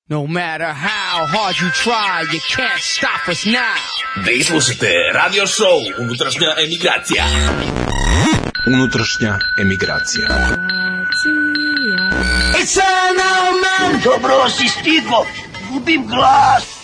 No matter how hard you try, you can't stop us now. Vi slušate radio show Unutrašnja emigracija. Unutrašnja emigracija. It's an old man. Dobro si stigo, gubim glas.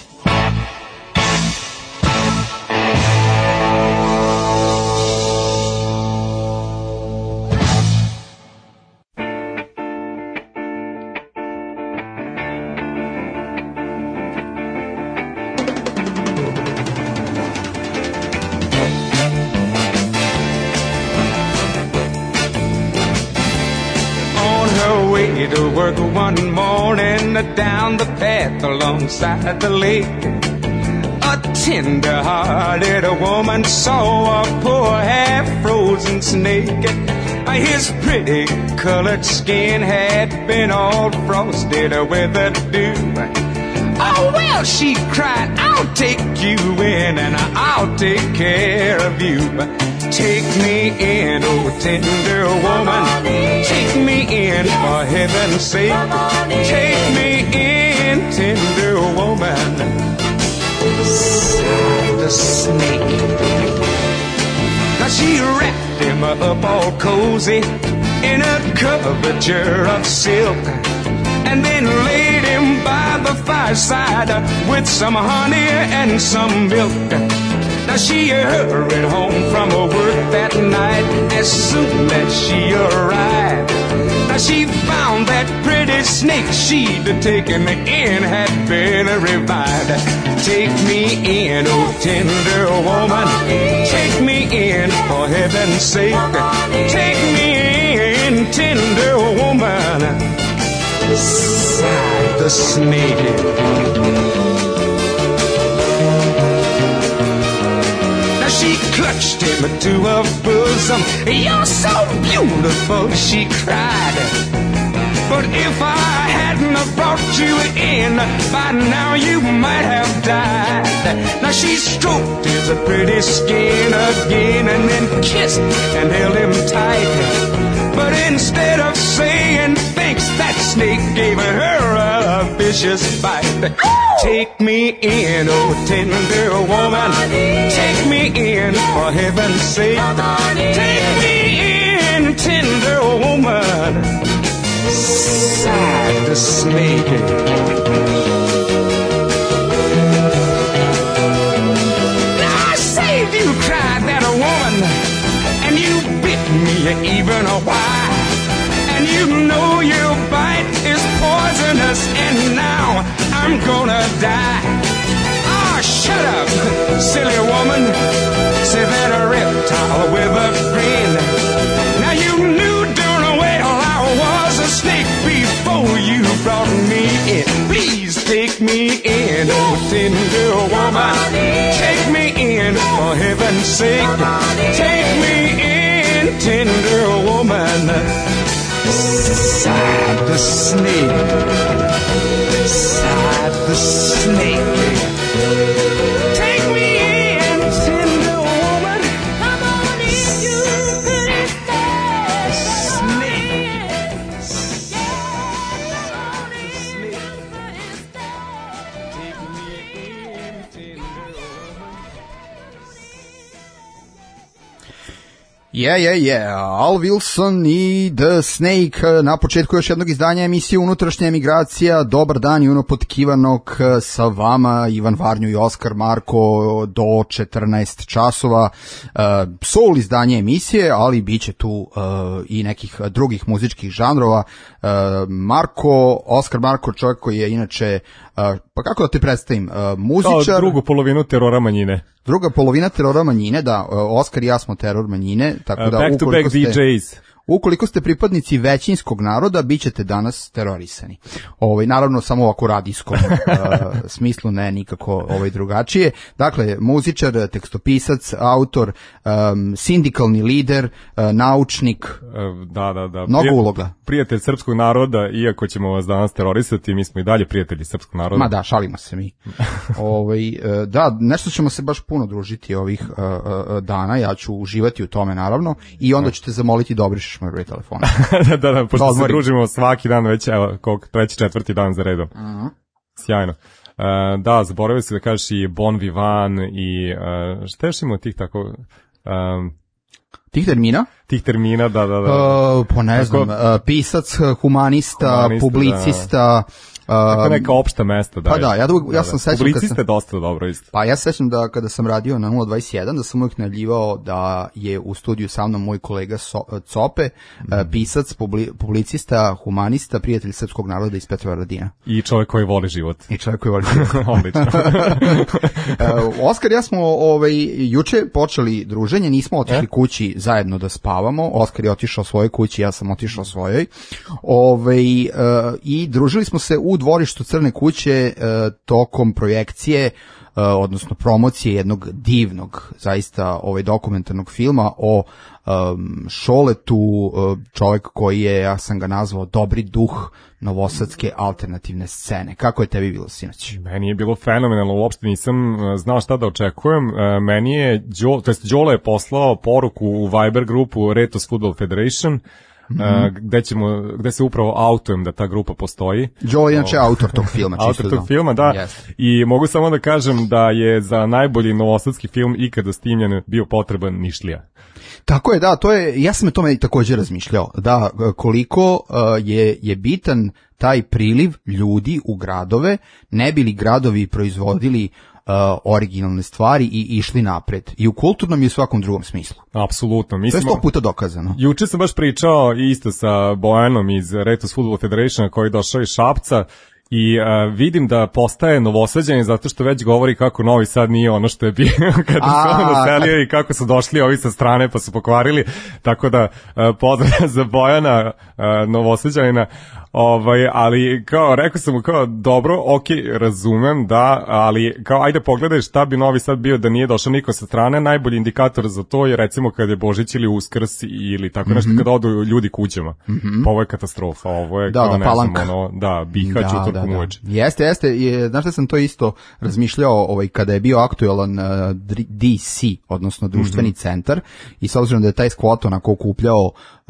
To work one morning down the path alongside the lake, a tender-hearted woman saw a poor half-frozen snake. His pretty colored skin had been all frosted with the dew. Oh, well, she cried, I'll take you in and I'll take care of you. Take me in, oh tender woman. Take me in, for heaven's sake. Take me in, tender woman. Sighed the snake. Now she wrapped him up all cozy in a coverture of silk, and then laid him by the fireside with some honey and some milk. Now she hurried home from her work that night as soon as she arrived. Now she found that pretty snake she'd taken in had been revived. Take me in, oh tender woman. Take me in, for heaven's sake. Take me in, tender woman. Sighed the snake. She clutched him to her bosom. You're so beautiful, she cried. But if I hadn't have brought you in, by now you might have died. Now she stroked his pretty skin again and then kissed and held him tight. But instead of saying thanks, that snake gave her a vicious bite. Take me in, oh tender woman. Take me in, for heaven's sake. Take me in, tender woman. Sighed the snake. Now I saved you, cried that woman, and you bit me even a while. And you know your bite is poisonous, and now I'm gonna die. Ah, shut up, silly woman, said that a reptile with a grin. Now you knew darn well I was a snake before you brought me in. Please take me in, oh tender woman. Take me in, for heaven's sake. Take me in, tender woman. Sighed the snake. Sighed the snake. Take me in, tender woman. Come on in, you pretty snake. Snake. Take me in, tender woman. Al Wilson i The Snake na početku još jednog izdanja emisije Unutrašnja emigracija. Dobar dan i pod Kivanog, sa vama Ivan Varnju i Oskar Marko do 14 časova. Soul izdanje emisije, ali bit će tu i nekih drugih muzičkih žanrova. Oskar Marko, čovjek koji je inače, pa kako da te predstavim, muzičar. Kao drugu polovinu terora manjine. Druga polovina terora manjine, da, Oskar i ja smo teror manjine, tako da back to back DJs. Ukoliko ste pripadnici većinskog naroda, bit ćete danas terorisani. Naravno, samo ovako radijskom smislu, ne nikako drugačije. Dakle, muzičar, tekstopisac, autor, sindikalni lider, naučnik, mnogo uloga. Prijatelj srpskog naroda, iako ćemo vas danas terorisati, mi smo i dalje prijatelji srpskog naroda. Ma da, šalimo se mi. Da, nešto ćemo se baš puno družiti ovih dana, ja ću uživati u tome naravno, i onda ćete zamoliti da obrišeš moj broj telefona. da, pošto se družimo svaki dan već, evo, već 4. dan za redom. Sjajno. Da, zaboravio si da kažeš i Bon Vivant i šta još ima tih tako... Tih termina? Tih termina, da. Pa ne znam, pisac, humanista, publicista... Tako neka opšta mesta, da. Pa da, ja sam sećam... Publicista je dosta dobro isto. Pa ja se sećam da kada sam radio na 021, da sam uvijek najavljivao da je u studiju sa mnom moj kolega Cope, pisac, publicista, humanista, prijatelj srpskog naroda iz Petrovaradina. I čovjek koji voli život. Odlično. Oskar i ja smo juče počeli druženje, nismo otišli kući zajedno da spavamo. Oskar je otišao svojoj kući, ja sam otišao svojoj. I družili smo se u dvorištu Crne kuće tokom projekcije, odnosno promocije jednog divnog, zaista dokumentarnog filma o Šoletu, čovjek koji je, ja sam ga nazvao, dobri duh novosadske alternativne scene. Kako je tebi bilo sinoć? Meni je bilo fenomenalno, uopšte nisam znao šta da očekujem. Meni je, Đole je poslao poruku u Viber grupu Retos Football Federation, gde se upravo autujem da ta grupa postoji. Joe je inače autor tog filma. Autor tog filma, da. Yes. I mogu samo da kažem da je za najbolji novosadski film ikada snimljen bio potreban Nišlija. Tako je, da, ja sam o tome također razmišljao, da koliko je bitan taj priliv ljudi u gradove, ne bi li gradovi proizvodili originalne stvari i išli napred. I u kulturnom i u svakom drugom smislu. Apsolutno. To je 100 puta dokazano. Juče sam baš pričao isto sa Bojanom iz Retos Football Federation koji je došao iz Šapca i vidim da postaje Novosađanin zato što već govori kako Novi Sad nije ono što je bio kada se on doselio i kako su došli ovi sa strane pa su pokvarili. Tako da pozdrav za Bojana, Novosađanina. Ali kao rekao sam mu kao dobro, razumem da, ali kao ajde pogledaj šta bi Novi Sad bio da nije došao niko sa strane. Najbolji indikator za to je recimo kad je Božić ili Uskrs ili tako nešto kada odu ljudi kućama. Pa ovo je katastrofa, ovo je kao ne znam, Bihać utorkom uveče. Jeste, znaš da sam to isto razmišljao kada je bio aktualan DC, odnosno društveni centar, i s obzirom da je taj skvot onako okupljao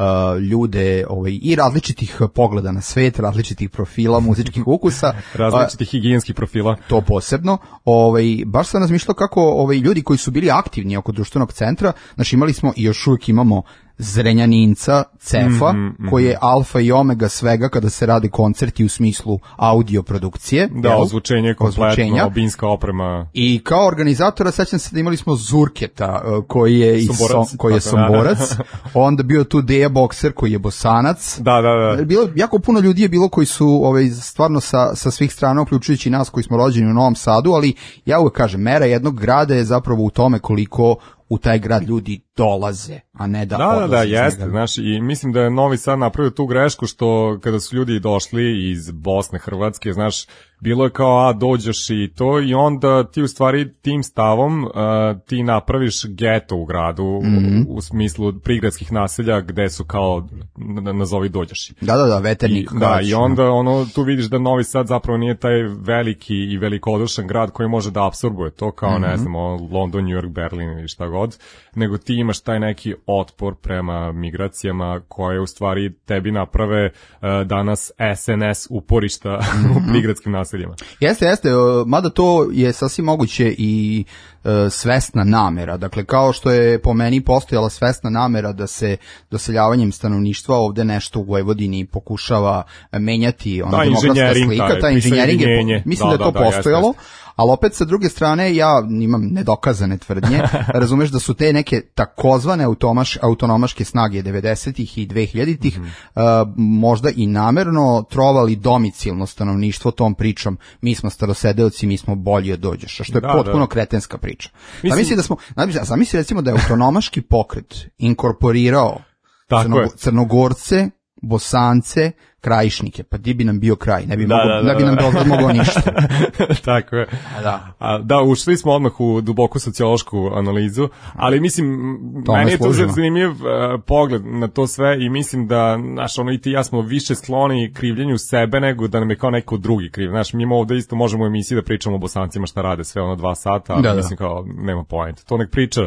ljude i različitih pogleda na svet, različitih profila, muzičkih ukusa, različitih higijenskih profila. To posebno. Baš sam razmišljao kako ljudi koji su bili aktivni oko društvenog centra, znači imali smo i još uvijek imamo Zrenjaninca, Cefa, koji je alfa i omega svega kada se radi koncerti u smislu audio produkcije. Da, ozvučenje kompletno, obinska oprema. I kao organizatora sećam se da imali smo Zurketa, koji je Somborac, onda bio tu Deja Bokser, koji je Bosanac. Da. Bilo, jako puno ljudi je bilo koji su stvarno sa svih strana, uključujući nas koji smo rođeni u Novom Sadu, ali ja uvek kažem, mera jednog grada je zapravo u tome koliko u taj grad ljudi dolaze, a ne da odlaze. Da, jeste, znaš, i mislim da je Novi Sad napravio tu grešku što kada su ljudi došli iz Bosne, Hrvatske, znaš, bilo je kao, dođeš i to, i onda ti u stvari tim stavom ti napraviš geto u gradu, u smislu prigradskih naselja gde su kao, nazovi dođeš. Da, veternik. I onda tu vidiš da Novi Sad zapravo nije taj veliki i velikodušan grad koji može da apsorbuje to kao, ne znam, London, New York, Berlin ili šta god, nego ti imaš taj neki otpor prema migracijama koje u stvari tebi naprave danas SNS uporišta u prigradskim naseljima. Jeste, mada to je sasvim moguće i svesna namera. Dakle, kao što je po meni postojala svesna namera da se doseljavanjem stanovništva ovde nešto u Vojvodini pokušava menjati demografska slika, taj inženjering je, mislim da je to postojalo. Ali opet sa druge strane ja imam nedokazane tvrdnje, razumeš da su te neke takozvane autonomaške snage 90-ih i 2000-ih možda i namerno trovali domicilno stanovništvo tom pričom, mi smo starosedeoci, mi smo bolji od dođeš, što je potpuno kretenska priča. Zamisli recimo da je autonomaški pokret inkorporirao Crnogorce, Bosance, Krajišnike, pa di bi nam bio kraj, ne bi nam moglo ništa. Tako je. Da, ušli smo odmah u duboku sociološku analizu, ali mislim, meni je to zanimljiv pogled na to sve i mislim da, i ti ja smo više skloni krivljenju sebe nego da nam je kao neko drugi kriv. Mi ovde isto možemo u emisiji da pričamo o Bosancima šta rade sve 2 sata, ali mislim kao nema point. To nek priča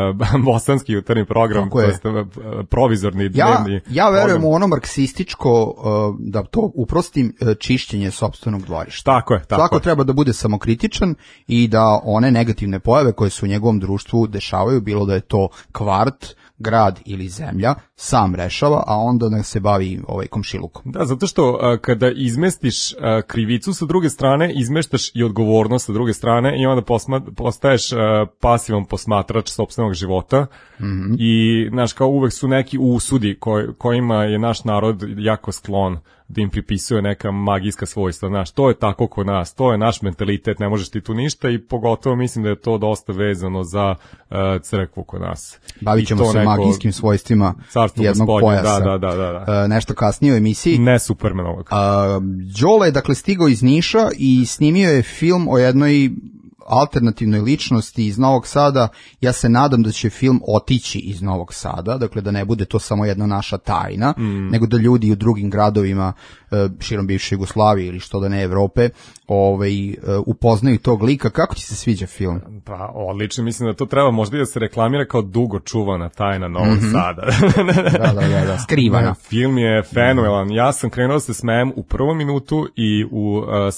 bosanski jutarnji program, to je provizorni dnevni. Ja verujem u ono marksističko da to uprostim, čišćenje sopstvenog dvorišta. Tako je. Svako treba da bude samokritičan i da one negativne pojave koje se u njegovom društvu dešavaju, bilo da je to kvart, grad ili zemlja, sam rešava, a onda da se bavi komšilukom. Da, zato što kada izmestiš krivicu sa druge strane, izmeštaš i odgovornost sa druge strane i onda postaješ pasivan posmatrač sopstvenog života. I, znaš, kao uvek su neki usudi kojima je naš narod jako sklon da im pripisuje neka magijska svojstva, znaš, to je tako kod nas, to je naš mentalitet, ne možeš ti tu ništa i pogotovo mislim da je to dosta vezano za crkvu kod nas. Bavit ćemo se magijskim svojstvima jednog pojasa. Da. Nešto kasnije u emisiji. Ne Supermanovog. Đole je dakle stigao iz Niša i snimio je film o jednoj alternativnoj ličnosti iz Novog Sada. Ja se nadam da će film otići iz Novog Sada, dakle da ne bude to samo jedna naša tajna, nego da ljudi u drugim gradovima širom bivše Jugoslavije ili što da ne Evrope upoznaju tog lika. Kako ti se sviđa film? Pa odlično, mislim da to treba možda i da se reklamira kao dugo čuvana tajna Novog Sada. Da, skrivana. Film je fenomenalan. Ja sam krenuo da se smejem u prvom minutu i u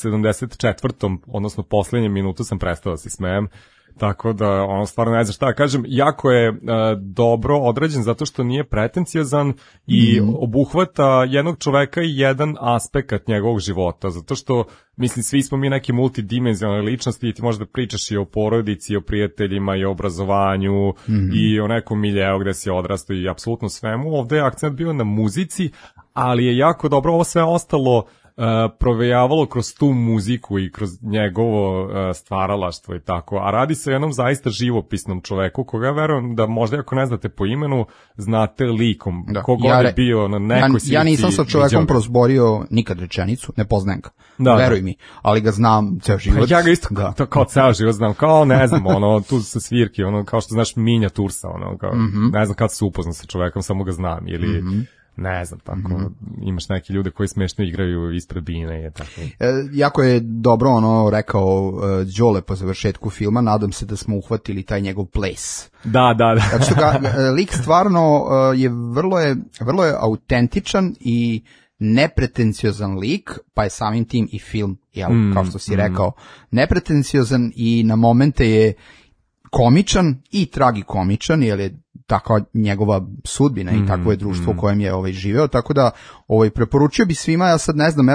74. odnosno poslednjem minutu sam prestao da se smejem. Tako da, stvarno ne znam šta da kažem, jako je dobro odrađen zato što nije pretenciozan i obuhvata jednog čoveka i jedan aspekt njegovog života, zato što, mislim, svi smo mi neke multidimenzionalne ličnosti i ti možeš da pričaš i o porodici, i o prijateljima, i o obrazovanju, i o nekom miljeu gde si odrastao i apsolutno svemu. Ovde je akcent bio na muzici, ali je jako dobro ovo sve ostalo provejavalo kroz tu muziku i kroz njegovo stvaralaštvo i tako, a radi se o jednom zaista živopisnom čoveku koga verujem da možda ako ne znate po imenu, znate likom, kogod je bio na nekoj slici. Ja nisam sa čovekom prozborio nikad rečenicu, ne poznajem ga, veruj mi, ali ga znam ceo život. Ja ga isto kao ceo život znam, kao ne znam, tu sa svirki, kao što znaš Minja Tursa, kao, ne znam kad se upoznam sa čovekom, samo ga znam, ili ne znam, tako, imaš neki ljude koji smešno igraju ispred bine i tako. Jako je dobro rekao Đole po završetku filma, nadam se da smo uhvatili taj njegov ples. Da. Zato što lik stvarno vrlo je autentičan i nepretenciozan lik, pa je samim tim i film, kao što si rekao, nepretenciozan i na momente je komičan i tragikomičan, jer je takva njegova sudbina i takvo je društvo u kojem je živeo, tako da preporučio bi svima, ja sad ne znam,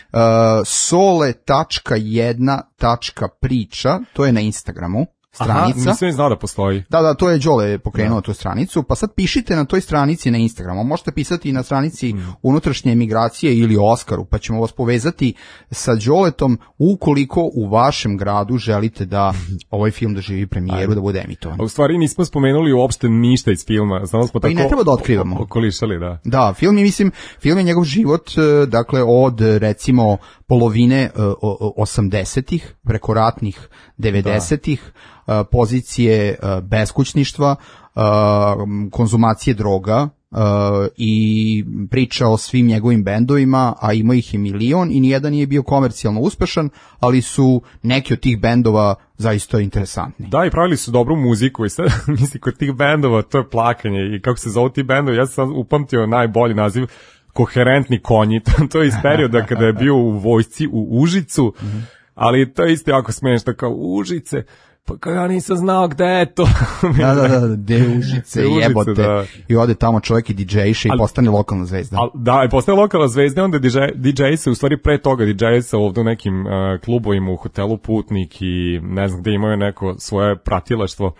sole.1.priča, to je na Instagramu, stranica. Aha, nisam znao da postoji. Da, to je Đole pokrenuo tu stranicu, pa sad pišite na toj stranici na Instagramu, možete pisati i na stranici unutrašnje emigracije ili Oskaru, pa ćemo vas povezati sa Đoletom ukoliko u vašem gradu želite da ovaj film doživi premijeru, da bude emitovan. U stvari nismo spomenuli uopšte ništa iz filma, samo smo tako i ne treba da otkrivamo. Okolišali, da. Da, film je njegov život, dakle od recimo polovine 80-ih, preko ratnih 90-ih, pozicije beskućništva, konzumacije droga i priča o svim njegovim bendovima, a ima ih i milion i nijedan nije bio komercijalno uspešan, ali su neki od tih bendova zaista interesantni. Da, i pravili su dobru muziku i sad, mislim, kod tih bendova to je plakanje i kako se zovu ti bendovi, ja sam upamtio najbolji naziv, Koherentni konji, to je iz perioda kada je bio u vojsci u Užicu, ali to je isto jako smiješno, kao Užice, pa kao ja nisam znao gde je to. Da, gde Užice, jebote. Da. I ode tamo čovjek i DJ-še i postane lokalna zvezda. Da, i postane lokalna zvezda, onda DJ se, u stvari pre toga DJ se ovdje u nekim klubovima u hotelu Putnik i ne znam gde imaju neko svoje pratilaštvo.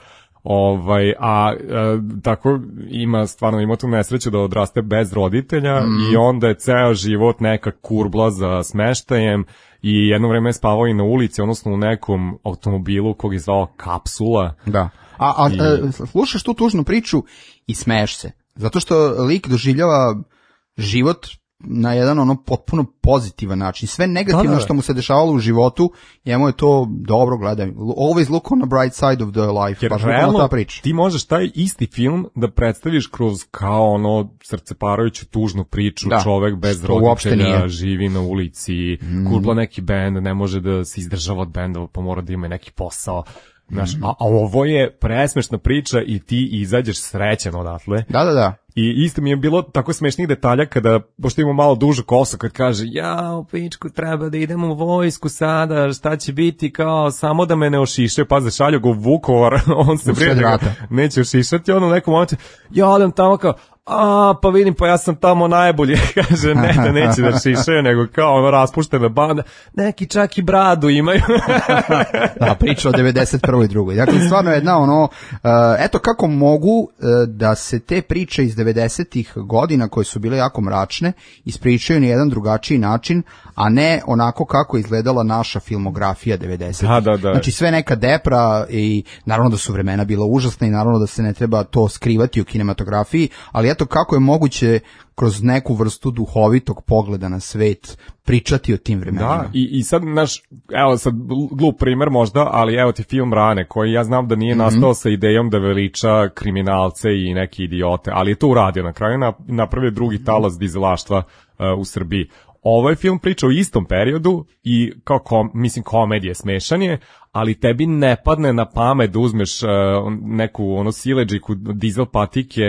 Tako ima tu nesreću da odraste bez roditelja i onda je ceo život neka kurbla za smeštajem i jedno vreme je spavao i na ulici, odnosno u nekom automobilu kog je zvao Kapsula. Da. Slušaš tu tužnu priču i smeješ se, zato što lik doživljava život na jedan potpuno pozitivan način. Sve negativno što mu se dešavalo u životu, njemu je to dobro, gledaj. Always look on the bright side of the life. Jer realno ti možeš taj isti film da predstaviš kroz kao srceparajuću tužnu priču, čovek bez roditelja, živi na ulici, kurbla neki bend, ne može da se izdržava od bendova, pa mora da ima neki posao. Znaš, a ovo je presmešna priča i ti izađeš srećan odatle. Da. I isto mi je bilo tako smešnih detalja kada, pošto imamo malo dužu kosu, kad kaže, u pičku, treba da idemo u vojsku sada, šta će biti, kao, samo da me ne ošiše, paze, šalju go u Vukovar, on se brine, neće ošišati, on u nekom momentu, ja odem tamo kao, pa vidim, pa ja sam tamo najbolji, kaže, ne, da neće da šišaju, nego kao ono raspuštena banda, neki čak i bradu imaju. Da, priča o 91. i 2. Dakle, stvarno jedna eto kako mogu da se te priče iz 90-ih godina, koje su bile jako mračne, ispričaju na jedan drugačiji način, a ne onako kako je izgledala naša filmografija 90-ih. Da. Znači, sve neka depra i naravno da su vremena bila užasna i naravno da se ne treba to skrivati u kinematografiji, ali eto kako je moguće kroz neku vrstu duhovitog pogleda na svet pričati o tim vremenima. Da, i sad, sad glup primer možda, ali evo ti film Rane, koji ja znam da nije nastao sa idejom da veliča kriminalce i neke idiote, ali je to uradio na kraju, napravio drugi talas dizelaštva u Srbiji. Ovaj film priča o istom periodu i kao komedije, smešan je, ali tebi ne padne na pamet da uzmeš neku sileđiku, dizel patike,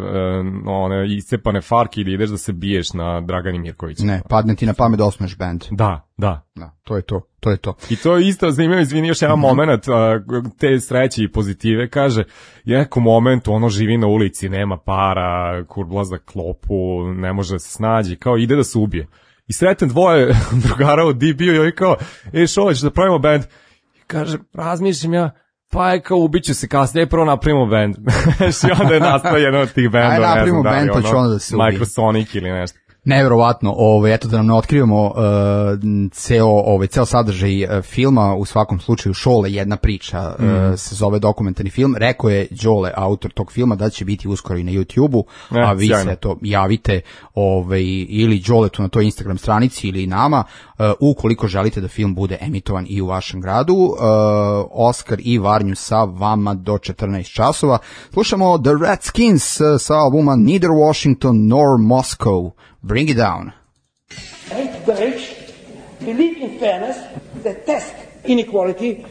one iscepane farke i da ideš da se biješ na Dragani Mirkovića. Ne, padne ti na pamet da osmeš band. Da, to je to. I to je isto zanimljivo, izvini, još jedan moment te sreće i pozitive, kaže, nekom momentu ono živi na ulici, nema para, kurbla za klopu, ne može da se snađi, kao ide da se ubije. I sretem dvoje drugara od DB-u i ovi kao, što ćeš da pravimo band? I kaže, razmišljam ja, pa je kao ubiću se kasnije, prvo napravimo band. I onda je nastao jedan od tih bendova, ne znam da li ono, da se Microsonic ili nešto. Neverovatno, eto da nam ne otkrivamo ceo sadržaj filma, u svakom slučaju Šole, jedna priča se zove dokumentarni film, rekao je Đole, autor tog filma, da će biti uskoro i na YouTube-u, a vi se javite ili Đoletu na toj Instagram stranici ili nama, ukoliko želite da film bude emitovan i u vašem gradu. Oskar i Varnju sa vama do 14 časova. Slušamo The Redskins sa albuma Neither Washington nor Moscow. Bring it down. Hate the rich, believe in fairness, detest inequality.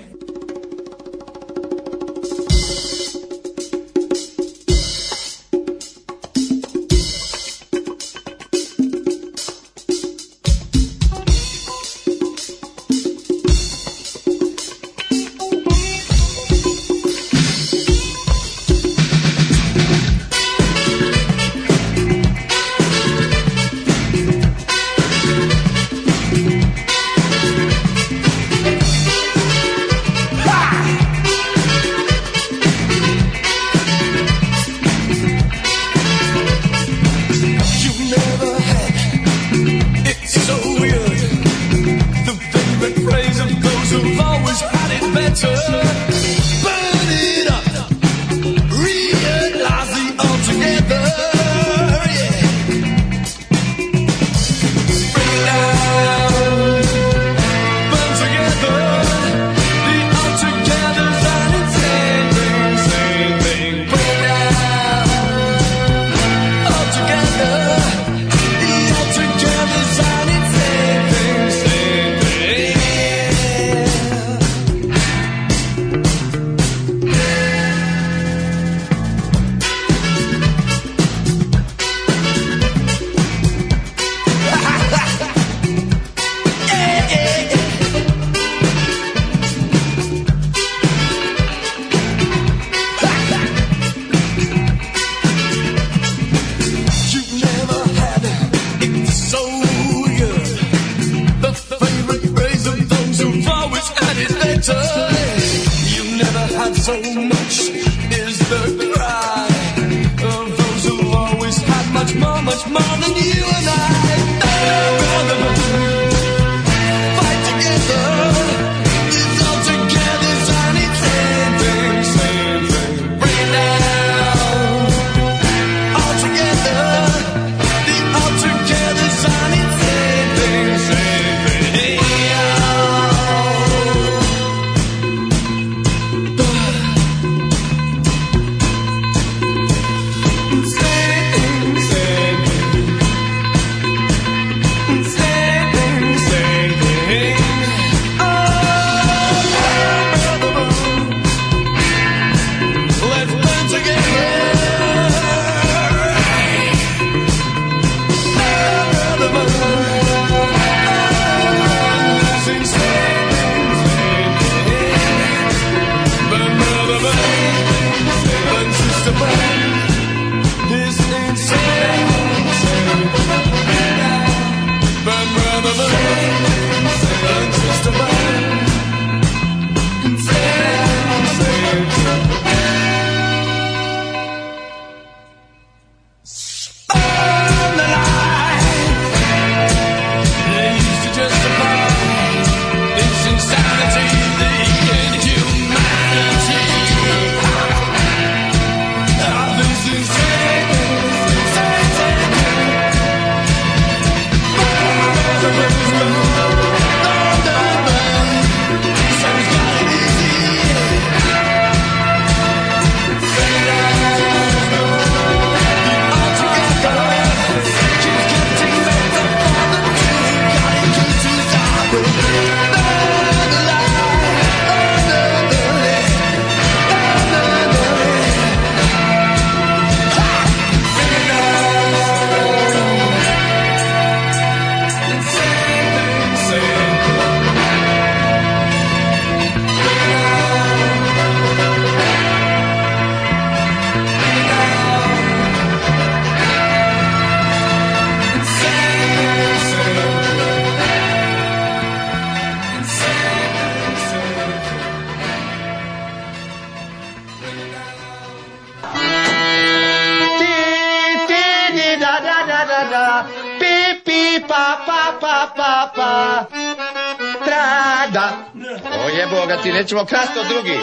Trada. O jebo ga ti, nećemo krasti od drugih.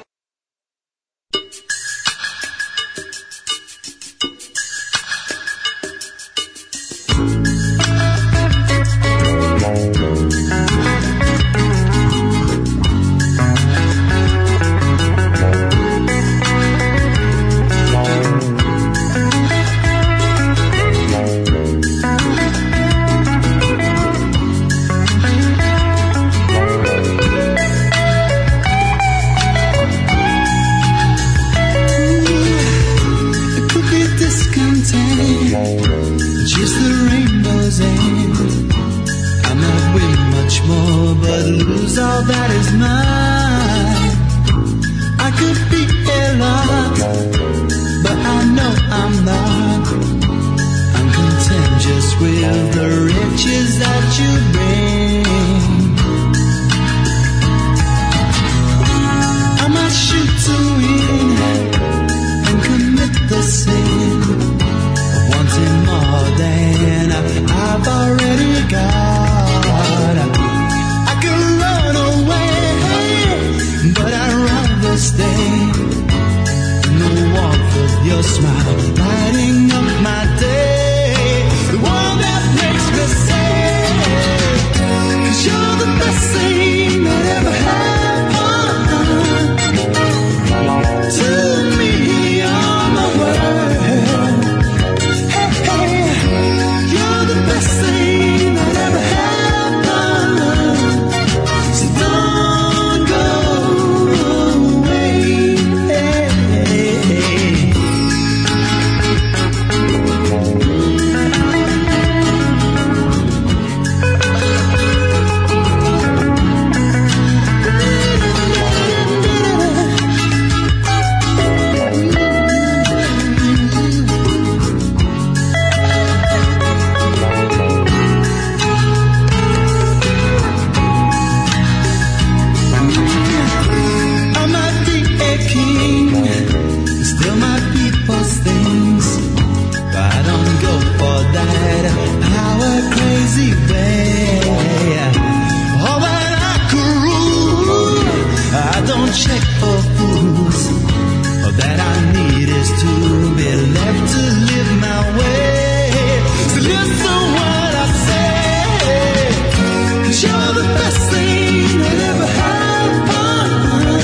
Just the rainbow's end. I might win much more, but lose all that is mine. I could be a lot, but I know I'm not. I'm content just with the riches that you bring. I might shoot to win and commit the sin, wanting more than I've already got. I could run away, but I'd rather stay in the warmth of your smile, lighting up my day. The one that makes me say, 'cause you're the best thing that ever happened to me. You're my world. You're the best thing that ever happened, so don't go away. Check for fools. All that I need is to be left to live my way. So listen what I say, 'cause you're the best thing that ever happened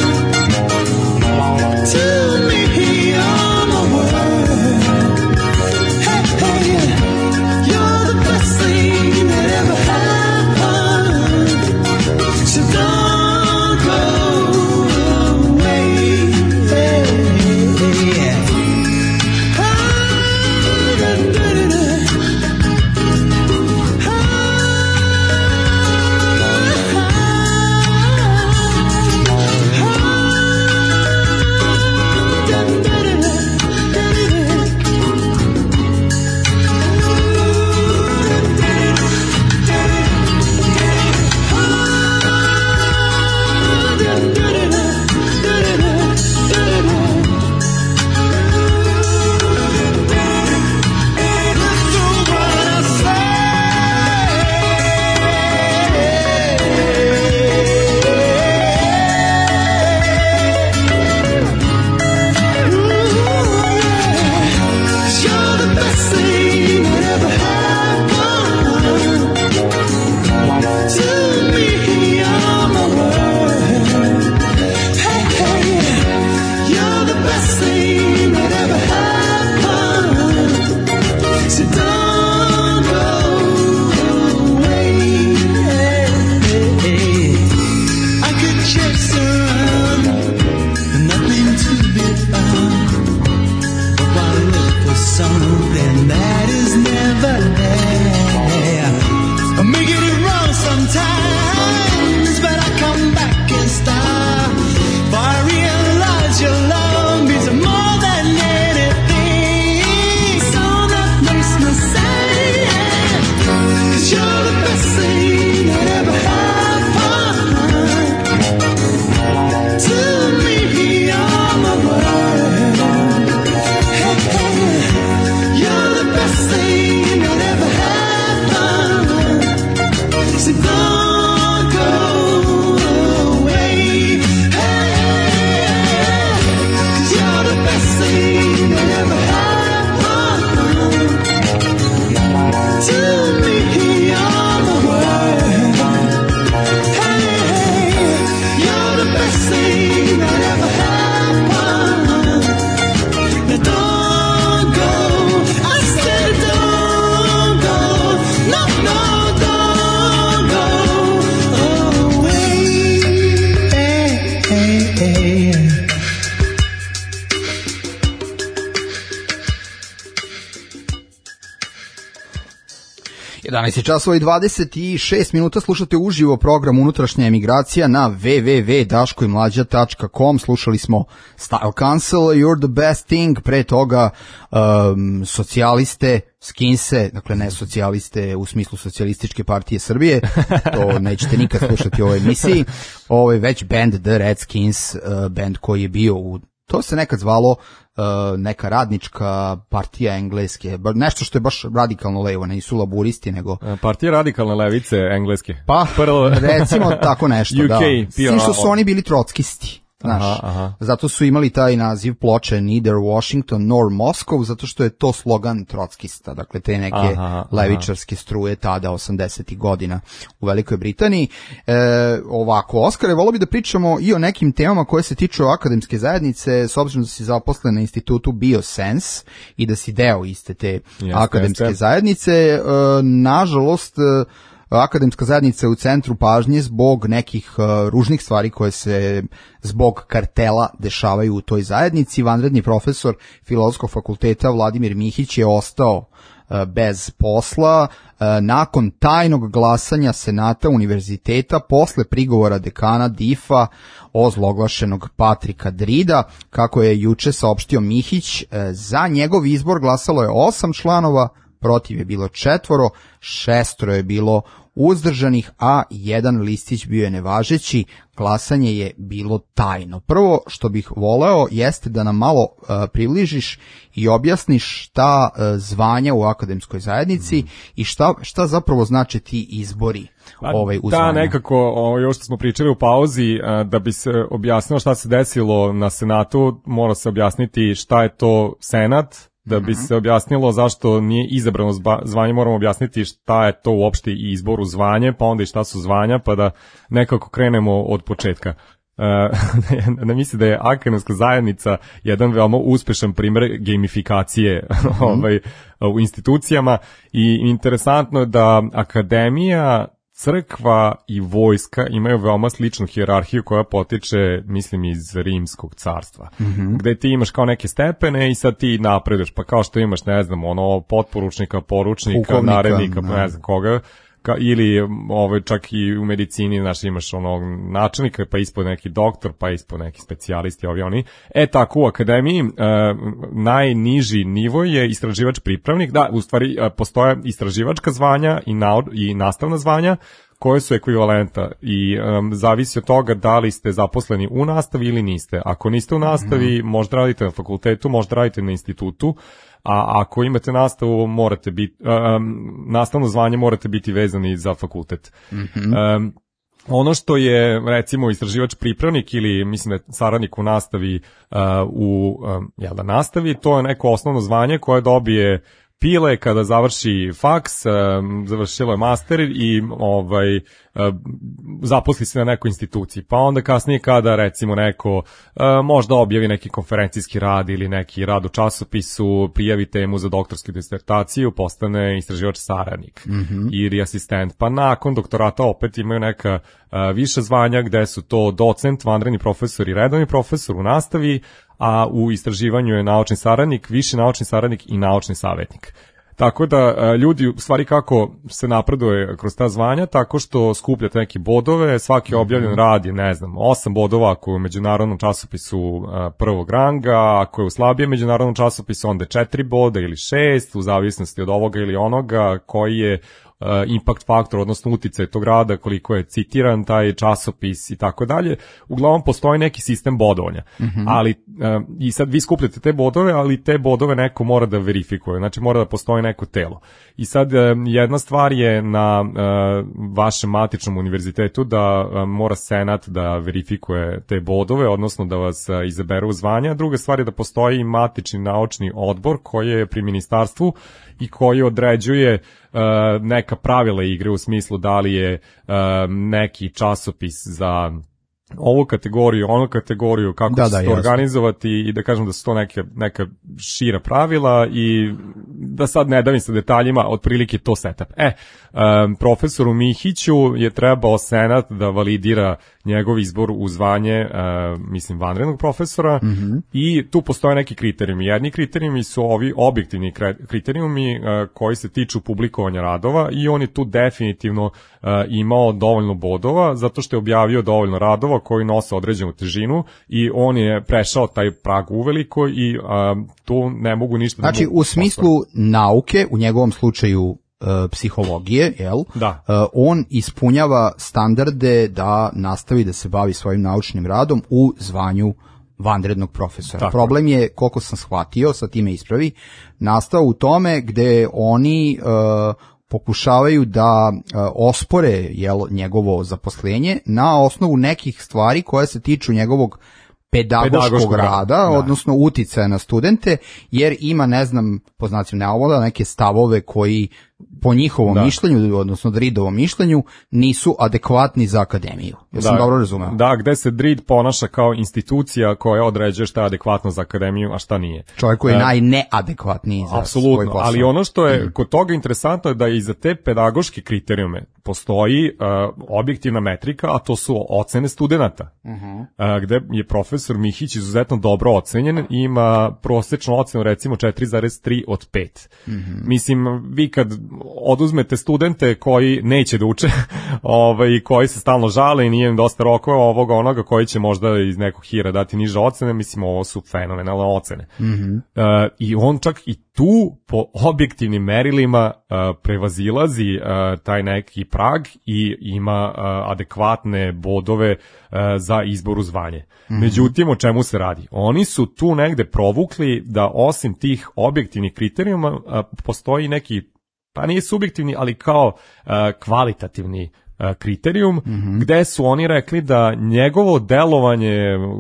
to me. You're my world. Hey, hey, you're the best thing that ever happened, so don't go away. 11 časova i 26 minuta slušate uživo program Unutrašnja emigracija na www.daškoimlađa.com. Slušali smo Style Council, You're the Best Thing, pre toga socijaliste, Skinse, dakle ne socijaliste u smislu socijalističke partije Srbije, to nećete nikad slušati u ovoj emisiji, već band The Redskins, band koji je bio to se nekad zvalo neka radnička partija engleske, nešto što je baš radikalno levo, nisu laburisti, nego... Partija radikalne levice engleske. Pa, recimo tako nešto, UK, da. S tim što su oni bili trockisti. Znaš, zato su imali taj naziv ploče Neither Washington nor Moscow, zato što je to slogan trockista, dakle te neke levičarske struje tada 80. godina u Velikoj Britaniji. Ovako, Oskare, volio bi da pričamo i o nekim temama koje se tiču akademske zajednice, s obzirom da si zaposlen na institutu Biosens i da si deo iste te akademske zajednice. Nažalost, akademska zajednica je u centru pažnje zbog nekih ružnih stvari koje se zbog kartela dešavaju u toj zajednici. Vanredni profesor Filozofskog fakulteta Vladimir Mihić je ostao bez posla nakon tajnog glasanja Senata univerziteta posle prigovora dekana DIF-a ozloglašenog Patrika Drida. Kako je juče saopštio Mihić, za njegov izbor glasalo je 8 članova, protiv je bilo 4, 6 je bilo uzdržanih, a jedan listić bio je nevažeći. Glasanje je bilo tajno. Prvo što bih voleo jeste da nam malo približiš i objasniš šta zvanja u akademskoj zajednici i šta zapravo znači ti izbori u zvanja. Nekako, još što smo pričali u pauzi, da bi se objasnilo šta se desilo na Senatu, mora se objasniti šta je to Senat. Da bi se objasnilo zašto nije izabrano zvanje, moramo objasniti šta je to uopšte i izbor u zvanje, pa onda i šta su zvanja, pa da nekako krenemo od početka. Ne mislim da je akademska zajednica jedan veoma uspešan primer gamifikacije u institucijama i interesantno je da akademija, crkva i vojska imaju veoma sličnu hijerarhiju koja potiče, mislim, iz Rimskog carstva. Gde ti imaš kao neke stepene i sad ti napreduješ, pa kao što imaš, ne znam, potporučnika, poručnika, pukovnika, narednika, ne znam koga, ili čak i u medicini, znaš, imaš načelnika, pa ispod neki doktor, pa ispod neki specijalisti, oni. Tako u akademiji najniži nivo je istraživač pripravnik. Da, u stvari postoje istraživačka zvanja i nastavna zvanja koje su ekvivalenta i zavisi od toga da li ste zaposleni u nastavi ili niste. Ako niste u nastavi, možda radite na fakultetu, možda radite na institutu, a ako imate nastavu, morate biti, nastavno zvanje morate biti vezani za fakultet. Ono što je, recimo, istraživač pripravnik ili, mislim da je saradnik u nastavi u nastavi, to je neko osnovno zvanje koje dobije Pile kada završi faks, završilo je master i zaposli se na nekoj instituciji. Pa onda kasnije kada recimo neko možda objavi neki konferencijski rad ili neki rad u časopisu, prijavi temu za doktorsku disertaciju, postane istraživač saradnik ili asistent. Pa nakon doktorata opet imaju neka viša zvanja gde su to docent, vanredni profesor i redovni profesor u nastavi, a u istraživanju je naučni saradnik, viši naučni saradnik i naučni savjetnik. Tako da ljudi, u stvari kako se napreduje kroz ta zvanja, tako što skupljate neke bodove, svaki objavljen rad je, 8 bodova ako je u međunarodnom časopisu prvog ranga, ako je u slabijem međunarodnom časopisu onda je 4 boda ili 6, u zavisnosti od ovoga ili onoga, koji je impact faktor, odnosno uticaj tog rada, koliko je citiran taj časopis i tako dalje. Uglavnom postoji neki sistem bodovanja. Ali i sad vi skupljate te bodove, ali te bodove neko mora da verifikuje. Znači mora da postoji neko telo. I sad jedna stvar je na vašem matičnom univerzitetu da mora senat da verifikuje te bodove, odnosno da vas izaberu u zvanja. Druga stvar je da postoji matični naučni odbor koji je pri ministarstvu i koji određuje neka pravila igre u smislu da li je neki časopis za ovu kategoriju, onu kategoriju, kako će se to organizovati i da kažem da su to neka šira pravila i da sad ne davim sa detaljima, otprilike to setup. Profesoru Mihiću je trebao Senat da validira njegov izbor u zvanje, vanrednog profesora, i tu postoje neki kriterijumi. Jedni kriterijumi su ovi objektivni kriterijumi koji se tiču publikovanja radova i on je tu definitivno imao dovoljno bodova zato što je objavio dovoljno radova koji nose određenu težinu i on je prešao taj prag uveliko i tu ne mogu ništa znači, u smislu nauke, u njegovom slučaju psihologije, on ispunjava standarde da nastavi da se bavi svojim naučnim radom u zvanju vanrednog profesora. Tako. Problem je, koliko sam shvatio, sa time ispravi, nastao u tome gde oni pokušavaju da ospore njegovo zaposlenje na osnovu nekih stvari koje se tiču njegovog pedagoškog rada, odnosno uticaja na studente, jer ima, ne znam, po znacima navoda, neke stavove koji po njihovom mišljenju, odnosno Dridovom mišljenju, nisu adekvatni za akademiju. Sam dobro razumeo? Da, gde se Drid ponaša kao institucija koja određuje šta je adekvatno za akademiju, a šta nije. Čovjek koji je najneadekvatniji za svoj posao. Ali ono što je kod toga interesantno je da i za te pedagoške kriterijume postoji objektivna metrika, a to su ocene studenata. Gde je profesor Mihić izuzetno dobro ocenjen i ima prosječnu ocenu recimo 4,3 od 5. Mislim, vi kad oduzmete studente koji neće da uče, koji se stalno žale i nije im dosta rokova ovoga onoga koji će možda iz nekog hira dati niže ocene, mislim, ovo su fenomenalne ocene. I on čak i tu po objektivnim merilima prevazilazi taj neki prag i ima adekvatne bodove za izbor u zvanje. Međutim, o čemu se radi? Oni su tu negde provukli da osim tih objektivnih kriterijuma postoji neki, pa nije subjektivni, ali kao kvalitativni kriterijum, gde su oni rekli da njegovo delovanje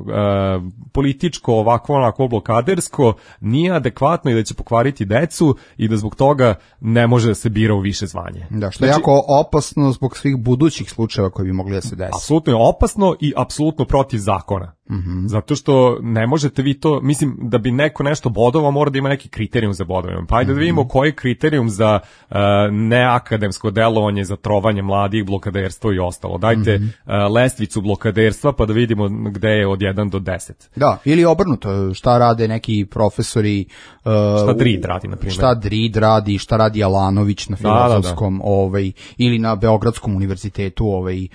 političko, ovako onako blokadersko nije adekvatno i da će pokvariti decu i da zbog toga ne može da se bira u više zvanje. Da, što je jako opasno zbog svih budućih slučajeva koji bi mogli da se desi. Apsolutno je opasno i apsolutno protiv zakona. Zato što ne možete vi to, mislim, da bi neko nešto bodovao mora da ima neki kriterijum za bodovanje. Pa ajde da vidimo koji je kriterijum za neakademsko delovanje, za trovanje mladih, blokaderstvo i ostalo. Dajte lestvicu blokaderstva pa da vidimo gde je od 1 do 10. Da, ili obrnuto, šta rade neki profesori, šta Drid radi, na primjer. Šta Drid radi, šta radi Alanović na Filozofskom, ili na Beogradskom univerzitetu,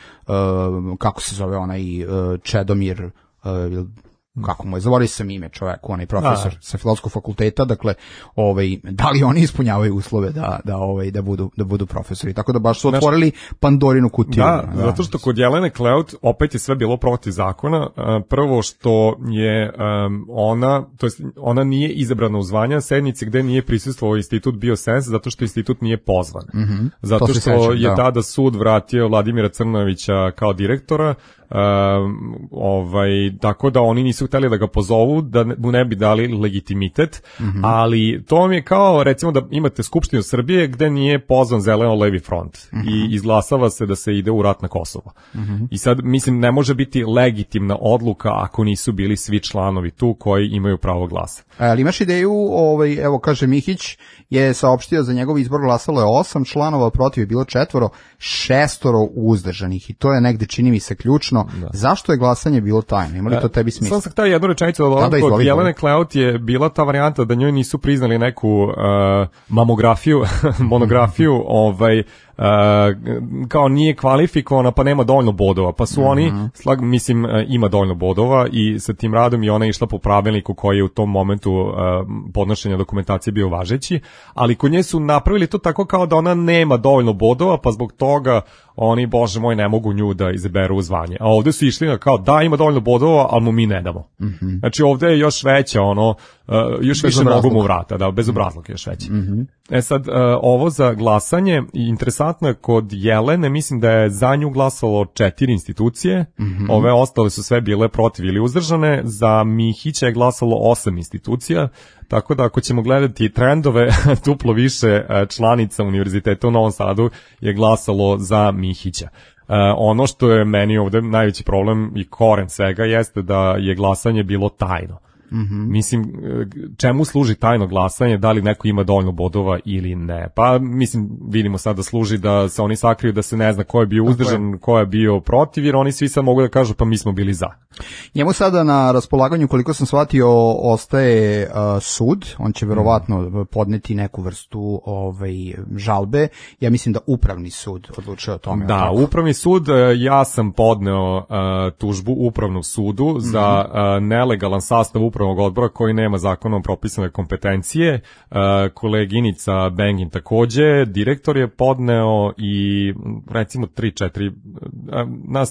kako se zove onaj Čedomir, kako mu je, zaboravio sam ime čoveku, onaj profesor sa Filozofskog fakulteta, dakle, da li oni ispunjavaju uslove da budu profesori, tako da baš su otvorili Pandorinu kutiju. Da, zato što kod Jelene Kleut opet je sve bilo protiv zakona. Prvo što je ona nije izabrana u zvanja sednici gde nije prisustvovao institut Biosens, zato što institut nije pozvan. Zato što je tada sud vratio Vladimira Crnovića kao direktora, tako da oni nisu hteli da ga pozovu, da mu ne bi dali legitimitet, ali to vam je kao recimo da imate Skupštinu Srbije gde nije pozvan Zeleno-levi front i izglasava se da se ide u rat na Kosovo. I sad, mislim, ne može biti legitimna odluka ako nisu bili svi članovi tu koji imaju pravo glasa. Ali imaš ideju, evo kaže Mihić je saopštio za njegov izbor glasalo je 8 članova, protiv je bilo 4, 6 uzdržanih i to je negde, čini mi se, ključno. Zašto je glasanje bilo tajno? Ima li to tebi smisla? Sam se htio jednu rečenicu da dodam, kod Jelene Kleut je bila ta varijanta da njoj nisu priznali neku monografiju, kao nije kvalifikovana pa nema dovoljno bodova, pa su oni, ima dovoljno bodova i sa tim radom i ona je išla po pravilniku koji je u tom momentu podnošenja dokumentacije bio važeći, ali kod nje su napravili to tako kao da ona nema dovoljno bodova, pa zbog toga oni, bože moj, ne mogu nju da izaberu u zvanje. A ovde su išli na kao da ima dovoljno bodova, ali mu mi ne damo. Znači ovde je još veća još više mogu mu vrata, bezobrazluk je još veći. Sad, ovo za glasanje, interesantno je kod Jelene, mislim da je za nju glasalo 4 institucije, ove ostale su sve bile protiv ili uzdržane, za Mihića je glasalo 8 institucija, tako da ako ćemo gledati trendove, duplo više članica Univerziteta u Novom Sadu je glasalo za Mihića. Ono što je meni ovde najveći problem i koren svega jeste da je glasanje bilo tajno. Mislim, čemu služi tajno glasanje, da li neko ima dovoljno bodova ili ne? Pa, mislim, vidimo sad da služi da se oni sakriju, da se ne zna ko je bio uzdržan, ko je bio protiv, jer oni svi sad mogu da kažu pa mi smo bili za. Njemu sada na raspolaganju, koliko sam shvatio, ostaje sud, on će verovatno podneti neku vrstu žalbe, ja mislim da upravni sud odlučuje o tome. Da, upravni sud, ja sam podneo tužbu upravnom sudu za nelegalan sastav upravnog odbora koji nema zakonom propisane kompetencije. Koleginica Bengin takođe, direktor je podneo i recimo 3-4, nas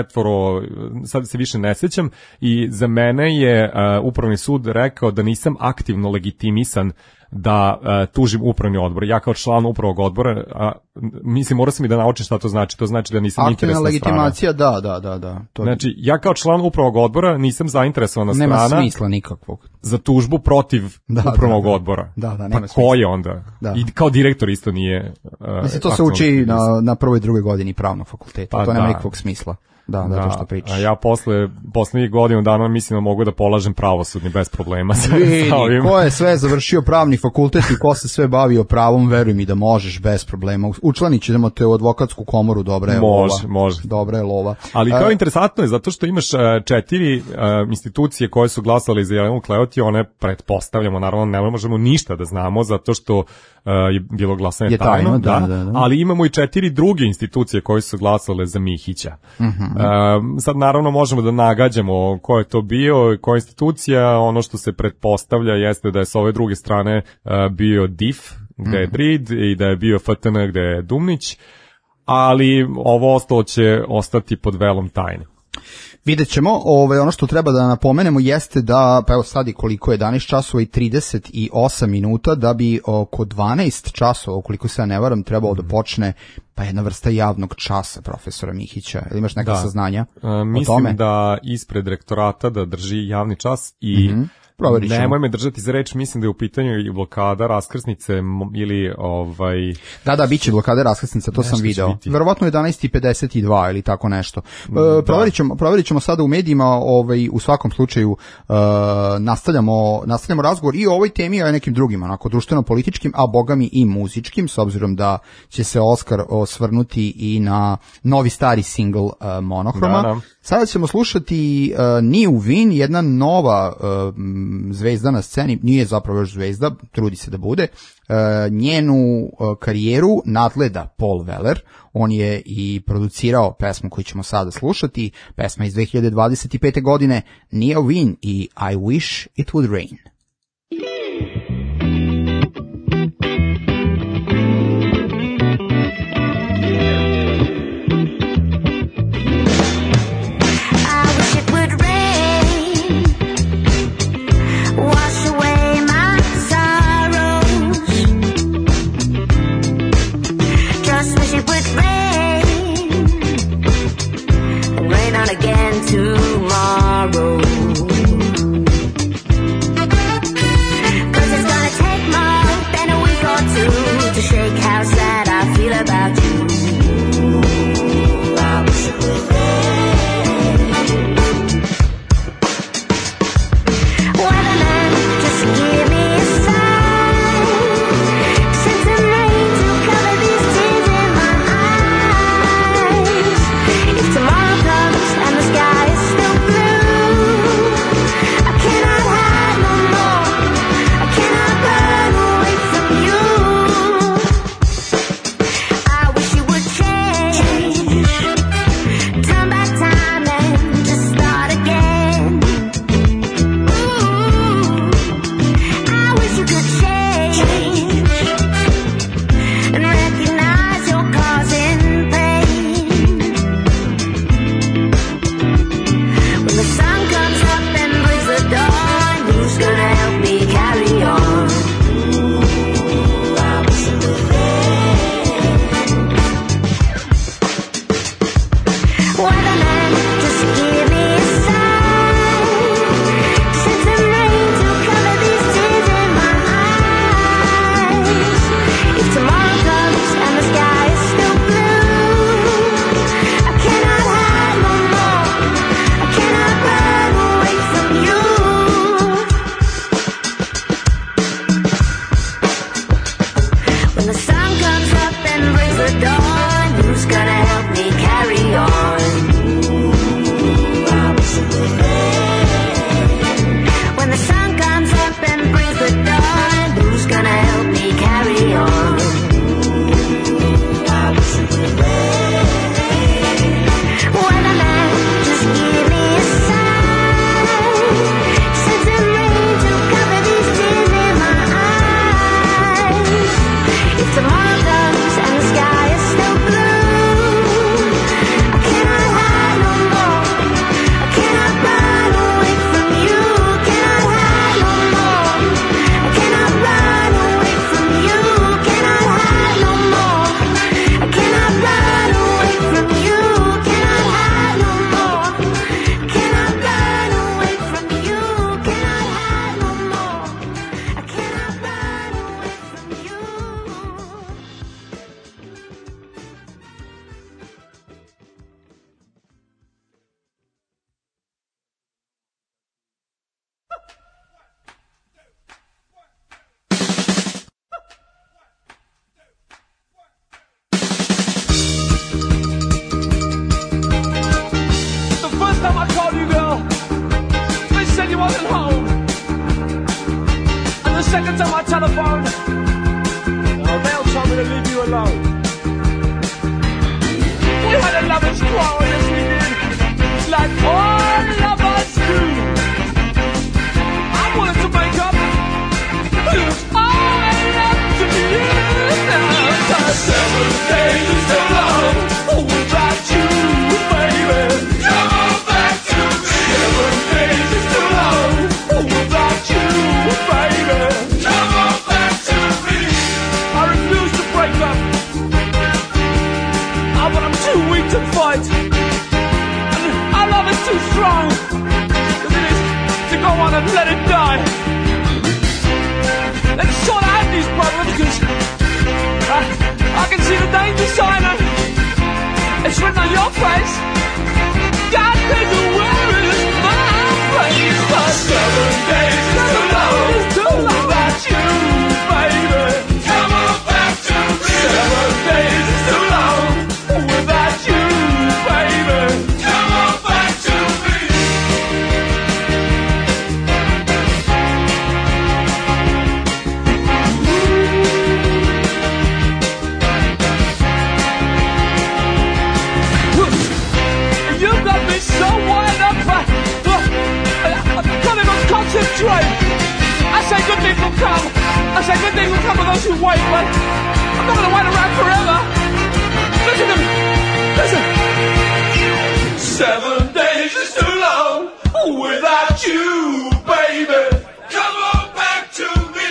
3-4, sad se više ne sećam, i za mene je upravni sud rekao da nisam aktivno legitimisan da tužim upravni odbor. Ja kao član upravnog odbora, mislim, mora sam i da naučim šta to znači. To znači da nisam interesna strana. Aktivna legitimacija, da. To... Znači, ja kao član upravnog odbora nisam zainteresovana strana. Nema smisla nikakvog. Za tužbu protiv upravnog odbora. Da, pa ko je onda? Da. I kao direktor isto nije... Mislim, to se uči na prvoj i drugoj godini pravnog fakulteta. Pa to nema nikakvog smisla. Da, to što pričaš. A ja poslednjih godinu dana mislim da mogu da polažem pravosudni bez problema. Ko je sve završio pravni fakultet i ko se sve bavio pravom, veruj mi da možeš bez problema. Učlanit ćemo te u advokatsku komoru, dobra je lova. Može. Dobra je lova. Ali kao interesantno je, zato što imaš 4 institucije koje su glasale za Jelenu Kleoti, one pretpostavljamo, naravno ne možemo ništa da znamo, zato što je bilo glasanje tajno, da. Ali imamo i 4 druge institucije koje su glasale za Mihića. Sad naravno možemo da nagađamo ko je to bio, koja institucija. Ono što se pretpostavlja jeste da je s ove druge strane bio DIF, gde je Drid, i da je bio FTN, gde je Dumnić, ali ovo ostalo će ostati pod velom tajne. Vidjet ćemo, ono što treba da napomenemo jeste da, pa evo sad i koliko je 11 časova i 38 minuta, da bi oko 12 časova, ukoliko se ja ne varam, trebalo da počne pa jedna vrsta javnog časa profesora Mihića. Ili imaš neka saznanja o tome? Mislim da ispred rektorata da drži javni čas i nemoj me držati za reč, mislim da je u pitanju i blokada raskrsnice ili Da, biće blokada raskrsnice, to sam video. Verovatno 11:52 ili tako nešto. Proverit ćemo sada u medijima, u svakom slučaju nastavljamo razgovor i o ovoj temi, a i nekim drugim, onako društveno-političkim, a bogami i muzičkim, s obzirom da će se Oskar osvrnuti i na novi stari singl Monohroma. Da. Sada ćemo slušati Niu Win, jedna nova zvezda na sceni, nije zapravo još zvezda, trudi se da bude. Njenu karijeru nadgleda Paul Weller, on je i producirao pesmu koju ćemo sada slušati, pesma iz 2025. godine, Niu Win i I Wish It Would Rain. Tomorrow, 'cause it's gonna take more than a week or two to shake how sad I feel about you. I wish it would rain. Weatherman, just give me a sign. Send some rain to cover these tears in my eyes. If tomorrow comes and the sky is still blue, seconds on my telephone. Oh, they'll tell me to leave you alone. We had a lover's quarrel, yes we did, like all lovers do. I wanted to make up, but it was all I left to be. 7 days is too long without you, baby. Come on back to me. 7 days is too long without you, baby. Come on back to me. I refuse to break up. But I'm too weak to fight. And our love is too strong as it is to go on and let it die. Let's sort out these problems, because I can see the danger sign and it's written on your face. God, take away with my face. But 7 days is too long without you, baby. Come on back to me. 7 days is too long without you, baby. Come on back to me. You got me so wired up. I can't even concentrate. I say good things will come. I say good things will come for those who wait, but I'm not gonna wait around forever. Listen to me. Listen. 7 days is too long without you, baby. Come on back to me.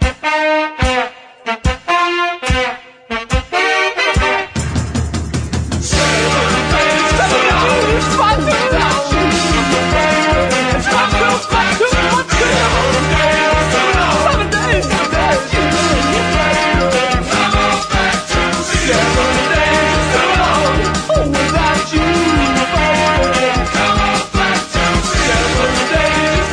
7 days is too long. It's far too long. It's far too long. 7 days is too long. 7 days without you, baby. Come on back to me. 7 days is too long without you, baby. Come on back to me. 7 days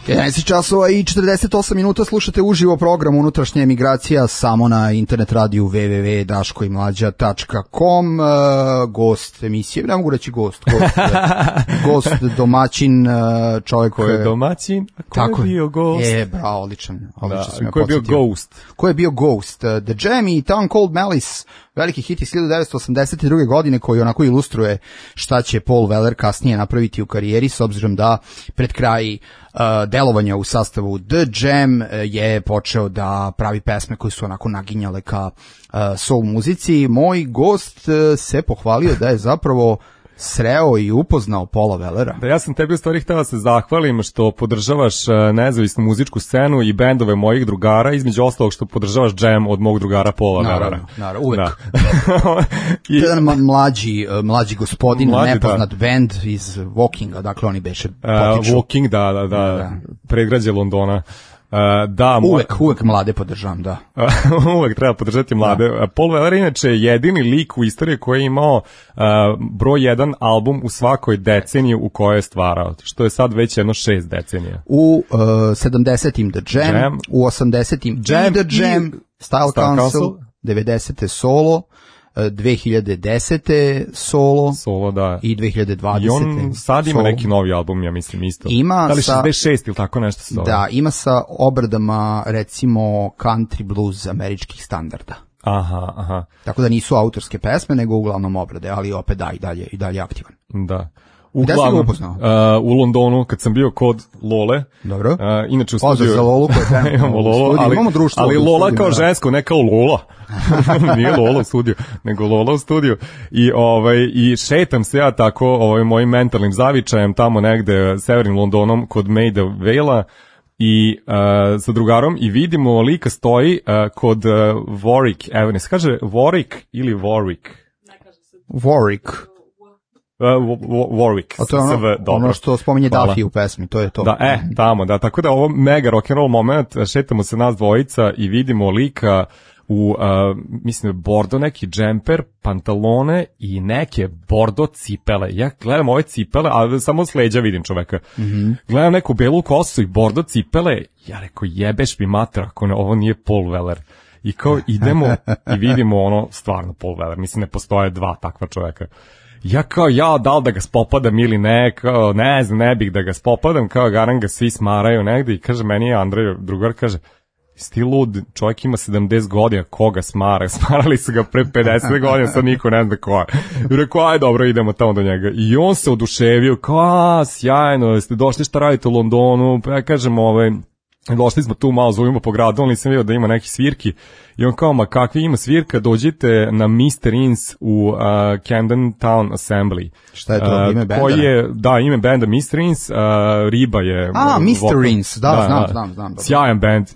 11 časova i 48 minuta slušate uživo program Unutrašnja emigracija samo na internet radiju www.daškoimlađa.com. Gost emisije, ne mogu reći gost domaćin, čovjek Ko je domaćin, a ko je bio gost? Bravo, odličan Ko je bio ghost? Ko je bio Ghost? The Jam i Town Called Malice, veliki hit iz 1982. godine koji onako ilustruje šta će Paul Weller kasnije napraviti u karijeri, s obzirom da pred kraj delovanja u sastavu The Jam je počeo da pravi pesme koje su onako naginjale ka soul muzici. Moj gost se pohvalio da je zapravo sreo i upoznao Paula Wellera. Da, ja sam tebi u stvari htela se zahvalim što podržavaš nezavisnu muzičku scenu i bendove mojih drugara, između ostalog što podržavaš Jam od mog drugara Paula Wellera. Naravno, uvek. Jedan mlađi gospodin, nepoznat bend iz Walkinga, dakle oni beše potiču. Walking, da, predgrađe Londona. Uvek mlade podržavam, da. Uvek treba podržati mlade. Paul Weller inače je jedini lik u istoriji koji je imao broj 1 album u svakoj deceniji u kojoj je stvarao, što je sad već jedno 6 decenija. U 70-im The Jam, u 80-im The Jam, Style Council, 90-te solo, 2010. solo da. I 2020. I on sad ima neki novi album, ja mislim isto. Ima da li 66 ili tako nešto se zove? Da, ima sa obradama recimo country blues američkih standarda. Aha. Tako da nisu autorske pesme, nego uglavnom obrade, ali opet da, i dalje aktivan. Da. Gde si ga upoznao? U Londonu, kad sam bio kod Lole. Dobro. Inače u studiju. Pozdrav za Lolu koja je imamo Lolo, imamo društvo. Ali Lola kao žensko, ne kao Lola. Nije Lola u studiju, nego Lola u studiju. I šetam se ja tako mojim mentalnim zavičajem tamo negde severnim Londonom kod Maida Vale-a i sa drugarom i vidimo lika stoji kod Warwick Avenue. Se kaže Warwick ili Warwick? Ne kaže se. Warwick. Warwick. A to je ono što spominje Duffy u pesmi, to je to. Da, tamo, da, tako da ovo mega rock'n'roll moment, šetamo se nas dvojica i vidimo lika u, mislim, bordo neki džemper, pantalone i neke bordo cipele. Ja gledam ove cipele, a samo s leđa vidim čoveka. Gledam neku belu kosu i bordo cipele, ja rekao, jebeš mi mater ako ovo nije Paul Weller. I kao idemo i vidimo stvarno Paul Weller, mislim ne postoje dva takva čoveka. Ja kao, da li da ga spopadam ili ne, kao, ne znam, ne bih da ga spopadam, kao garan ga svi smaraju negde i kaže, meni je Andrej, drugar, kaže, sti lud, čovjek ima 70 godina, koga smara? Smarali su ga pre 50 godina, sad niko ne zna ko je. I rekao, aj dobro, idemo tamo do njega. I on se oduševio, kao, sjajno, jeste došli šta radite u Londonu, pa ja kažem, došli smo tu malo, zovimo po gradu, ali nisam vidio da ima neki svirki. I on kao, ma kakvi ima svirka, dođite na Mr. Ins u Camden Town Assembly. Šta je to, ime benda? Ime benda Mr. Ins, Riba je... Mr. Ins, da, znam. Sjajan band.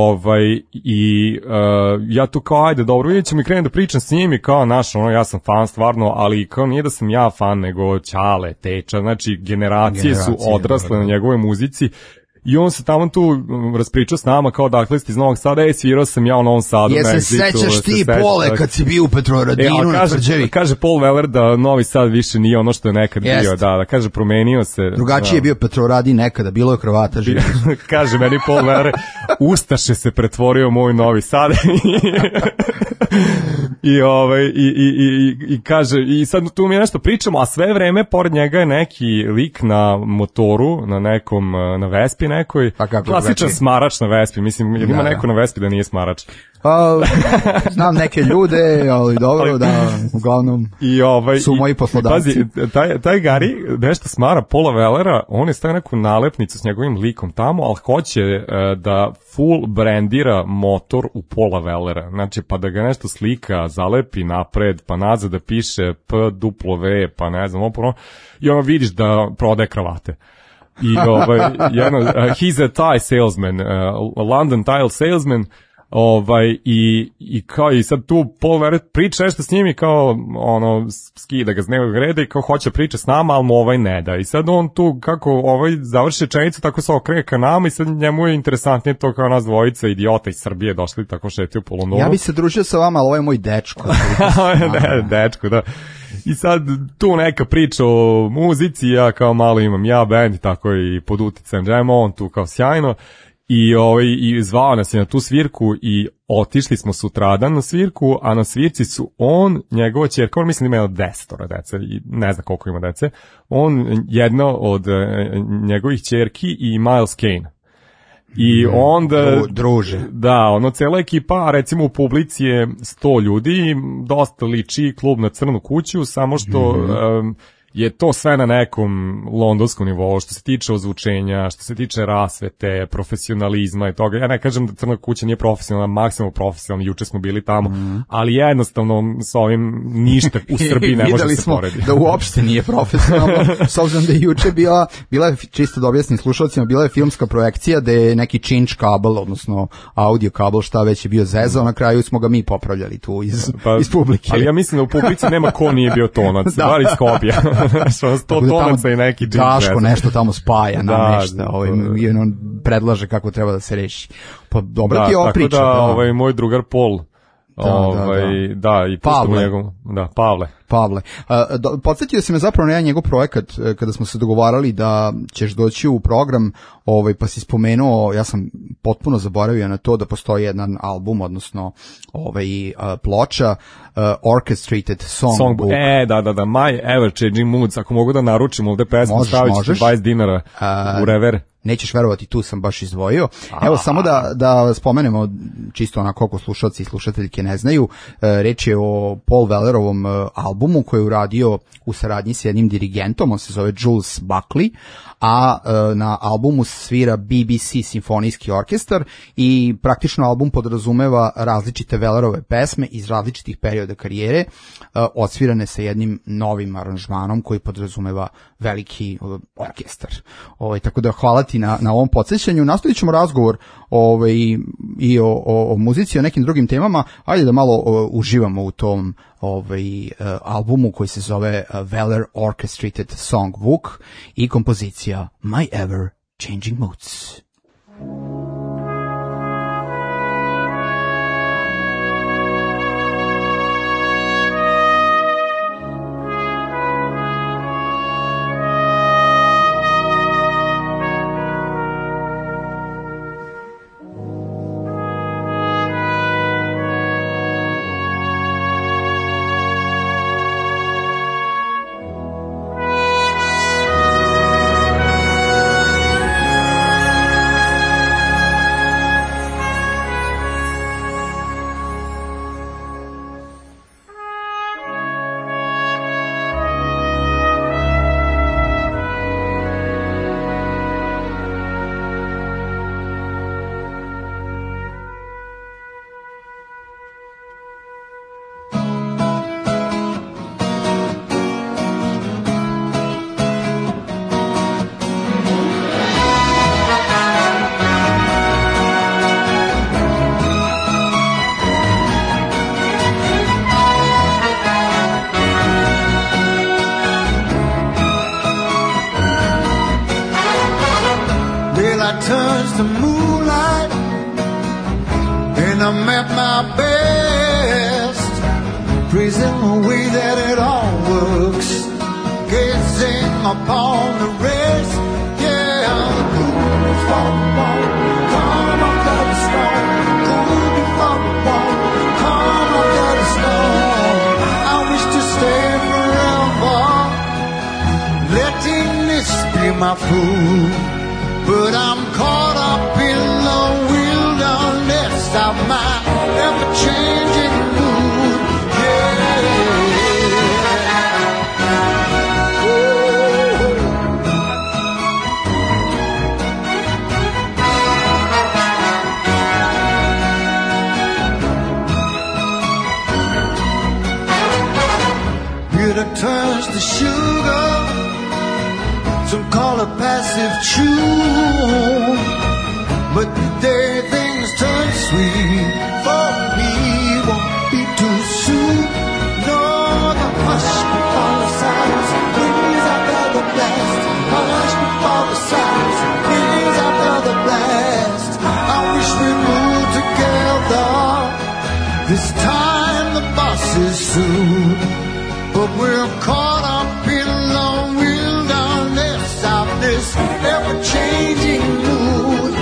I ja tu kao, ajde, dobro, vidjet ćemo i krenem da pričam s njim i kao, ja sam fan stvarno, ali kao nije da sam ja fan, nego Ćale, Teča, znači generacije su odrasle na njegovoj muzici. I on se tamo tu raspričao s nama kao dakle ste iz Novog Sada, svirao sam ja u Novom Sadu. Se sećaš ti Pole kad si bio u Petrovaradinu na Tvrđevi? Kaže Paul Weller da Novi Sad više nije ono što je nekad bio, da kaže promenio se. Drugačije je bio Petrovaradin nekada, bilo je Hrvata živi. Kaže meni Paul Weller, Ustaše se pretvorio moj Novi Sad. I kaže, i sad tu mi nešto pričamo, a sve vreme pored njega je neki lik na motoru, na nekom, na Vespi nekoj, klasičan smarač na Vespi, mislim, jer ima neko na Vespi da nije smarač. Znam neke ljude, ali dobro, da, uglavnom su moji poslodavci. Pazi, taj Gari nešto smara Paula Wellera, on je stavio neku nalepnicu s njegovim likom tamo, ali hoće da full brandira motor u Paula Wellera, znači pa da ga nešto slika, zalepi napred, pa nazad da piše PW, pa ne znam, i vidiš da prodaje kravate. I he's a tie salesman, London tile salesman, i sad tu Paul Weller priča nešto s njim i kao skida ga z dnevnog reda i kao hoće priča s nama, ali mu ne da. I sad on tu kako završi rečenicu, tako se okrene ka nama i sad njemu je interesantnije to kao nas dvojica idiota iz Srbije došli tako šetio po Londonu. Ja bi se družio sa vama, ali ovo je moj dečko. Dečko, da. I sad tu neka priča o muzici, ja kao malo imam band, tako i pod uticajem Jam on tu kao sjajno. I zvao nas je na tu svirku i otišli smo sutradan na svirku, a na svirci su on, njegova ćerka, on mislim da ima 10 dece, i ne zna koliko ima dece, on jedna od njegovih ćerki i Miles Kane. I onda druže. Da, cela ekipa, recimo u publici je 100 ljudi, dosta liči klub na Crnu kuću, samo što je to sve na nekom londonskom nivou, što se tiče ozvučenja, što se tiče rasvete, profesionalizma i toga. Ja ne kažem da Crna kuća nije profesionalna, maksimalno profesionalna, juče smo bili tamo, ali jednostavno s ovim ništa u Srbiji ne može se porediti. Videli smo da uopšte nije profesionalno, s obzirom da je juče bila je, čisto da objasnim slušalcima, bila je filmska projekcija da je neki change kabel, odnosno audio kabel, šta već je bio zezao, na kraju smo ga mi popravljali tu iz publike. Ali ja mislim da u publici nema ko nije bio tonac, bar iz Skopja. 100 tonaca i neki Daško nešto tamo spaja, namešta, i on predlaže kako treba da se reši. Pa dobra ti je ova priča. Tako da, moj drugar Paul, i pustimo njegov, Pavle. Podsjetio si me zapravo na jedan njegov projekat kada smo se dogovarali da ćeš doći u program, pa si spomenuo, ja sam potpuno zaboravio na to da postoji jedan album, odnosno ploča Orchestrated Songbook. Da, My Ever Changing Moods, ako mogu da naručim ovde pesmu, stavit ću $20 u rever. Nećeš verovati, tu sam baš izdvojio. Evo, samo da spomenemo, čisto onako ako slušalci i slušateljke ne znaju, reč je o Paul Wellerovom albumu koji je uradio u saradnji s jednim dirigentom, on se zove Jules Buckley, a na albumu svira BBC simfonijski orkestar i praktično album podrazumeva različite Wellerove pesme iz različitih perioda karijere, odsvirane sa jednim novim aranžmanom koji podrazumeva veliki orkestar. Tako da hvala ti na ovom podsjećanju. Nastavit ćemo razgovor i o muzici, o nekim drugim temama. Ajde da malo uživamo u tom albumu koji se zove Weller Orchestrated Songbook i kompozicija My Ever Changing Moods. My food, but I'm caught up in the wilderness of my ever-changing mood. Bitter turns to sugar. Some call it passive chew, but the day things turn sweet for me won't be too soon. No, the hush before the silence brings after the blast. Hush before the silence brings after the blast. I wish we moved together. This time the bus is soon. but we're caught up in the wilderness of this ever-changing mood.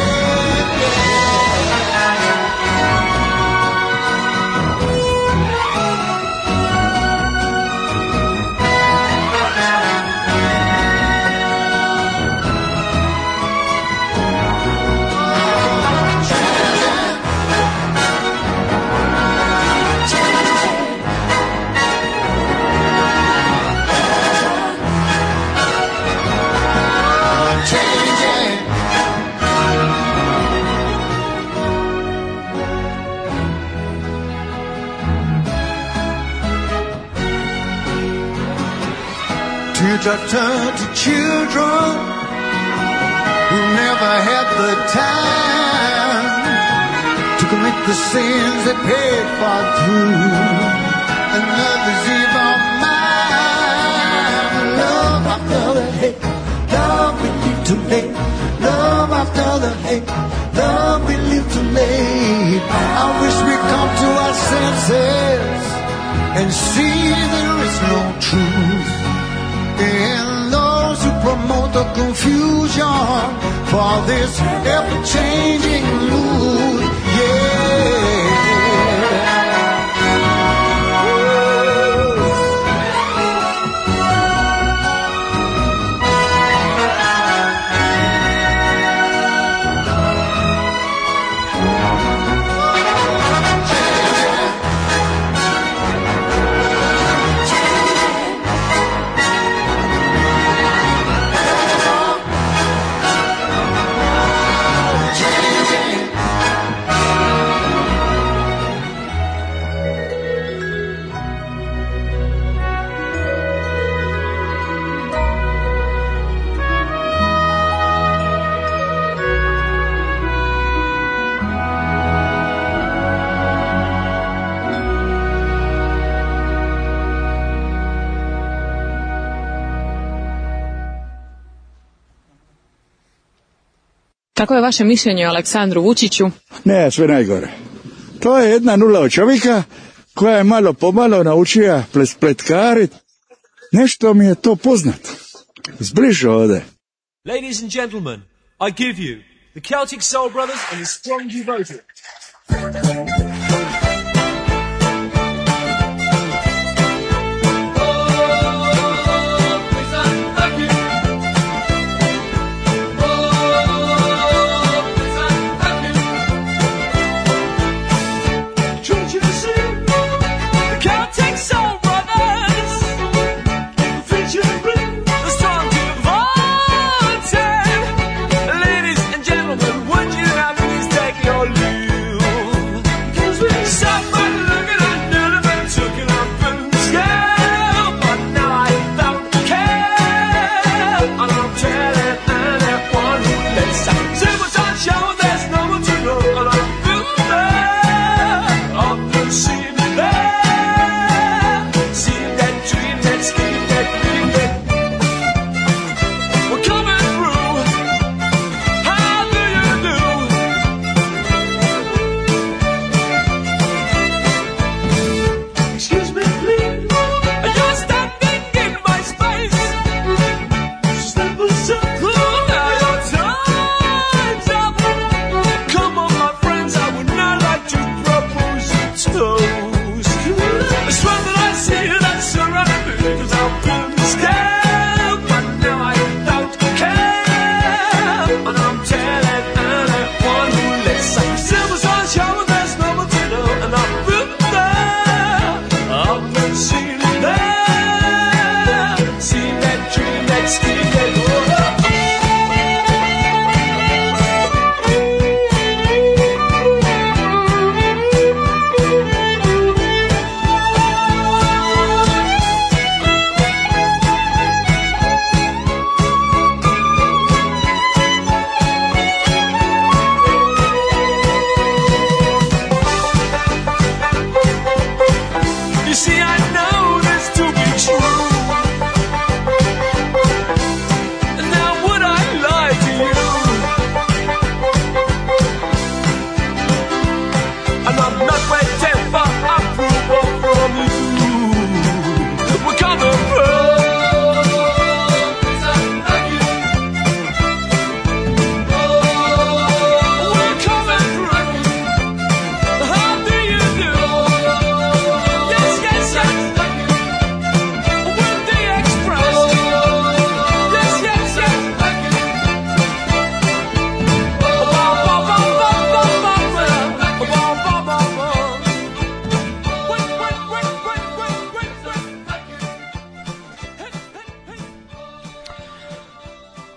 Teardrops turn to children who never had the time to commit the sins they paid for through another's evil mind. Love after the hate, love we live too late. Love after the hate, love we live too late. I wish we come to our senses and see there is no truth in those who promote the confusion for this ever-changing mood. Yeah. Kako je vaše mišljenje o Aleksandru Vučiću? Ne, sve najgore. To je jedna nula od čovjeka koja je malo pomalo naučila pletkarit. Nešto mi je to poznato. Zbliže ovdje. Ladies and gentlemen, I give you the Celtic Soul Brothers and the Strong Devoted.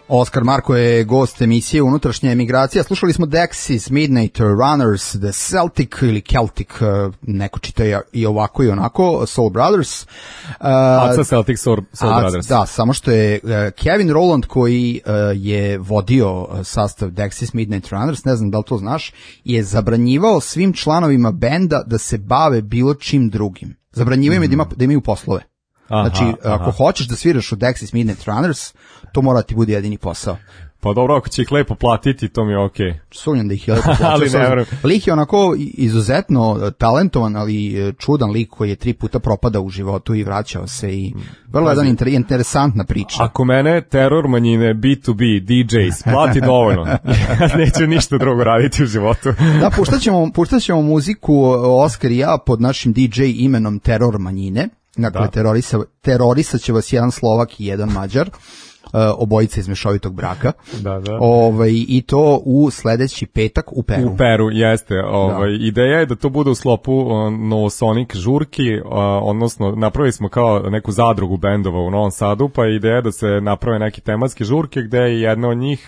Oskar Marko je gost emisije Unutrašnja emigracija. Slušali smo Dexys, Midnight Runners, The Celtic ili Celtic, neko čita i ovako i onako, Soul Brothers. Aca Celtic, Soul Brothers. Da, samo što je Kevin Rowland koji je vodio sastav Dexys, Midnight Runners, ne znam da li to znaš, je zabranjivao svim članovima benda da se bave bilo čim drugim. Zabranjivao im da imaju poslove. Znači, ako hoćeš da sviraš u Dexys Midnight Runners, to mora ti bude jedini posao. Pa dobro, ako će ih lepo platiti, to mi je okej. Sumnjam da ih je lepo platio. Lik je onako izuzetno talentovan, ali čudan lik koji je 3 puta propadao u životu i vraćao se i vrlo jedan interesantna priča. Ako mene teror manjine B2B, DJs, plati dovoljno, neću ništa drugo raditi u životu. Da, puštat ćemo muziku Oskar i ja pod našim DJ imenom Teror manjine. Dakle, terorisat će vas jedan Slovak i jedan Mađar, obojica iz mešovitog braka. Da. I to u sledeći petak u Peru. U Peru, jeste. Ideja je da to bude u sklopu Novosonic žurki, odnosno napravili smo kao neku zadrugu bendova u Novom Sadu, pa je ideja da se naprave neke tematske žurke gde je jedna od njih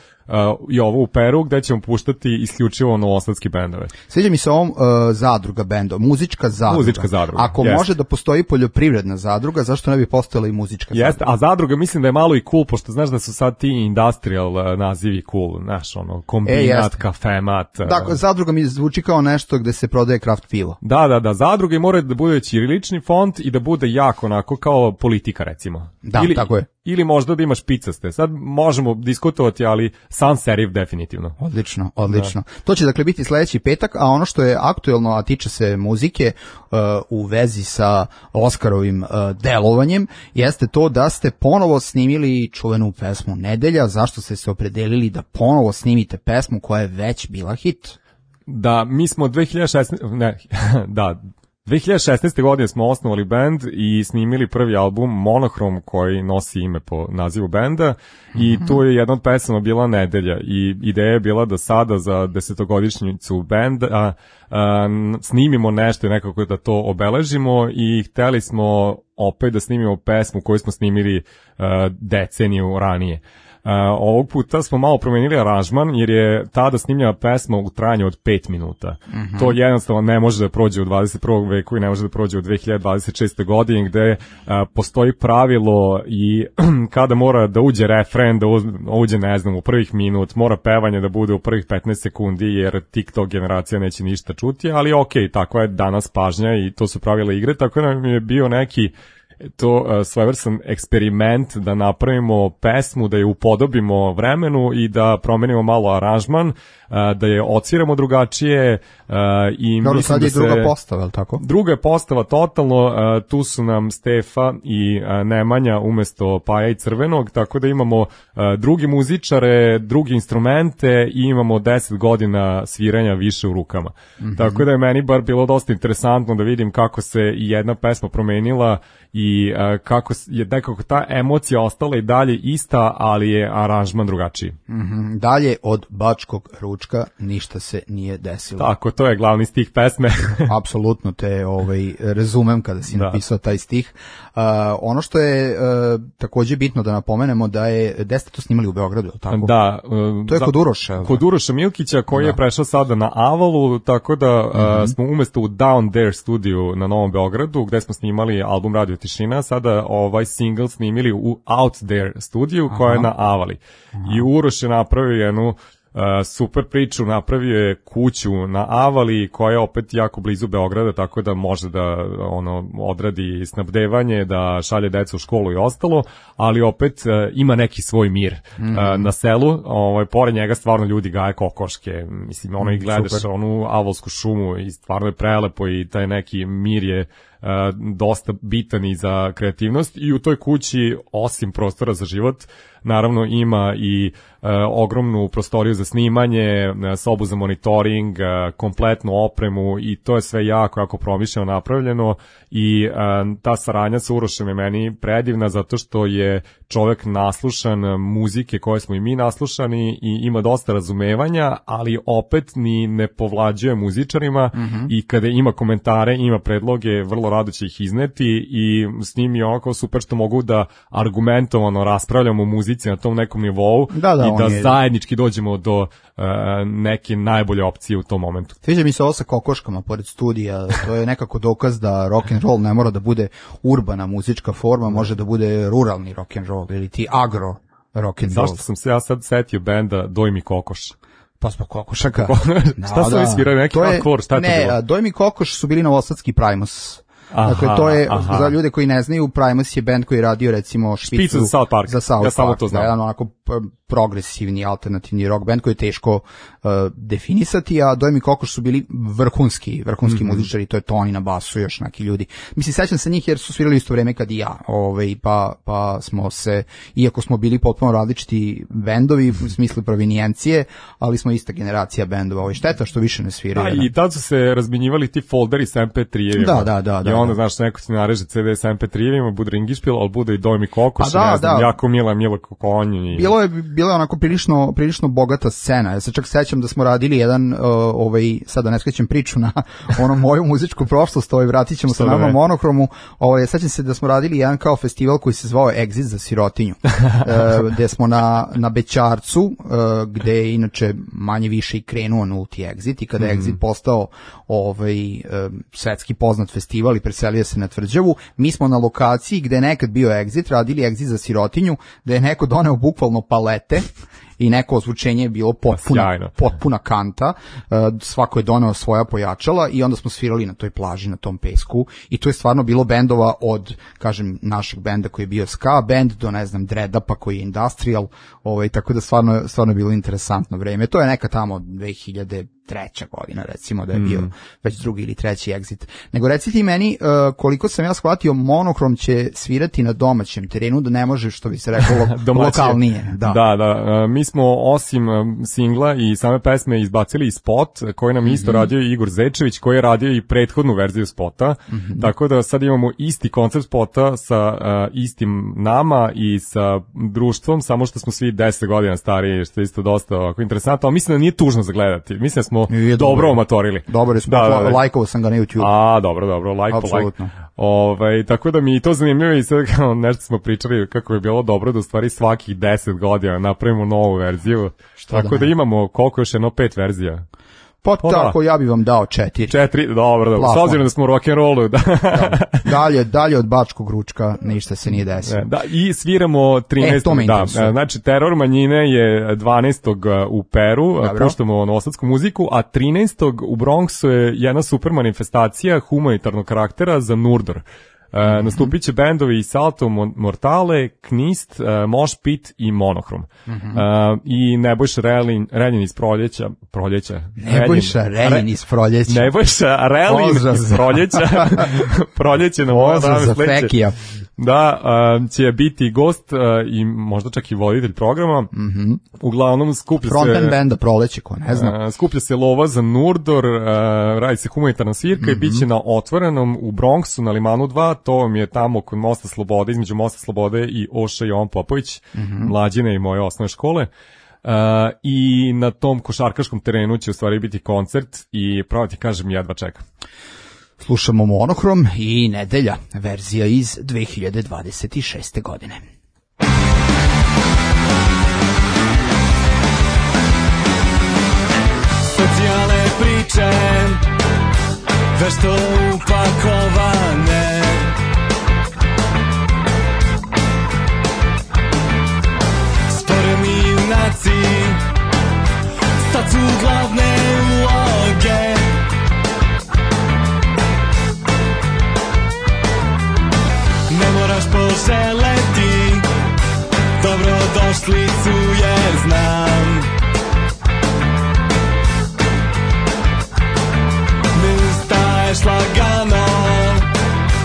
i ovo u Peru, gde ćemo puštati isključivo novosadski bendove. Sviđa mi se ovom zadruga bendova, muzička zadruga. Ako može da postoji poljoprivredna zadruga, zašto ne bi postojala i muzička zadruga? A zadruga mislim da je malo i cool, pošto znaš da su sad ti industrial nazivi cool, znaš, kombinat, kafemat. Dakle, zadruga mi zvuči kao nešto gde se prodaje kraft pivo. Da, zadruga mora da bude ćirilični font i da bude jako onako kao politika, recimo. Da, tako je. Ili možda da imaš picaste. Sad možemo diskutovati, ali sans serif definitivno. Odlično. Da. To će dakle biti sledeći petak, a ono što je aktuelno, a tiče se muzike u vezi sa Oskarovim delovanjem, jeste to da ste ponovo snimili čuvenu pesmu Nedelja. Zašto ste se opredelili da ponovo snimite pesmu koja je već bila hit? Da, mi smo 2016. godine smo osnovali bend i snimili prvi album Monochrome koji nosi ime po nazivu benda i tu je jedna od pesama bila Nedelja i ideja je bila da sada za 10-godišnjicu benda snimimo nešto i nekako da to obeležimo i hteli smo opet da snimimo pesmu koju smo snimili deceniju ranije. Ovog puta smo malo promenili aranžman jer je tada snimljena pesma u trajanju od 5 minuta. To jednostavno ne može da prođe u 21. veku i ne može da prođe u 2026. godini gde postoji pravilo i kada mora da uđe refren, da uđe ne znam u prvih minut, mora pevanje da bude u prvih 15 sekundi jer TikTok generacija neće ništa čuti, ali okej, tako je danas pažnja i to su pravila igre, tako da nam je bio neki svojevrstan eksperiment da napravimo pesmu, da je upodobimo vremenu i da promenimo malo aranžman, da je odsviramo drugačije i dobro, mislim sad je druga postava, je li tako? Druga je postava totalno, tu su nam Stefa i Nemanja umesto Paja i Crvenog, tako da imamo drugi muzičare, drugi instrumente i imamo 10 godina sviranja više u rukama. Tako da je meni bar bilo dosta interesantno da vidim kako se i jedna pesma promenila i kako je nekako ta emocija ostala i dalje ista, ali je aranžman drugačiji. Dalje od Bačkog ručka ništa se nije desilo. Tako, to je glavni stih pesme. Apsolutno te razumem kada si napisao taj stih. Ono što je takođe bitno da napomenemo da gde ste to snimali u Beogradu, tako? Da. To je kod Uroša. Kod Uroša Milkića koji je prešao sada na Avalu, tako da smo umesto u Down There studiju na Novom Beogradu, gde smo snimali album Radio Tišina, sada ovaj single snimili u Out There studiju koja je na Avali. I Uroš je napravio jednu super priču, napravio je kuću na Avali koja je opet jako blizu Beograda, tako da može da odradi snabdevanje, da šalje decu u školu i ostalo, ali opet ima neki svoj mir na selu. Pored njega stvarno ljudi gaje kokoške, mislim, i gledaš onu avalsku šumu i stvarno je prelepo i taj neki mir je dosta bitan i za kreativnost i u toj kući osim prostora za život naravno ima i ogromnu prostoriju za snimanje, sobu za monitoring, kompletnu opremu i to je sve jako promišljeno napravljeno i ta saradnja sa Urošem je meni predivna zato što je čovjek naslušan muzike koje smo i mi naslušani i ima dosta razumevanja, ali opet ni ne povlađuje muzičarima i kada ima komentare, ima predloge, vrlo rado će ih izneti i s njim je onako super što mogu da argumentovano raspravljamo o muzici na tom nekom nivou i da zajednički dođemo do neke najbolje opcije u tom momentu. Sviđa mi se ovo sa kokoškama pored studija, to je nekako dokaz da rock and roll ne mora da bude urbana muzička forma, može da bude ruralni rock and roll ili ti agro rock and roll. Zašto sam se ja sad setio benda Dojmi Kokoš? Pa zbog kokošaka. Šta su ovi svirali, neki hardcore, šta je to bilo? Ne, Dojmi Kokoš su bili novosadski Primus. Dakle, to je, za ljude koji ne znaju, Primus je band koji je radio, recimo, Špicu za South Park. Za South ja samo Park, to znam. Jedan onako progresivni, alternativni rock band koji je teško definisati, a Dojmi Kokoš su bili vrhunski muzičari, to je Toni na basu, još neki ljudi. Mislim, sećam se njih jer su svirali isto vreme kad i ja, pa smo se, iako smo bili potpuno različiti bendovi, u smislu provenijencije, ali smo ista generacija bendova. Šteta što više ne sviraju. Da, i tad su se razminjivali ti folderi sa MP3-evima. Da. I onda, znaš, neko ti nareže CD sa MP3-evima, bude Ringišpil, ali bude i Dojmi Kokoš, ne znam, jako Mila Kokonju. Bilo je onako prilično bogata scena. Ja se čak sećam da smo radili jedan, sada ne skrećem priču na ono moju muzičku prošlost, vratit ćemo se na Monohromu. Sećam se da smo radili jedan kao festival koji se zvao Exit za sirotinju, gde smo na Bećarcu, gde je inače manje više i krenuo nulti Exit i kada je Exit postao svetski poznat festival i preselio se na Tvrđavu, mi smo na lokaciji gde je nekad bio Exit, radili Exit za sirotinju, da je neko doneo bukvalno palete i neko ozvučenje je bilo potpuna kanta, svako je doneo svoja pojačala i onda smo svirali na toj plaži, na tom pesku i to je stvarno bilo bendova od, kažem, našeg benda koji je bio ska band do, ne znam, Dreadapa koji je industrial, tako da stvarno je bilo interesantno vreme. To je neka tamo 2003. godina, recimo, da je bio već drugi ili treći Exit. Nego recite i meni, koliko sam ja shvatio, Monohrom će svirati na domaćem terenu, da ne može, što bi se rekao, lokalnije. Da, mi smo osim singla i same pesme izbacili i spot koji nam isto radio Igor Zečević, koji je radio i prethodnu verziju spota, tako da sad imamo isti koncept spota sa istim nama i sa društvom, samo što smo svi 10 godina stariji, što je isto dosta ovako interesantno, ali mislim da nije tužno za gledati. Mislim da smo dobro omatorili. Dobro, lajkovao sam ga na YouTube. Dobro, like. Tako da mi je to zanimljivo i sad nešto smo pričali kako je bilo dobro da u stvari svakih 10 godina napravimo novu verziju. Tako da imamo koliko još 5 verzija. Pa tako, ja bih vam dao 4. Dobro. S obzirom da smo u rock'n'rollu. Dalje od Bačkog ručka ništa se nije desilo. I sviramo 13. Znači, Teror manjine je 12. u Peru, puštamo novosadsku muziku, a 13. u Bronxu je jedna super manifestacija humanitarnog karaktera za Nurdor. Nastupit će bendovi Salto Mortale, Knist, Mosh Pit i Monohrom. I Nebojša Relin iz Proljeća. Nebojša Relin iz Proljeća. Nebojša Relin iz Proljeća. Proljeće na moja dame sledeće. Da, će biti gost i možda čak i voditelj programa. Uglavnom skuplja se... Frontman benda Proleće, ko ne zna. Skuplja se lova za Nurdor, radi se humanitarna svirka i bit će na Otvorenom u Bronxu, na Limanu 2, to vam je tamo kod Mosta Slobode, između Mosta Slobode i Oša Jovan Popović, mlađine i moje osnovne škole. I na tom košarkaškom terenu će u stvari biti koncert i pravo ti kažem, jedva čekam. Slušamo Monohrom i Nedelja, verzija iz 2026. godine. Socijalne priče, vešto upakovane, sporni junaci, sad su glavne uloge. Ne moraš poželeti dobrodošlicu jer znam ne ustaješ lagano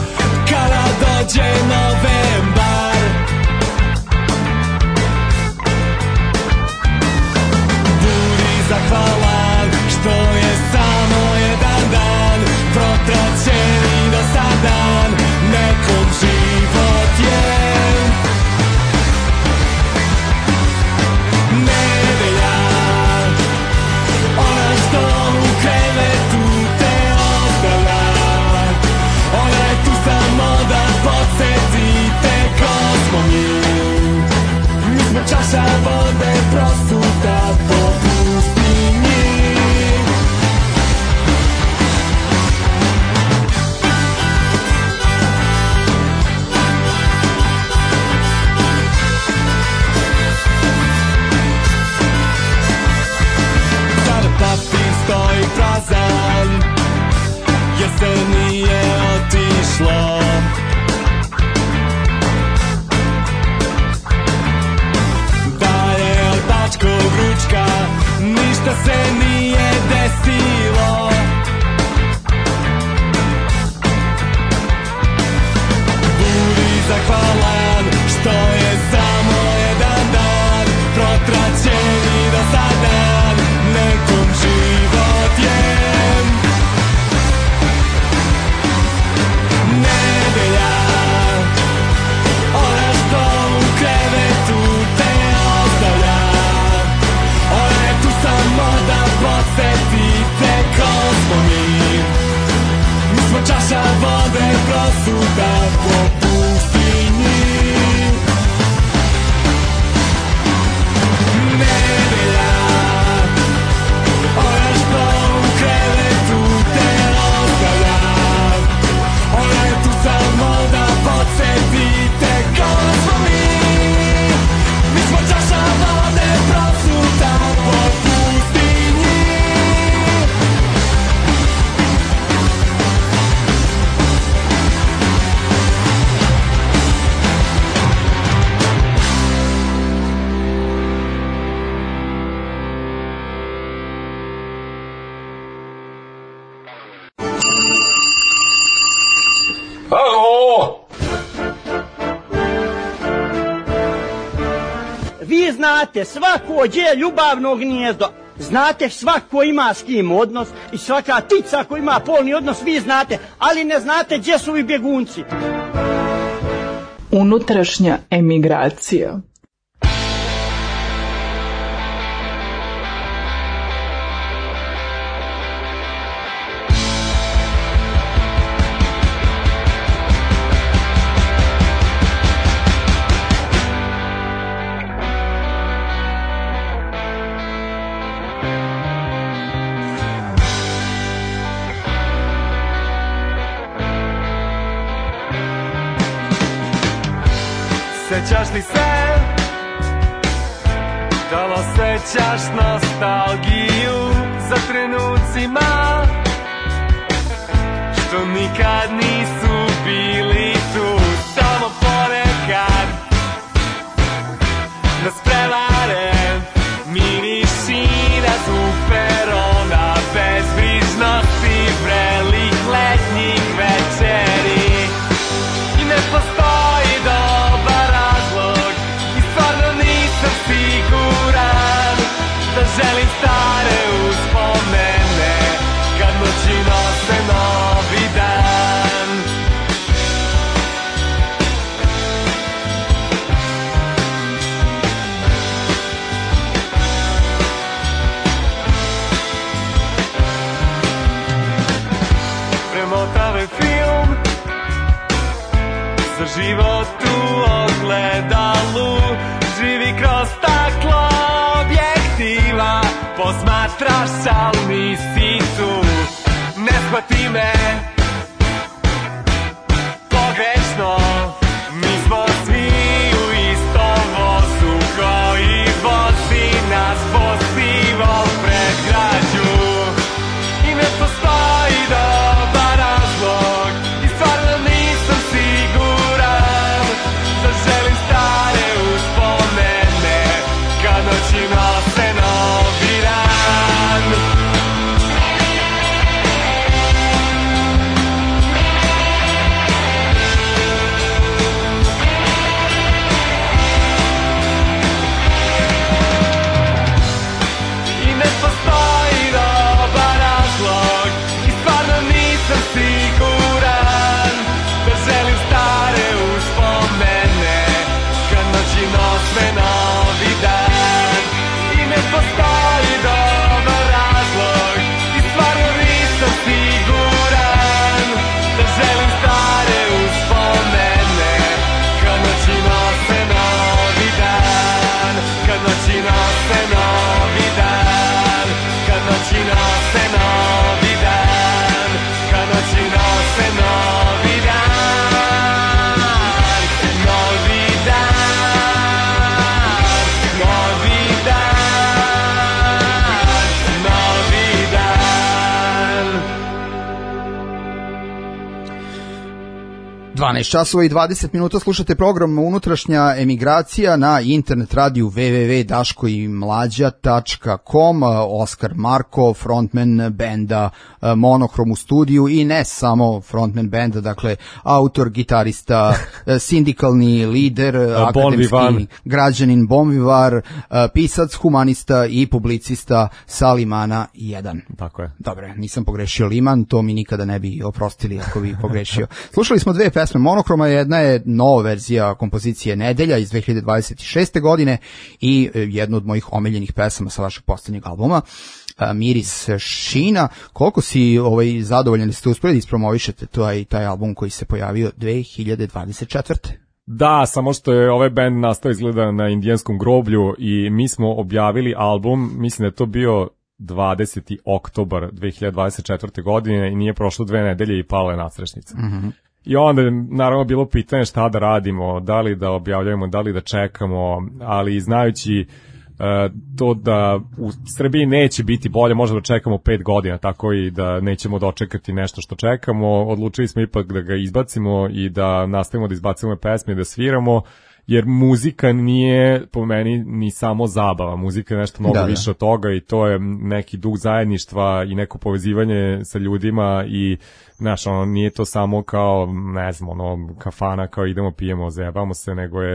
znate svako gdje ljubavno gnijezdo, znate svako ima s kim odnos i svaka ptica ko ima polni odnos vi znate, ali ne znate gdje su i bjegunci. Unutrašnja emigracija. Sjećaš li se, da li osjećaš nostalgiju za trenucima što nikad nisu bili tu, samo ponekad nas prevare miriši razumperona bezbrižnosti vrelih letnjih večeri i ne postoji dobar razlog i stvarno nisam siguran da želim stare uspomene kad noći nose novi dan. Premotave film za život u ogledalu, živi kroz staklo objektiva, posmatraš al nisi tu, ne shvati me pogrešno, mi smo svi u istom vozu koji vozi nas festival pred građu i ne postoji dobar razlog i stvarno nisam siguran da želim stare uspomene kad noći nose novi dan. I ne postoji dobar razlog i stvarno nisam siguran da želim stare uspomene kad noći nose novi dan. I ne postoji dobar razlog i stvarno nisam siguran da želim stare uspomene kad noći nose novi dan, kad noći nose novi dan, kad noći nose novi dan, kad noći nose novi dan, novi dan, novi dan, novi dan. 12 časova i 20 minuta slušate program Unutrašnja emigracija na internet radiju www.daškoimlađa.com. Oskar Marko, frontman benda Monohrom u studiju i ne samo frontman benda, dakle autor, gitarista, sindikalni lider, akademski građanin, bomvivar, pisac, humanista i publicista sa Limana 1. Tako je. Dobre, nisam pogrešio Liman, to mi nikada ne bi oprostili ako bi pogrešio. Slušali smo dve pesme Monohroma, jedna je nova verzija kompozicije Nedelja iz 2026. godine i jednu od mojih omiljenih pesama sa vašeg poslednjeg albuma, Miris šina. Koliko si zadovoljan da ste uspeli da ispromovišete taj album koji se pojavio 2024. Da, samo što je ovaj band nastao izgleda na indijanskom groblju i mi smo objavili album, mislim da je to bio 20. oktobar 2024. godine i nije prošlo 2 nedelje i pala je nasrešnica. I onda je naravno bilo pitanje šta da radimo, da li da objavljujemo, da li da čekamo, ali znajući to da u Srbiji neće biti bolje, možda da čekamo 5 godina, tako i da nećemo dočekati nešto što čekamo, odlučili smo ipak da ga izbacimo i da nastavimo da izbacimo pesme i da sviramo, jer muzika nije po meni ni samo zabava, muzika je nešto mnogo više od toga i to je neki duh zajedništva i neko povezivanje sa ljudima i znaš, nije to samo kao, ne znam, kafana kao idemo pijemo, zajebamo se, nego je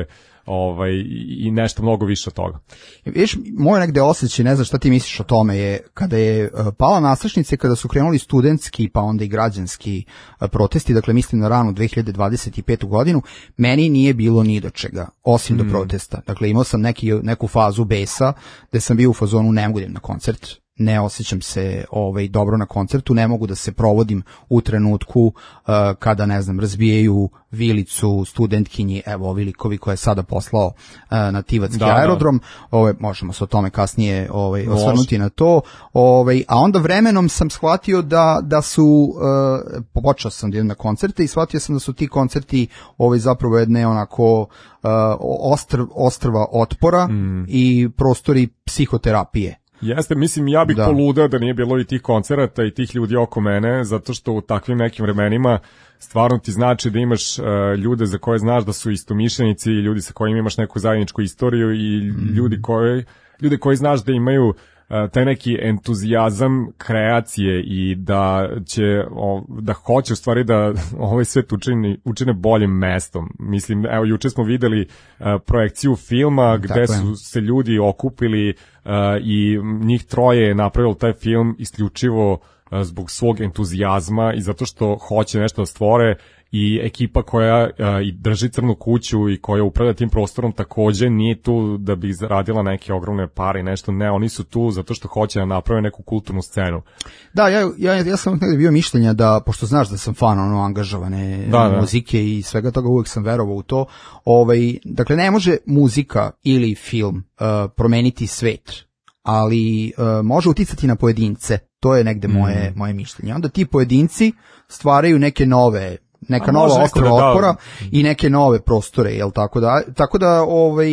i nešto mnogo više od toga. Viš, moje negde osjećaj, ne znam šta ti misliš o tome, je kada je pala nastrešnica, kada su krenuli studentski pa onda i građanski protesti, dakle mislim na ranu 2025. godinu, meni nije bilo ni do čega, osim do protesta. Dakle imao sam neku fazu besa, gde sam bio u fazonu ne mogu na koncert, ne osjećam se dobro na koncertu, ne mogu da se provodim u trenutku kada, ne znam, razbijaju vilicu studentkinji, evo ovi likovi koje je sada poslao na Tivatski aerodrom, možemo se o tome kasnije osvrnuti na to, a onda vremenom sam shvatio da su, počeo sam da idem na koncerte i shvatio sam da su ti koncerti zapravo jedne onako ostrva otpora i prostori psihoterapije. Jeste, mislim, ja bih poludeo da nije bilo i tih koncerata i tih ljudi oko mene, zato što u takvim nekim vremenima stvarno ti znači da imaš ljude za koje znaš da su istomišljenici, ljudi sa kojima imaš neku zajedničku istoriju i ljude koji znaš da imaju taj neki entuzijazam kreacije i da hoće u stvari da ovaj svet učine boljim mestom. Mislim, evo, juče smo videli projekciju filma gde su se ljudi okupili i njih troje je napravilo taj film isključivo zbog svog entuzijazma i zato što hoće nešto da stvore, i ekipa koja i drži Crnu kuću i koja upravlja tim prostorom takođe nije tu da bi zaradila neke ogromne pare i nešto, ne, oni su tu zato što hoće da naprave neku kulturnu scenu. Da, ja sam negde bio mišljenja da, pošto znaš da sam fan angažovane muzike i svega toga, uvek sam verovao u to, dakle ne može muzika ili film promeniti svet, ali može uticati na pojedince, to je negde moje mišljenje. Onda ti pojedinci stvaraju neka nova ostrva otpora i neke nove prostore, jel tako da? Tako da,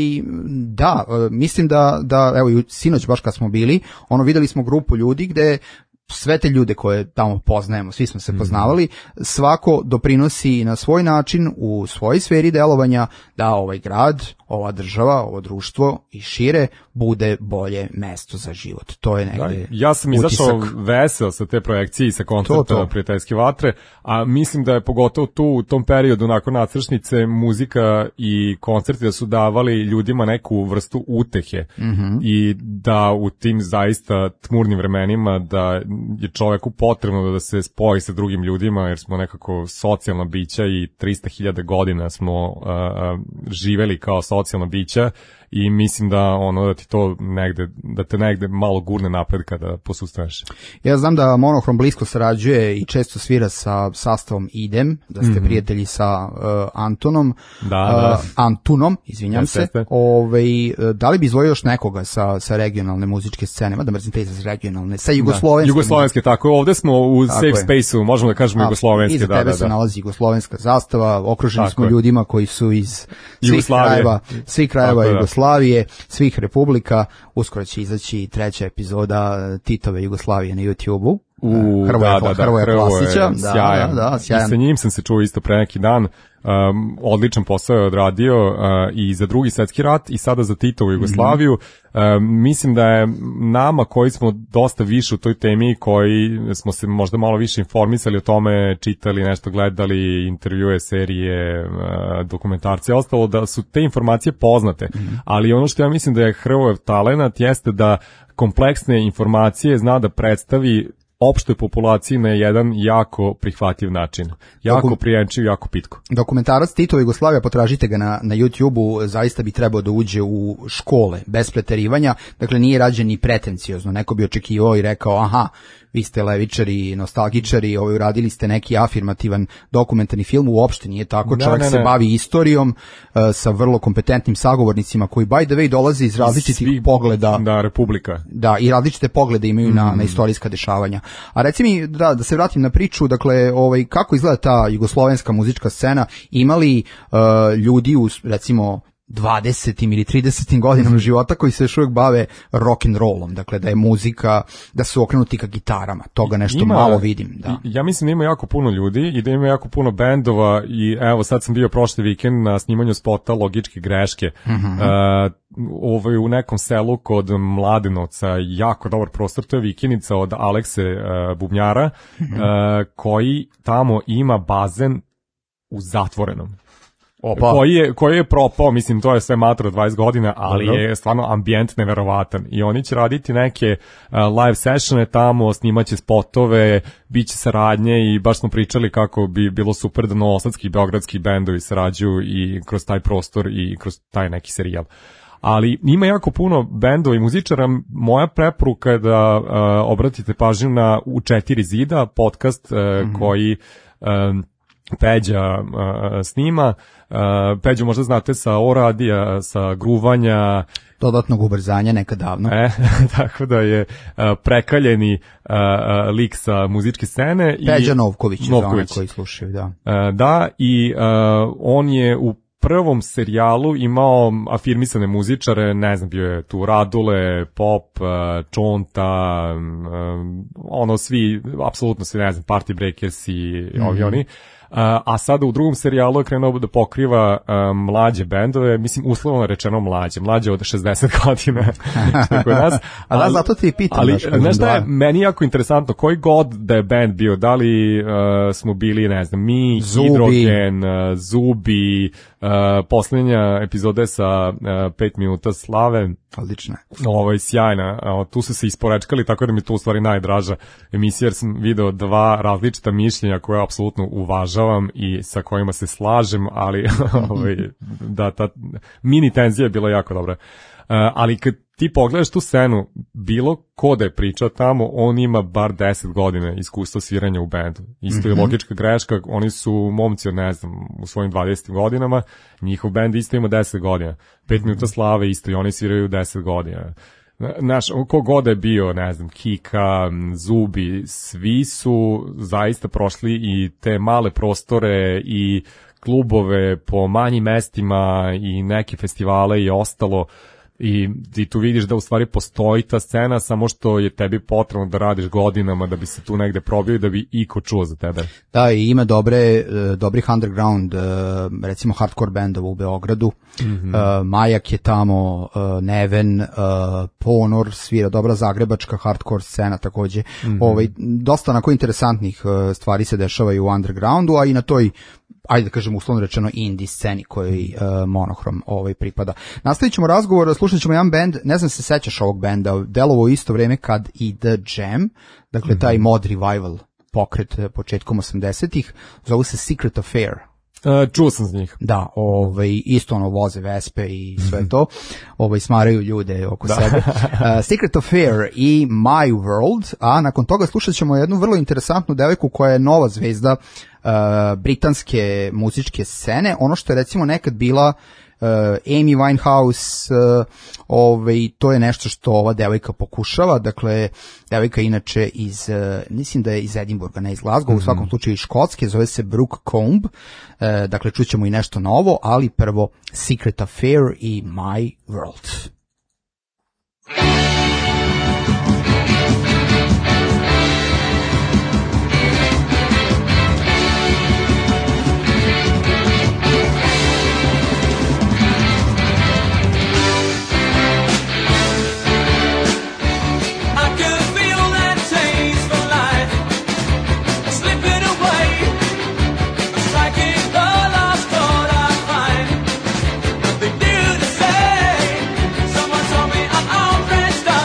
mislim da, evo, sinoć baš kad smo bili, videli smo grupu ljudi gde sve te ljude koje tamo poznajemo, svi smo se poznavali, svako doprinosi na svoj način, u svojoj sferi delovanja, da ovaj grad, ova država, ovo društvo i šire bude bolje mesto za život. To je negde ja sam izašao vesel sa te projekcije i sa koncerta Prijateljske vatre, a mislim da je pogotovo tu u tom periodu nakon nastrešnice muzika i koncerti da su davali ljudima neku vrstu utehe i da u tim zaista tmurnim vremenima da je čoveku potrebno da se spoji sa drugim ljudima, jer smo nekako socijalna bića i 300.000 godina smo živeli kao socijalna bića i mislim da da ti to da te negde malo gurne napred kada posustaneš. Ja znam da Monohrom blisko sarađuje i često svira sa sastavom Idem, da ste prijatelji sa Antunom, izvinjam se. Da li bi izdvojio još nekoga sa regionalne muzičke scene, mada mrzim te iz regionalne, sa jugoslovenske, tako, ovde smo u safe space-u, možemo da kažemo jugoslovenske. Iza tebe se nalazi jugoslovenska zastava, okruženi smo ljudima koji su iz svih krajeva Jugoslavije, svih republika. Uskoro će izaći 3. epizoda Titove Jugoslavije na YouTube-u. Hrvoje Klasića. Sjajan. I sa njim sam se čuo isto pre neki dan. Odličan posao je odradio i za Drugi svetski rat i sada za Titovu Jugoslaviju. Mislim da je nama koji smo dosta više u toj temi, koji smo se možda malo više informisali o tome, čitali nešto, gledali intervjue, serije, dokumentarce i ostalo, da su te informacije poznate. Ali ono što ja mislim da je Hrvojev talenat jeste da kompleksne informacije zna da predstavi opštoj populaciji na jedan jako prihvatljiv način. Jako prijenčiv, jako pitko. Dokumentarac Titova Jugoslavija, potražite ga na YouTube-u, zaista bi trebao da uđe u škole, bez preterivanja, dakle nije rađen ni pretenciozno, neko bi očekivao i rekao, aha, vi ste levičari, nostalgičari, uradili ste neki afirmativan dokumentarni film, uopšte nije tako, čovjek se bavi istorijom sa vrlo kompetentnim sagovornicima koji, by the way, dolaze iz različitih pogleda. Da, republika. Da, i različite poglede imaju na istorijska dešavanja. A reci mi, da se vratim na priču, dakle, kako izgleda ta jugoslovenska muzička scena, imali ljudi u, recimo, 20. ili 30. godinama života koji se još uvijek bave rock and rollom, dakle da je muzika, da su okrenuti ka gitarama, toga nešto malo vidim. Da. Ja mislim da ima jako puno ljudi i da ima jako puno bendova i evo sad sam bio prošli vikend na snimanju spota Logičke greške. U nekom selu kod Mladenovca, jako dobar prostor, to je vikenica od Alekse Bubnjara, koji tamo ima bazen u zatvorenom. Opa. Koji je propao, mislim, to je sve matro 20 godina, ali je stvarno ambijent neverovatan. I oni će raditi neke live sessione tamo, snimaće spotove, bit će saradnje i baš smo pričali kako bi bilo super da novosadski i beogradski bendovi sarađuju i kroz taj prostor i kroz taj neki serijal. Ali ima jako puno bendova i muzičara. Moja preporuka je da obratite pažnju na U 4 zida, podcast koji Peđa snima. Peđu možda znate sa O-radija, sa Gruvanja, dodatnog ubrzanja nekad davno. Tako da je prekaljeni lik sa muzičke scene. Peđa Novković, za one koji slušaju, da. Da, i on je u prvom serijalu imao afirmisane muzičare, ne znam, bio je tu Radule, Pop, Čonta, ono svi, apsolutno svi, ne znam, Party Breakers i ovi oni. A sada u drugom serijalu je krenuo da pokriva mlađe bendove, mislim uslovno rečeno mlađe od 60 godina kod nas. Ali zato ti pitam. Ali znaš šta je meni jako interesantno, koji god da je bend bio, da li smo bili, ne znam, mi, Zubi. Hidrogen, Zubi, posljednja epizode sa 5 minuta slave. Odlična. Sjajna. Tu su se isporečkali, tako da mi to u stvari najdraža emisija, jer sam video dva različita mišljenja koje apsolutno uvažavam i sa kojima se slažem, ali da, ta mini tenzija je bila jako dobra. Ali kad ti pogledaš tu scenu, bilo ko da je pričao tamo, on ima bar 10 godina iskustva sviranja u bendu. Isto je logička greška, oni su momci od, ne znam, u svojim 20 godinama, njihov bend isto ima 10 godina. 5 minuta slave isto i oni sviraju 10 godina. Znaš, ko god je bio, ne znam, Kika, Zubi, svi su zaista prošli i te male prostore i klubove po manjim mestima i neke festivale i ostalo. I ti tu vidiš da u stvari postoji ta scena, samo što je tebi potrebno da radiš godinama da bi se tu negde probio i da bi iko čuo za tebe. Da, i ima dobrih underground, recimo hardcore bendova u Beogradu. Majak je tamo, Neven, Ponor svira, dobra zagrebačka hardcore scena takođe. Dosta onako interesantnih stvari se dešavaju u undergroundu, a i na toj, ajde da kažem uslovno rečeno, indie sceni kojoj Monohrom pripada. Nastavit ćemo razgovor, slušat ćemo jedan band, ne znam se sećaš ovog benda, delovo isto vreme kad i The Jam, dakle taj mod revival pokret početkom 80-ih, zovu se Secret Affair. Čuo sam z njih. Da, isto voze Vespe i sve to, smaraju ljude oko sebe. Secret Affair i My World, a nakon toga slušat ćemo jednu vrlo interesantnu devojku koja je nova zvezda britanske muzičke scene, ono što je recimo nekad bila Amy Winehouse, to je nešto što ova devojka pokušava, dakle devojka inače iz, mislim da je iz Edinburgha, ne iz Glasgow, u svakom slučaju iz Škotske, zove se Brooke Combe, dakle čućemo i nešto novo, ali prvo Secret Affair i My World. Someone told me I'm all dressed up.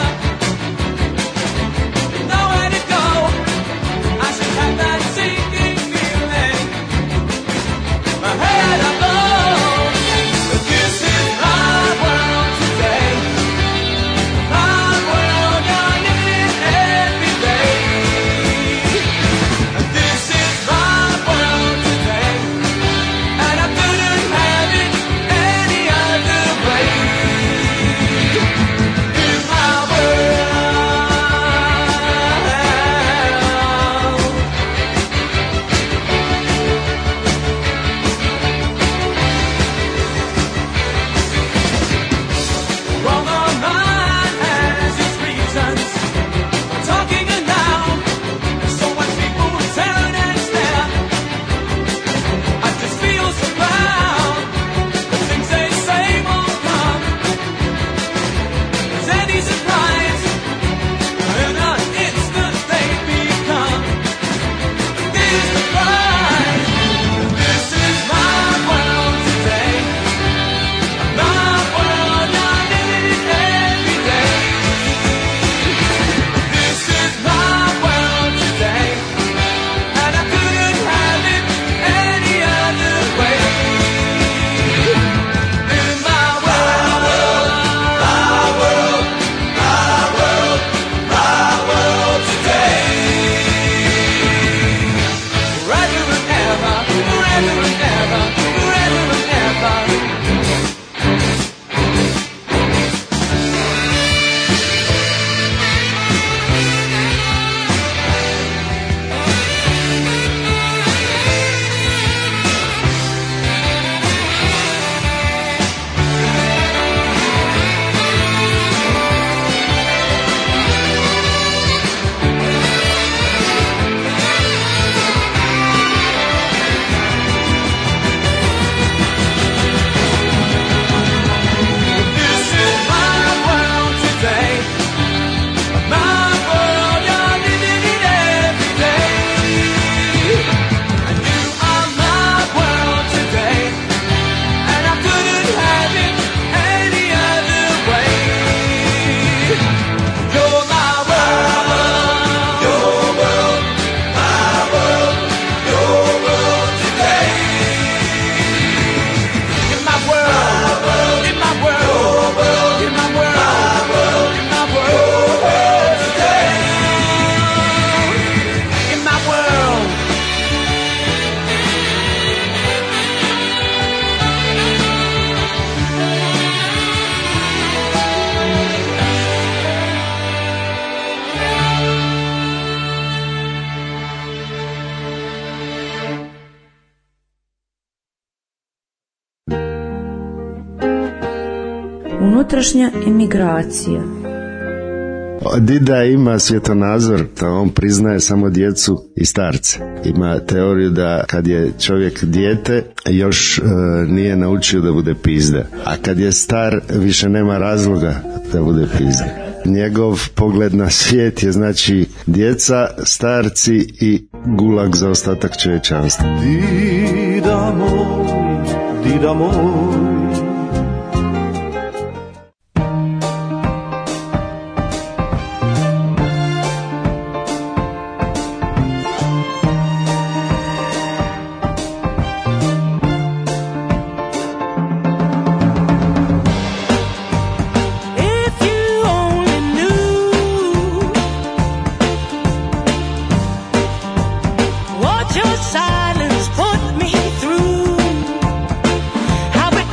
unutrašnja emigracija. Dida ima svjetonazor da on priznaje samo djecu i starce. Ima teoriju da kad je čovjek dijete još nije naučio da bude pizda, a kad je star više nema razloga da bude pizda. Njegov pogled na svijet je znači djeca, starci i gulag za ostatak čovječanstva. Dida moj, dida moj. Silence put me through. How it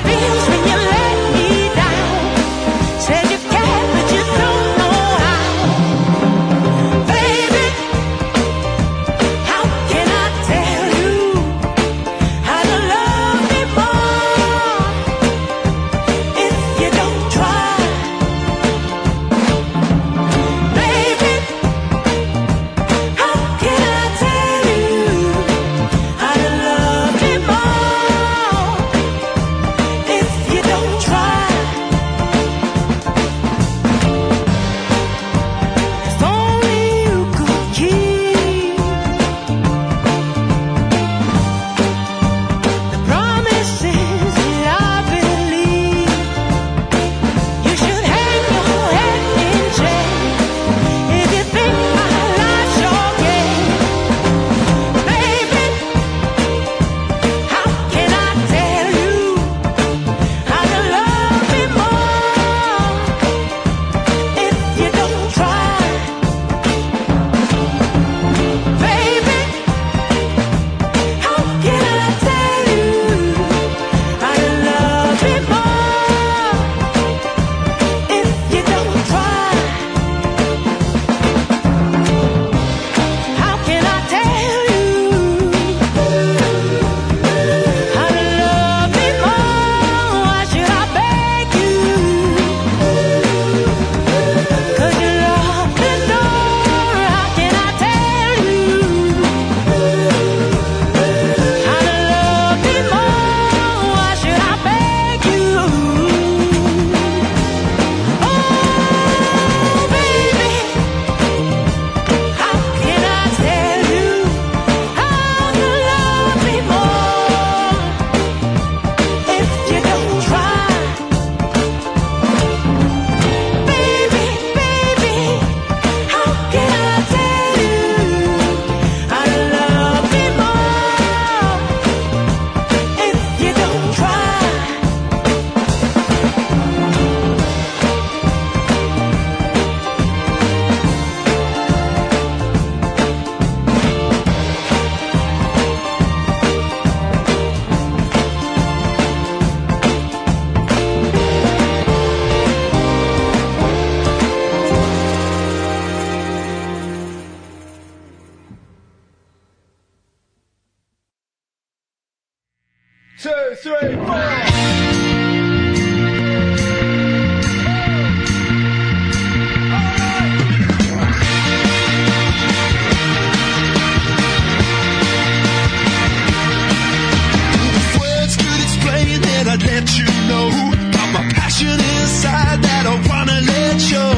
passion inside that I wanna let show.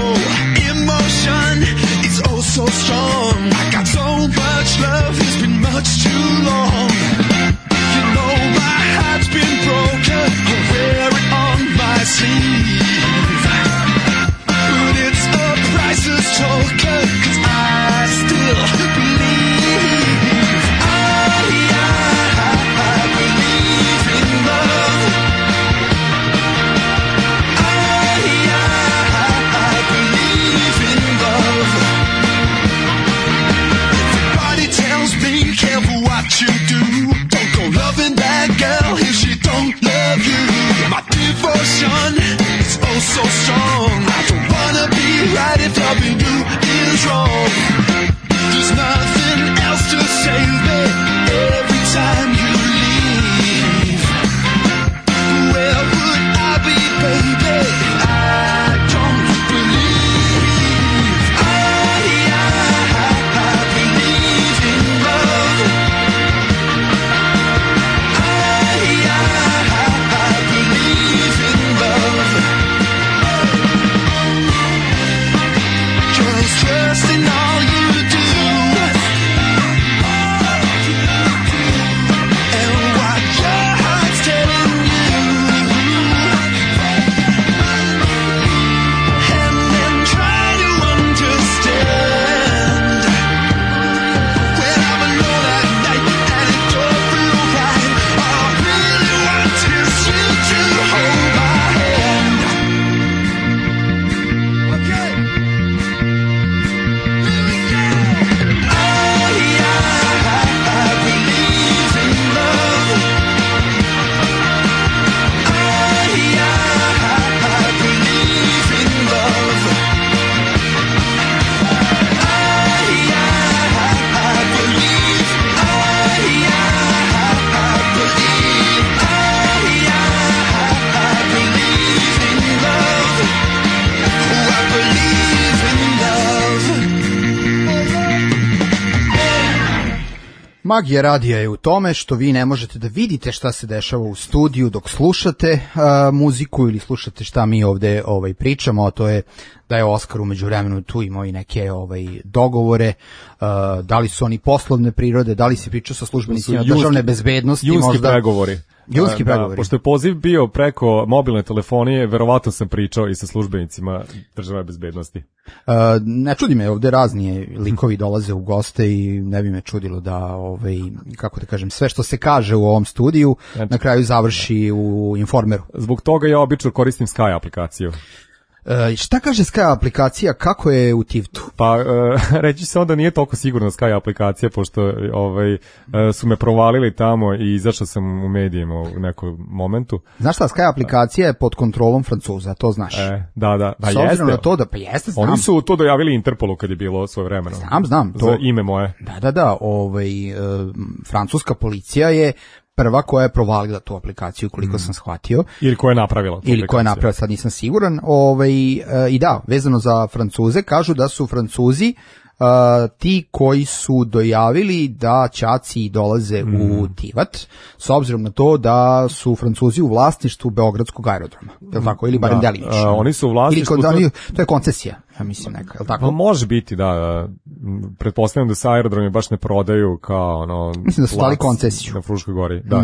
Emotion, it's oh so strong. I got so much love, it's been much too long. You know my heart's been broken. Magija radija je u tome što vi ne možete da vidite šta se dešava u studiju dok slušate muziku ili slušate šta mi ovde pričamo, a to je da je Oskar umeđu vremenu tu imao i neke dogovore, da li su oni poslovne prirode, da li si pričao sa službenicima državne bezbednosti, junski pregovori. Junski pregovori. Pošto je poziv bio preko mobilne telefonije, verovatno sam pričao i sa službenicima državne bezbednosti. Ne čudi me, ovde razni likovi dolaze u goste i ne bi me čudilo da, kako da kažem, sve što se kaže u ovom studiju na kraju završi u Informeru. Zbog toga ja obično koristim Sky aplikaciju. Šta kaže Sky aplikacija, kako je u Tivtu? Pa reći se onda nije toliko sigurna Sky aplikacija, pošto su me provalili tamo i izašao sam u medijima u nekom momentu. Znaš šta, Sky aplikacija je pod kontrolom Francuza, to znaš. Da. Pa s obzirom na to da, pa jeste, znam. Oni su to dojavili Interpolu kad je bilo svoje vremeno. Znam. To... Za ime moje. Da, francuska policija je prva koja je provalila tu aplikaciju, koliko sam shvatio. Ili koja je napravila tu aplikaciju. Ili koja je napravila, sad nisam siguran. I da, vezano za Francuze, kažu da su Francuzi ti koji su dojavili da ćaci dolaze u Tivat, s obzirom na to da su Francuzi u vlasništvu Beogradskog aerodroma, je li tako, ili barem delimično. Oni su u vlasništvu... To je koncesija, ja mislim neka, je li tako? Može biti, da. Pretpostavljam da se aerodromi baš ne prodaju kao mislim da su dali koncesiju. Na Fruškoj gori, da.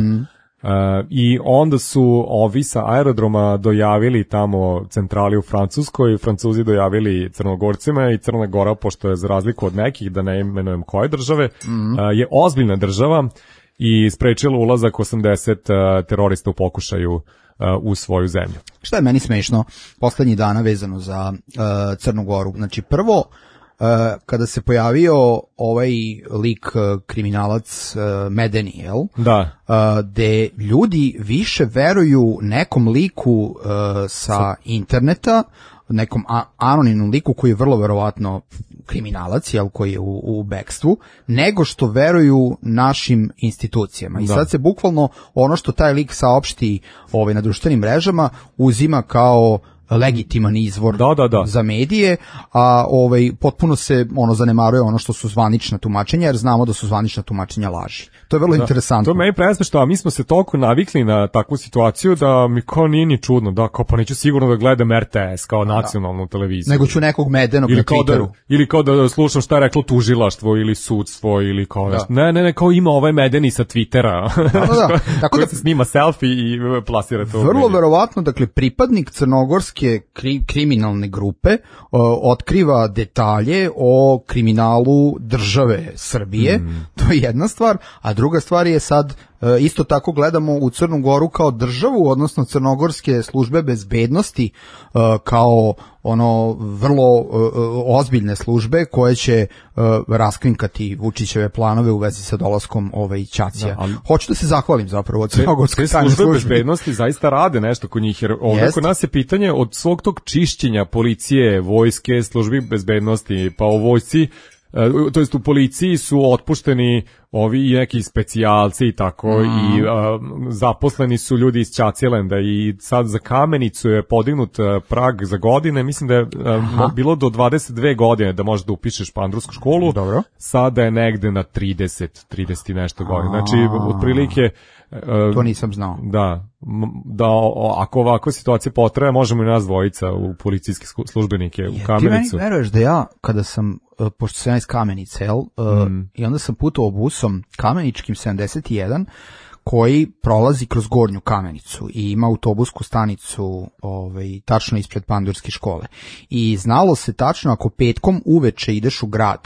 I onda su ovi sa aerodroma dojavili tamo centrali u Francuskoj, Francuzi dojavili Crnogorcima i Crna Gora, pošto je za razliku od nekih, da ne imenujem koje države, je ozbiljna država i sprečila ulazak 80 terorista u pokušaju u svoju zemlju. Šta je meni smešno poslednjih dana vezano za Crnu Goru? Znači prvo, kada se pojavio ovaj lik kriminalac Medeni, jel? Da. Gde ljudi više veruju nekom liku sa interneta, nekom anonimnom liku koji je vrlo verovatno kriminalac, jel, koji je u bekstvu, nego što veruju našim institucijama. I sad se bukvalno ono što taj lik saopšti na društvenim mrežama uzima kao legitiman izvor za medije, a potpuno se zanemaruje ono što su zvanična tumačenja, jer znamo da su zvanična tumačenja laži. To je vrlo interesantno. To je meni presmešno, a mi smo se toliko navikli na takvu situaciju da mi kao nije ni čudno, da kao pa neću sigurno da gledam RTS kao nacionalnu televiziju. Nego ću nekog Medenog na Twitteru. Ili kao da slušam šta je reklo tužilaštvo ili sudstvo ili kao ne, kao ima ovaj Medeni sa Twittera. Tako da se snima selfie i plasira to. Vrlo verovatno, dakle, pripadnik crnogorske kriminalne grupe otkriva detalje o kriminalu države Srbije, to je jedna stvar, a druga stvar je sad isto tako gledamo u Crnu Goru kao državu, odnosno crnogorske službe bezbednosti kao vrlo ozbiljne službe koje će raskrinkati Vučićeve planove u vezi sa dolaskom ćacija. Hoću da se zahvalim zapravo od crnogorske službe bezbednosti zaista rade nešto kod njih, jer ovdje kod nas je pitanje od svog tog čišćenja policije, vojske, službi bezbednosti, pa o vojsci, to jest u policiji su otpušteni ovi neki specijalci i tako i zaposleni su ljudi iz Ćaćelenda i sad za Kamenicu je podignut prag za godine, mislim da je bilo do 22 godine da možeš da upišeš pandursku školu. Dobro. Sada je negde na 30 i nešto godina. Znači, otprilike to nisam znao. Da ako ovakva situacija potraje, možemo i nas dvojica u policijske službenike u Kamenicu. Ti meni veruješ da ja, kada sam, pošto sam iz Kamenice, i onda sam putovao busom Kameničkim 71, koji prolazi kroz Gornju Kamenicu i ima autobusku stanicu tačno ispred pandurske škole. I znalo se tačno, ako petkom uveče ideš u grad,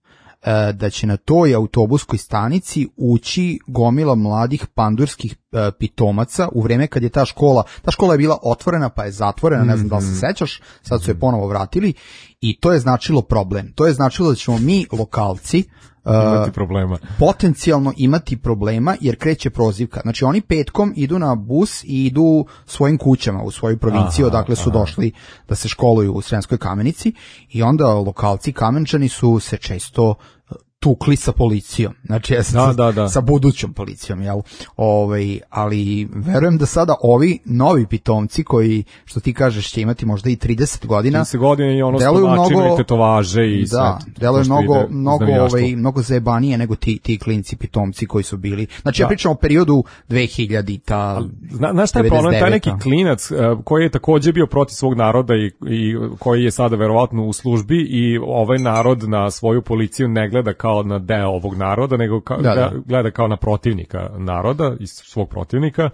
da će na toj autobuskoj stanici ući gomila mladih pandurskih pitomaca u vreme kad je ta škola je bila otvorena pa je zatvorena, ne znam da li se sećaš, sad su je ponovo vratili i to je značilo problem. To je značilo da ćemo mi lokalci imati problema. Potencijalno imati problema jer kreće prozivka. Znači oni petkom idu na bus i idu svojim kućama u svoju provinciju, odakle su došli da se školuju u Sremskoj Kamenici i onda lokalci Kamenčani su se često tukli sa policijom, znači sa budućom policijom, jel? Ali verujem da sada ovi novi pitomci koji, što ti kažeš, će imati možda i 30 godina. 30 godina i ono stomačine i tetovaže i sve. Da, deluju mnogo zajebanije nego ti klinci pitomci koji su bili. Znači ja pričam o periodu 2000-ta. Znaš šta je problem? Taj neki klinac koji je takođe bio protiv svog naroda i koji je sada verovatno u službi i ovaj narod na svoju policiju ne gleda kao na deo ovog naroda, nego gleda kao na protivnika naroda i svog protivnika,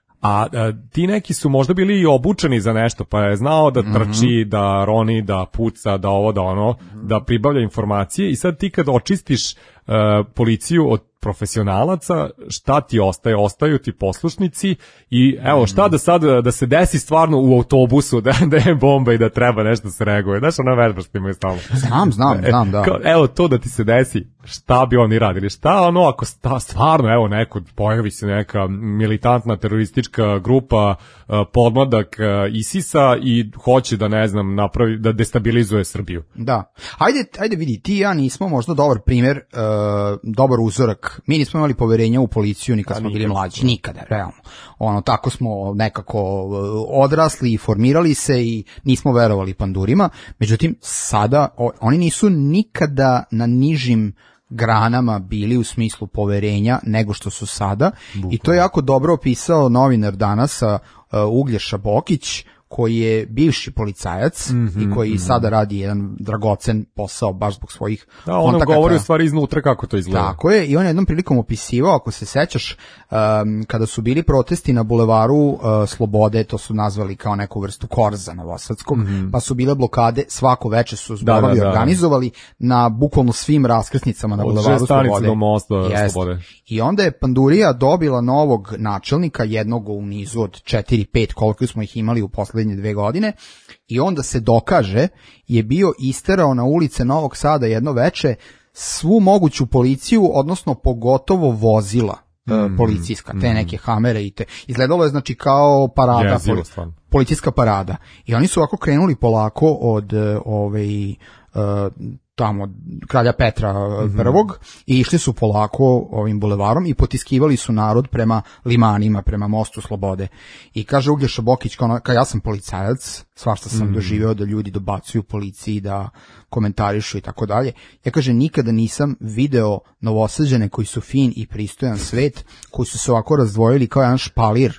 a ti neki su možda bili i obučeni za nešto, pa je znao da trči, da roni, da puca, da ovo, da ono, da pribavlja informacije i sad ti kad očistiš policiju od profesionalaca, šta ti ostaje? Ostaju ti poslušnici i evo šta da sad da se desi stvarno u autobusu da je bomba i da treba nešto se reaguje. Znaš ona vežba što imaju stalno. Znam, da. Evo to da ti se desi, šta bi oni radili? Šta ono ako stvarno evo neko pojavi se neka militantna teroristička grupa podmladak ISIS-a i hoće da ne znam napravi da destabilizuje Srbiju. Da. Ajde vidi, ti i ja nismo možda dobar primjer, dobar uzorak. Mi nismo imali poverenja u policiju ni kad smo bili mlađi, nikada, realno. Tako smo nekako odrasli i formirali se i nismo verovali pandurima. Međutim, sada oni nisu nikada na nižim granama bili u smislu poverenja nego što su sada. I to je jako dobro opisao novinar danas Uglješa Bokić, koji je bivši policajac i koji sada radi jedan dragocen posao baš zbog svojih kontakata. On govori u stvari iznutra kako to izgleda. Tako je, i on je jednom prilikom opisivao, ako se sećaš, kada su bili protesti na bulevaru Slobode, to su nazvali kao neku vrstu korza novosadskog, pa su bile blokade, svako veče su zborovi organizovali na bukvalno svim raskrsnicama na bulevaru Slobode. Do mosta Slobode. I onda je Pandurija dobila novog načelnika, jednog u nizu od 4-5, koliko smo ih imali u poslednje 2 godine, i onda se dokaže je bio isterao na ulice Novog Sada jedno veče svu moguću policiju, odnosno pogotovo vozila policijska, te neke Hamere i te. Izgledalo je znači kao parada, policijska parada. I oni su ovako krenuli polako od tamo kralja Petra prvog i išli su polako ovim bulevarom i potiskivali su narod prema limanima, prema mostu Slobode. I kaže Uglješa Bokić, kao ja sam policajac, svašta sam doživeo da ljudi dobacuju policiji, da komentarišu i tako dalje. Ja kaže, nikada nisam video Novosađane koji su fin i pristojan svet, koji su se ovako razdvojili kao jedan špalir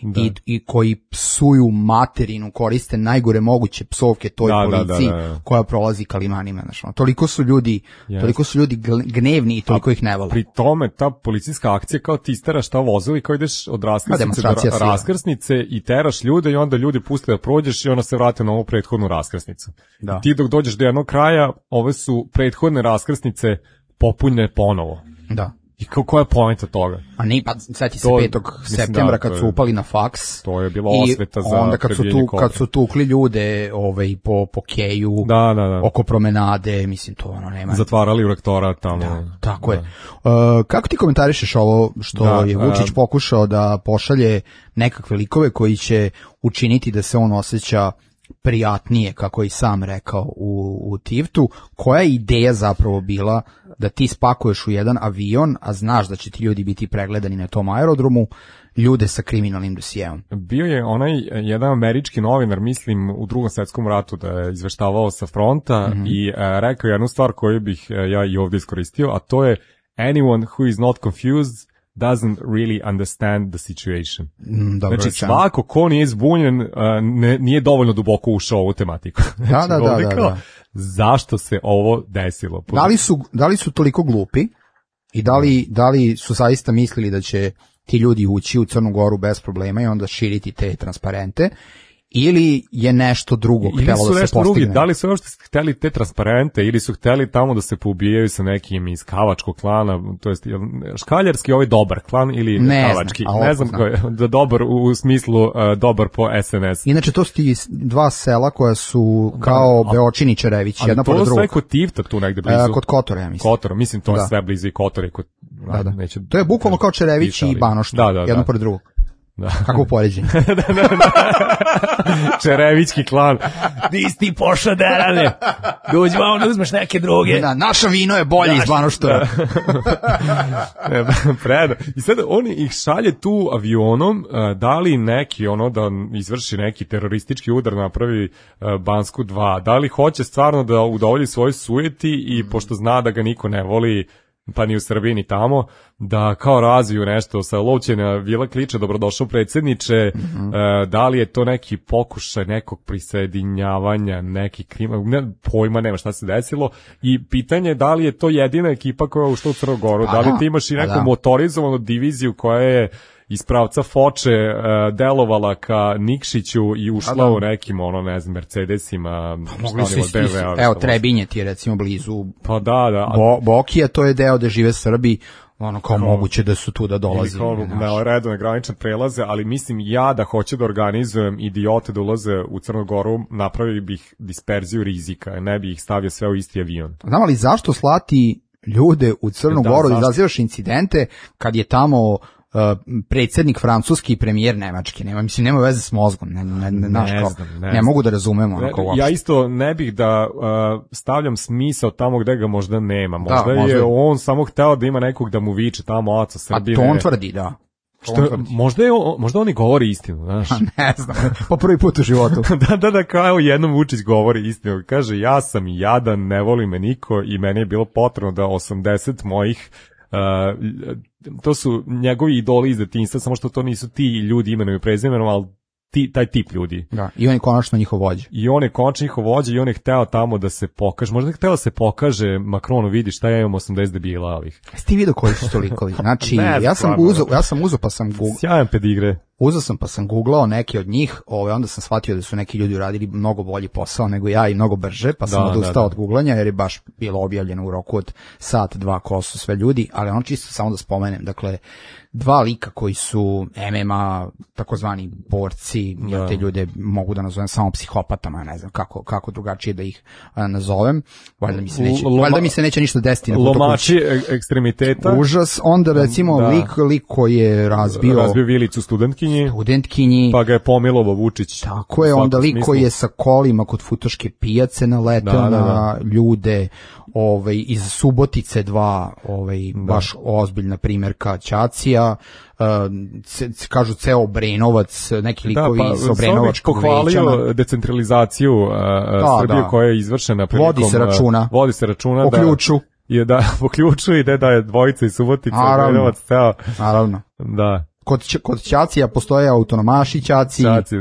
i koji psuju materinu, koriste najgore moguće psovke toj policiji koja prolazi ka limanima. Toliko su ljudi gnevni i toliko ih ne vole. Pri tome ta policijska akcija kao ti isteraš ta vozila i kao ideš od raskrsnice do raskrsnice i teraš ljude i onda ljudi puste da prođeš i onda se vrate na ovu prethodnu raskrsnicu. Ti dok dođeš do jednog kraja, ove su prethodne raskrsnice popunjene ponovo. Da. I koja je poenta toga? A ne, pa sjeti se 5. septembra kad su upali na faks. To je bilo osveta za onda kad su tukli ljude po keju, oko promenade, mislim to ono nema. Zatvarali u rektorat tamo. Da, tako je. Kako ti komentarišeš ovo što je Vučić pokušao da pošalje nekakve likove koji će učiniti da se on osjeća prijatnije, kako je i sam rekao u Tivtu? Koja je ideja zapravo bila da ti spakuješ u jedan avion, a znaš da će ti ljudi biti pregledani na tom aerodromu, ljude sa kriminalnim dosijeom? Bio je onaj jedan američki novinar, mislim u Drugom svetskom ratu, da je izveštavao sa fronta i rekao jednu stvar koju bih ja i ovdje iskoristio, a to je anyone who is not confused doesn't really understand the situation. Znači svako ko nije zbunjen nije dovoljno duboko ušao u ovu tematiku. Da. Zašto se ovo desilo? Da li su toliko glupi i da li su zaista mislili da će ti ljudi ući u Crnu Goru bez problema i onda širiti te transparente, ili je nešto drugo htjelo da se postigne? Da li su uopšte htjeli te transparente ili su htjeli tamo da se poubijaju sa nekim iz kavačkog klana, to jest škaljarski ovaj dobar klan ili kavački? Ne znam da dobar u smislu dobar po SNS. Inače to su ti dva sela koja su kao Beočin i Čerević, jedna pored drugog. To je sve kod Tivta tu negde blizu. Kod Kotora, ja mislim. Kotora, mislim to je sve blizu i Kotor je kod... To je bukvalno kao Čerević i Banoš, jedno pored drugog. Da. Kako poređenje? Čerevićki klan. Di si ti pošao derane? Dođi vam da uzmeš neke droge. Da, naša vino je bolje iz Banoštora. Predo. I sad on ih šalje tu avionom, da li neki ono da izvrši neki teroristički udar, napravi Bansku 2, da li hoće stvarno da udovolji svoj sujeti i pošto zna da ga niko ne voli, pa ni u Srbiji ni tamo, da kao razviju nešto sa lovćena Vila Kliča, dobrodošao predsjedniče, da li je to neki pokušaj nekog prisajedinjavanja, neki pojma nema šta se desilo, i pitanje je da li je to jedina ekipa koja je ušla u Crnu Goru, da li ti imaš i neku motorizovanu diviziju koja je iz pravca Foče delovala ka Nikšiću i ušla u nekim, ne znam, Mercedesima. Mogli su evo, Trebinje ti je recimo blizu. Pa da. Bokija, to je deo gde žive Srbi, kao moguće da su tu da dolaze. Na redovne granične prelaze, ali mislim ja da hoću da organizujem idiote da ulaze u Crnu Goru, napravio bih disperziju rizika, ne bih ih stavio sve u isti avion. Znam li zašto slati ljude u Crnu Goru, izazivaš incidente kad je tamo predsjednik francuski i premijer nemački, nema veze s mozgom, ne mogu da razumemo. Ja isto ne bih da stavljam smisao tamo gde ga možda nema, možda je on samo hteo da ima nekog da mu viče tamo oca Srbije. A to on tvrdi, da. Možda on i govori istinu, znaš. Ne znam, po prvi put u životu. Da, kao jednom Vučić govori istinu, kaže ja sam jadan, ne voli me niko i meni je bilo potrebno da 80 mojih to su njegovi idoli iz detinjstva, samo što to nisu ti ljudi imenom i prezimenom, ali taj tip ljudi. Da, i on je konačno njihov vođa. I on je hteo tamo da se pokaže, možda je hteo da se pokaže Makronu, vidi šta ja imam 80 debila ovih. Jesi ti vidio koji su to likovi? Znači, ja sam uzeo pa sam sjajan pedigre. Uzeo sam pa sam googlao neke od njih, onda sam shvatio da su neki ljudi uradili mnogo bolji posao nego ja i mnogo brže, pa sam odustao od googlanja jer je baš bilo objavljeno u roku od sat, dva ko su sve ljudi, ali čisto samo da spomenem, dakle, dva lika koji su MMA, takozvani borci, ja te ljude mogu da nazovem samo psihopatama, ne znam kako drugačije da ih nazovem, valjda mi se neće ništa desiti. Lomači ekstremiteta. Užas, onda recimo lik koji je razbio vilicu studentkinji, pa ga je pomilovao Vučić. Tako je, onda lik koji je sa kolima kod Futoške pijace naletao na ljude, iz Subotice dva, baš ozbiljna primjerka Ćacija, kažu ceo Obrenovac, neki likovi iz Obrenovačkog veća. Pohvalio decentralizaciju Srbije koja je izvršena prilikom... Vodi se računa. Po ključu. Po ključu ide da je dvojica iz Subotice, Obrenovac ceo. Naravno. Da. Kod Ćacija postoje autonomaši Ćaci,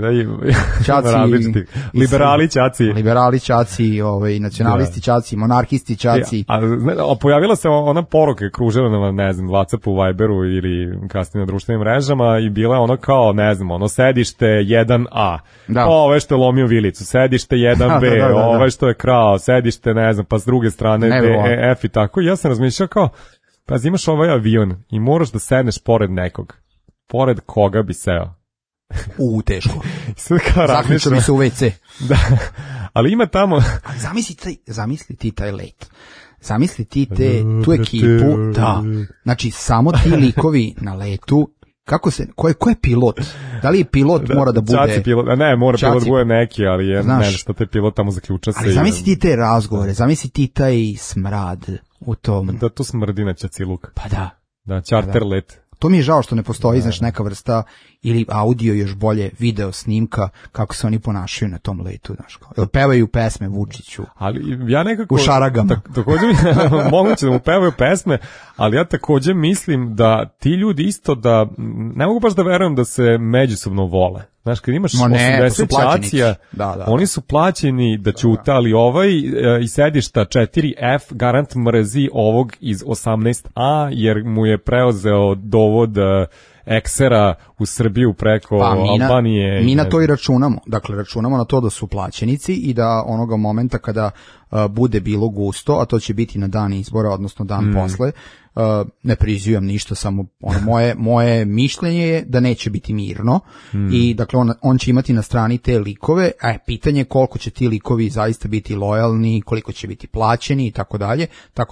liberali Ćaci, nacionalisti Ćaci, monarhisti Ćaci. A pojavila se ona poruka, kružila na, ne znam, WhatsAppu, Viberu ili kasnije na društvenim mrežama i bila je ono kao, ne znam, sedište 1A, ovo što je lomio vilicu, sedište 1B, ovo što je krao, sedište, ne znam, pa s druge strane F i tako. I ja sam razmišljao kao, pa imaš ovaj avion i moraš da sedneš pored nekog. Pored koga bi seo? Teško. Zaključio bi se u WC. Da, ali ima tamo... Zamisli ti taj let. Zamisli ti tu ekipu. Da. Znači, samo ti likovi na letu. Ko je pilot? Da li je pilot mora da bude... Čaci pilot, ne, mora Čaci. Pilot bude neki, ali je nešto te pilot tamo zaključa se. Ali zamisli ti te razgovore, zamisli ti taj smrad u tom... Da, to smrdi na Ćaciluk. Pa da. Da, charter let. To mi je žao što ne postoji, neka vrsta ili audio, još bolje video snimka kako se oni ponašaju na tom letu, pevaju pesme Vučiću. Ali ja nekako u šaragama. Takođe moguće da mu pevaju pesme, ali ja takođe mislim da ti ljudi isto da ne mogu baš da verujem da se međusobno vole. Znaš, kad imaš 80 Ćacija, oni su plaćeni da ćute, ali iz sedišta 4F garant mrzi ovog iz 18A, jer mu je preuzeo dovod eksera u Srbiju preko Albanije. Mi na to i računamo. Dakle, računamo na to da su plaćenici i da onoga momenta kada bude bilo gusto, a to će biti na dan izbora, odnosno dan posle, ne prizivam ništa, samo moje mišljenje je da neće biti mirno i dakle on će imati na strani te likove, a pitanje je koliko će ti likovi zaista biti lojalni, koliko će biti plaćeni i tako dalje, tako da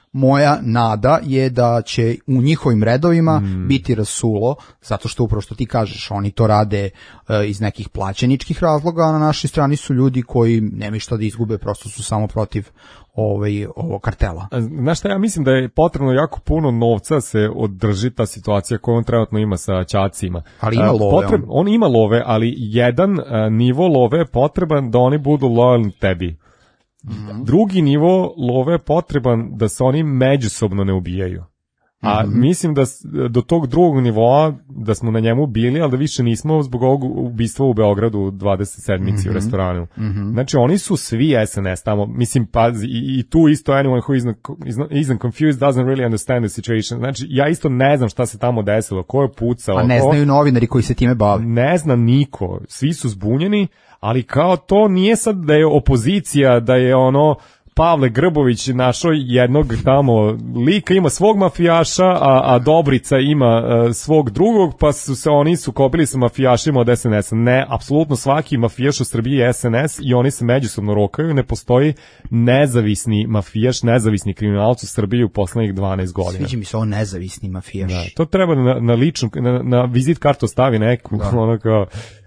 moja nada je da će u njihovim redovima biti rasulo, zato što upravo što ti kažeš, oni to rade iz nekih plaćeničkih razloga, a na našoj strani su ljudi koji nemaju šta da izgube, prosto su samo protiv ovog kartela. Znaš šta, ja mislim da je potrebno jako puno novca se održi ta situacija koju on trenutno ima sa ćacima. Ali ima love. On ima love, ali jedan nivo love je potreban da oni budu lojalni tebi. Drugi nivo love je potreban da se oni međusobno ne ubijaju. A mislim da do tog drugog nivoa da smo na njemu bili, ali da više nismo zbog ovog ubistva u Beogradu 27. u restoranu. Znači oni su svi SNS tamo, mislim pazi, i tu isto anyone who isn't confused doesn't really understand the situation. Znači ja isto ne znam šta se tamo desilo, ko je pucao. A ne znaju novinari koji se time bave. Ne zna niko, svi su zbunjeni, ali kao to nije sad da je opozicija, da je ono Pavle Grbović našao jednog tamo lika, ima svog mafijaša, a Dobrica ima svog drugog, pa su se oni sukobili sa mafijašima od SNS-a. Ne, apsolutno svaki mafijaš u Srbiji je SNS i oni se međusobno rokaju, ne postoji nezavisni mafijaš, nezavisni kriminalac u Srbiji u poslednjih 12 godina. Sviđa mi se ovo nezavisni mafijaš. Da, to treba na ličnu, na vizit kartu stavi neku, ono kao...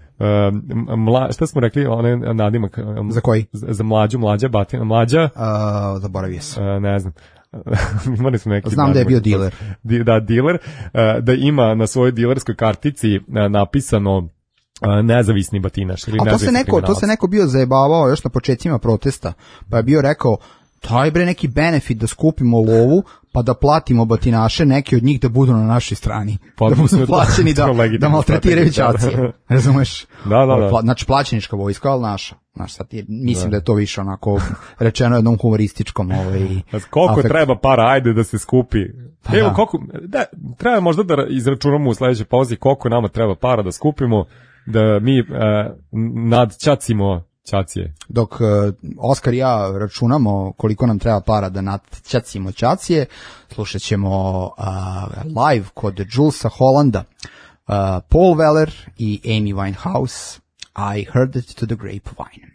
šta smo rekli, one nadimak za koji? Za mlađa batina, mlađa zaboravio sam, ne znam. Imali smo neki znam da je bio diler, diler, da ima na svojoj dilerskoj kartici napisano nezavisni batinaš ili nezavisni kriminalac. To se neko bio zajebavao još na početcima protesta, pa je bio rekao taj bre neki benefit da skupimo lovu pa da platimo batinaše, neki od njih da budu na našoj strani. Pa, da budu plaćeni da maltretiraju ćacije. Razumeš? Da. Znači plaćenička vojska, ali naša. Znaš, sad mislim da je to više onako rečeno jednom humorističkom koliko afekt. Treba para, ajde da se skupi. Evo, koliko, treba možda da izračunamo u sledećoj pauzi koliko nama treba para da skupimo, da mi nadćacimo ćacije. Dok Oskar i ja računamo koliko nam treba para da nadćacimo ćacije, slušat ćemo live kod Julesa Hollanda, Paul Weller i Amy Winehouse, I Heard It to the Grapevine.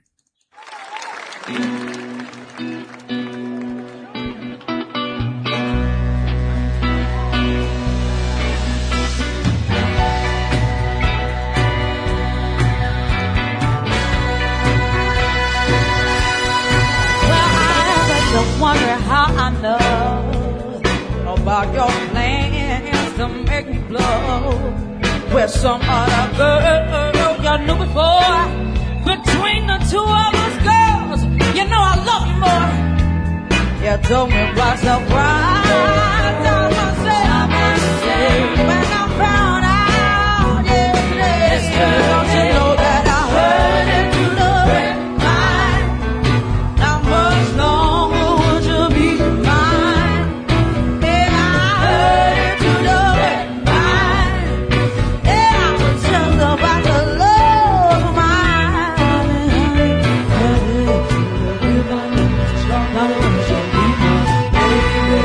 Wonder how I know about your plans to make me blow with some other girl you knew before. Between the two of us girls, you know I love you more. You told me by surprise, I must say, when I found out yesterday, don't you know that I heard it through the grapevine? Not much longer would you be mine? And I heard it through the grapevine, and I was just about to lose mine. Heard it through the grapevine, not much you be mine, baby.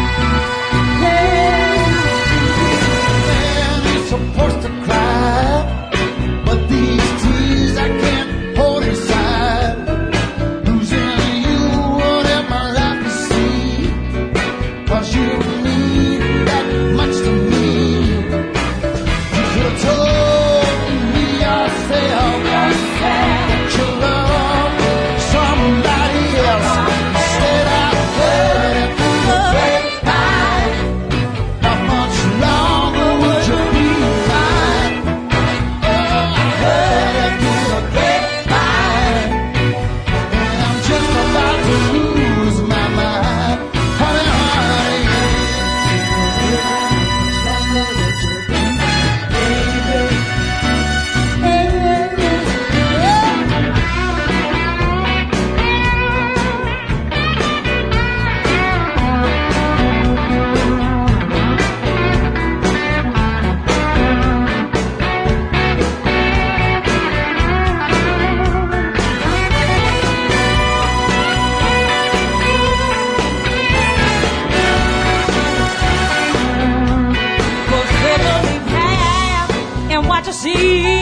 Man, you're supposed to cry, but these tears I can't hold inside. Losing you would have my life to see, 'cause you mean that much to me. You could have told me yourself that you love somebody else. Instead I heard it through the grapevine. Not much longer would you be mine? Oh, I heard it through the grapevine, and I'm just about to lose my mind. Honey, honey, Cause they believe half in what you see,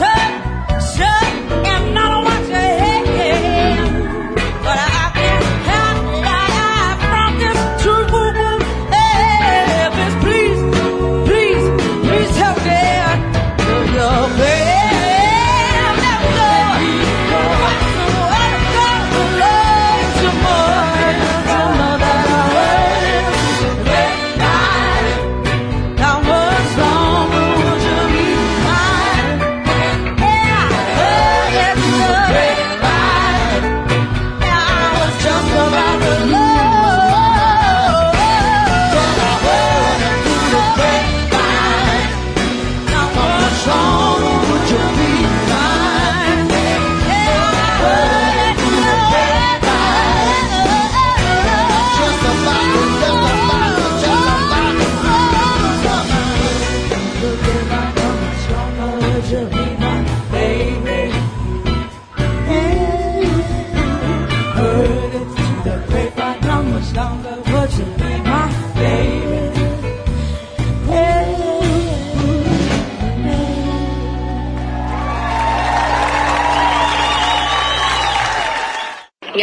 and not on what you hear. But I can help that from this truth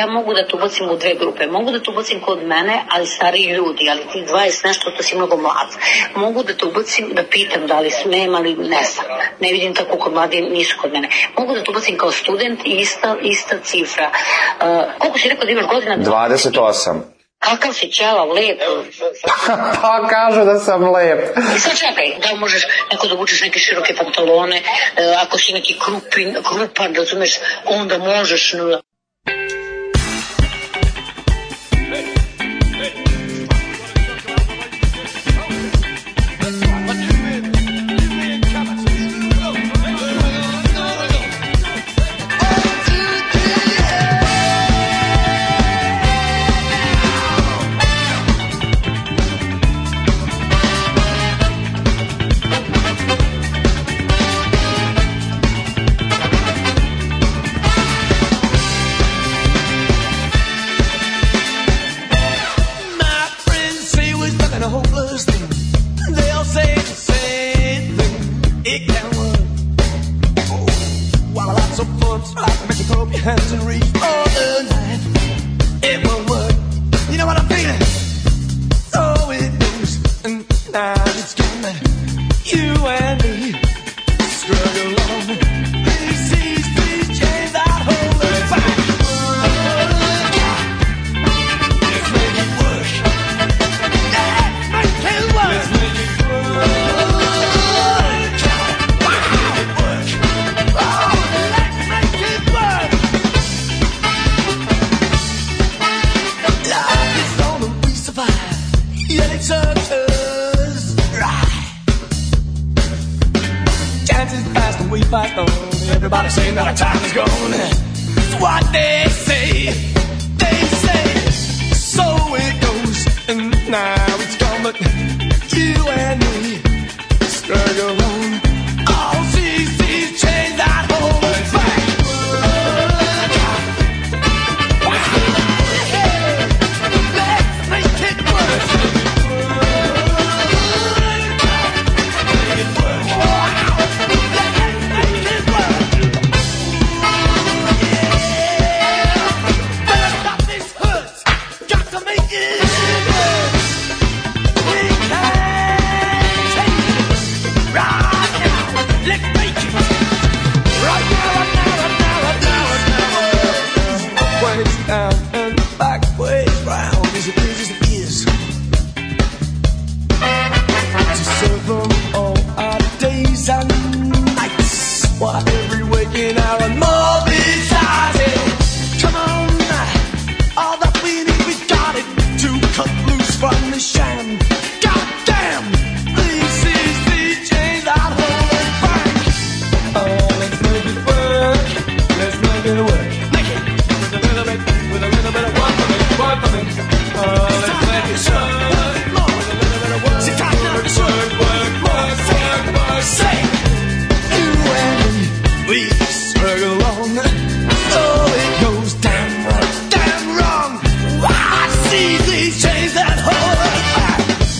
ja mogu da te ubacim u dve grupe. Mogu da te ubacim kod mene, ali stariji ljudi, ali ti 20 nešto, to si mnogo mlad. Mogu da te ubacim, da pitam da li smem, ali ne znam. Ne vidim tako kod mladi, nisu kod mene. Mogu da te ubacim kao student i ista cifra. Koliko si rekao da imaš godina? 28. Kakav si čelav, lep? Pa kažu da sam lep. I sad čekaj, da možeš neko da obučeš neke široke pantalone, ako si neki krupan, razumeš, onda možeš... Hands and reach all the night. It won't work. You know what I'm feeling? So it goes, and now it's gone. You and me struggle on. These chains that hold us back. Let's make it work. Yeah, make it work. Let's make it work. We fight on. Everybody saying that our time is gone. It's what they say. They say. So it goes. And now it's gone. But you and me struggle on. All these chains that hold us back. Let's make it work. Make it work. Down and back way round as it is. To serve them all our days and nights, while every waking hour and more besides it. Come on, all that we need, we got it to cut loose from the sham. Goddamn, this is the chain that hold us back. Oh, let's make it work. Let's make it work. Make it with a little bit. With a little bit of work for me. Let's make it work. With a little bit of work. See, time now, it's work. Say, you and me, we struggle on. So it goes damn right, damn wrong. I see these chains that hold us back.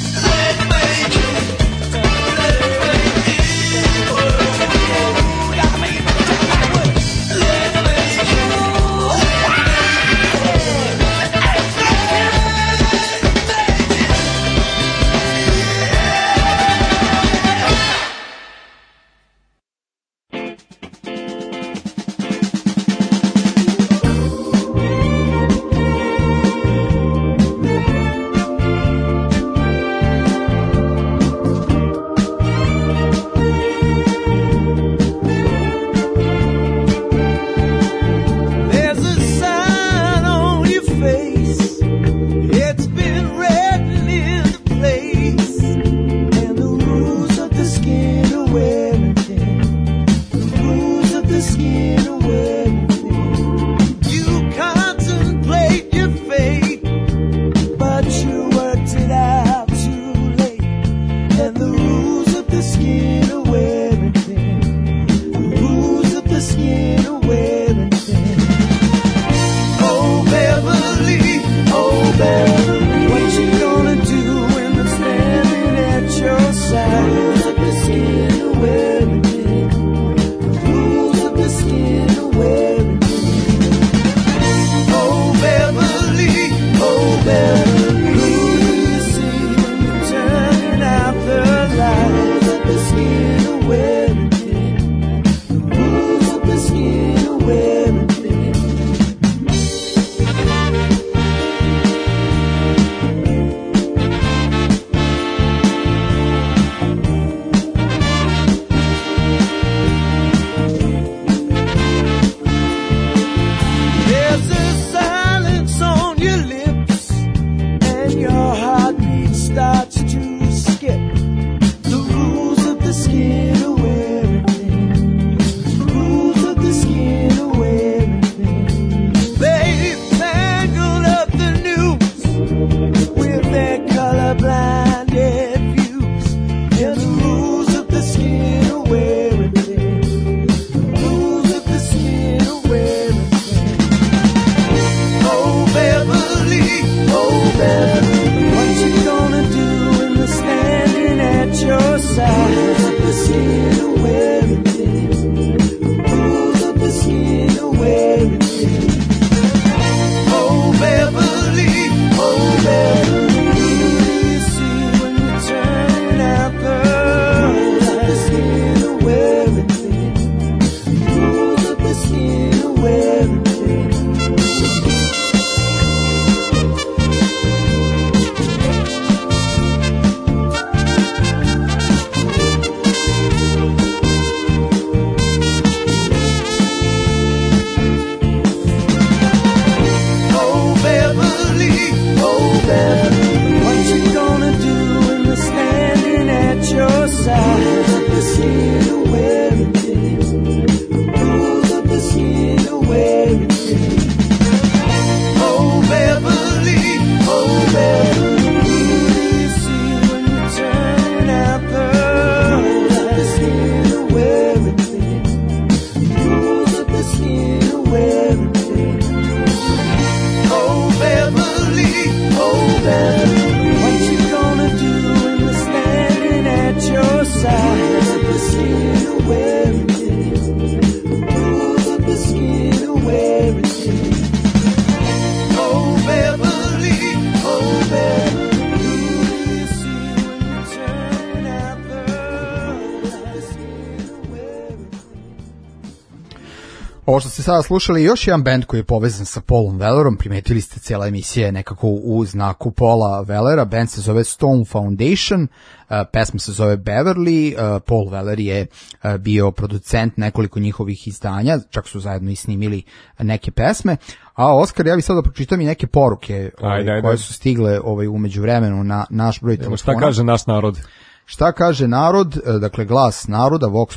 Ovo što ste sada slušali, još jedan band koji je povezan sa Paulom Wellerom, primetili ste, cijela emisija je nekako u znaku Paula Wellera, band se zove Stone Foundation, pesma se zove Beverly, Paul Weller je bio producent nekoliko njihovih izdanja, čak su zajedno i snimili neke pesme, a Oskar, ja bih sad da pročitam i neke poruke koje su stigle umeđu vremenu na naš broj telefona. Šta kaže naš narod? Šta kaže narod, dakle glas naroda, Vox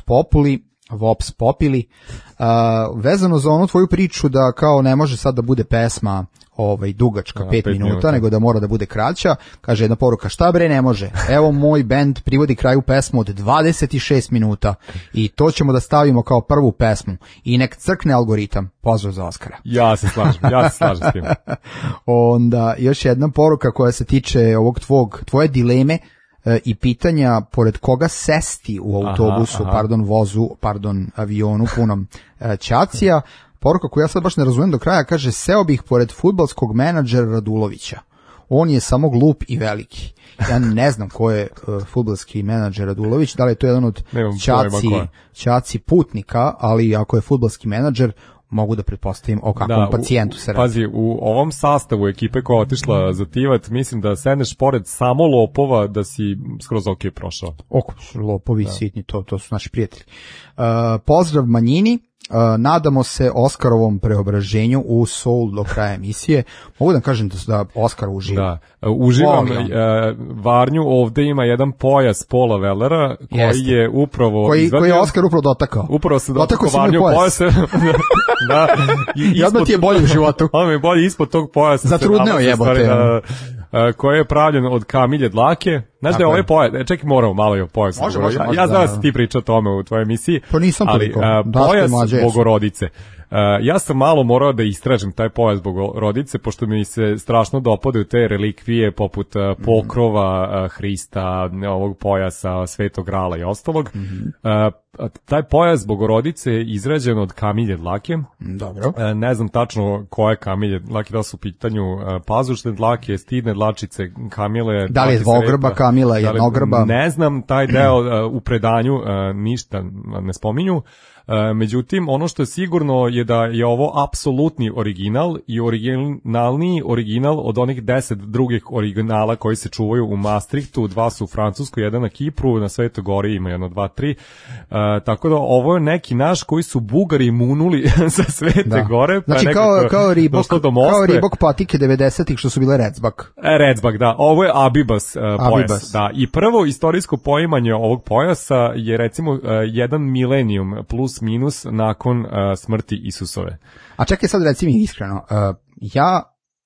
Populi, vezano za onu tvoju priču da kao ne može sad da bude pesma dugačka 5 minuta, nego da mora da bude kraća, kaže jedna poruka, šta bre ne može, evo moj bend privodi kraju pesmu od 26 minuta i to ćemo da stavimo kao prvu pesmu i nek crkne algoritam, pozdrav za Oskara. Ja se slažem s tim. Onda još jedna poruka koja se tiče ovog tvoje dileme i pitanja pored koga sesti u autobusu, vozu, avionu punom ćacija. Poruka koju ja sad baš ne razumijem do kraja, kaže, seo bih pored fudbalskog menadžera Radulovića. On je samo glup i veliki. Ja ne znam ko je fudbalski menadžer Radulović, da li je to jedan od ćaci putnika, ali ako je fudbalski menadžer, mogu da pretpostavim o kakvom pacijentu se radi. Pazi, u ovom sastavu ekipe koja je otišla za Tivat, mislim da sedneš pored samo lopova da si skroz ok prošao. Lopovi sitni, to su naši prijatelji. Pozdrav manjini. Nadamo se Oskarovom preobraženju u Soul do kraja emisije. Mogu da kažem da Oskar uživa. Da, uživam. Varnju ovde ima jedan pojas Paula Wellera koji je upravo koji je Oskar upravo dotakao. Upravo se dotakao Varnju pojasa. Da. I odmah ti je bolje u životu. On mi je bolje ispod tog pojasa. Zatrudneo jebote. Koji je pravljen od kamilje dlake. Znaš da je ovaj pojas, čekaj, moramo malo i o pojasu. Ja znam da si ti pričao o tome u tvojoj emisiji. To nisam toliko. Pojas Bogorodice. Ja sam malo morao da istražim taj pojas Bogorodice, pošto mi se strašno dopadaju te relikvije poput pokrova Hrista, ovog pojasa Svetog Grala i ostalog. Taj pojas Bogorodice je izrađen od kamilje dlake. Dobro. Ne znam tačno koje kamilje dlake, da su u pitanju pazušne dlake, stidne dlačice, kamile. Da li je dvogrba kamila, jednogrba? Ne znam, taj deo u predanju ništa ne spominju. Međutim, ono što je sigurno je da je ovo apsolutni original i originalniji original od onih 10 drugih originala koji se čuvaju u Maastrichtu, 2 su u Francuskoj, 1 na Kipru, na Svetoj Gori ima 1, 2, 3. Tako da ovo je neki naš koji su Bugari munuli sa Svete Gore. Znači kao Ribok patike 90-ih što su bile Redzbak. Redzbak, da. Ovo je Abibas pojas. Da. I prvo istorijsko poimanje ovog pojasa je recimo 1 milenijum plus minus nakon smrti Isusove. A čekaj sad reci mi iskreno, ja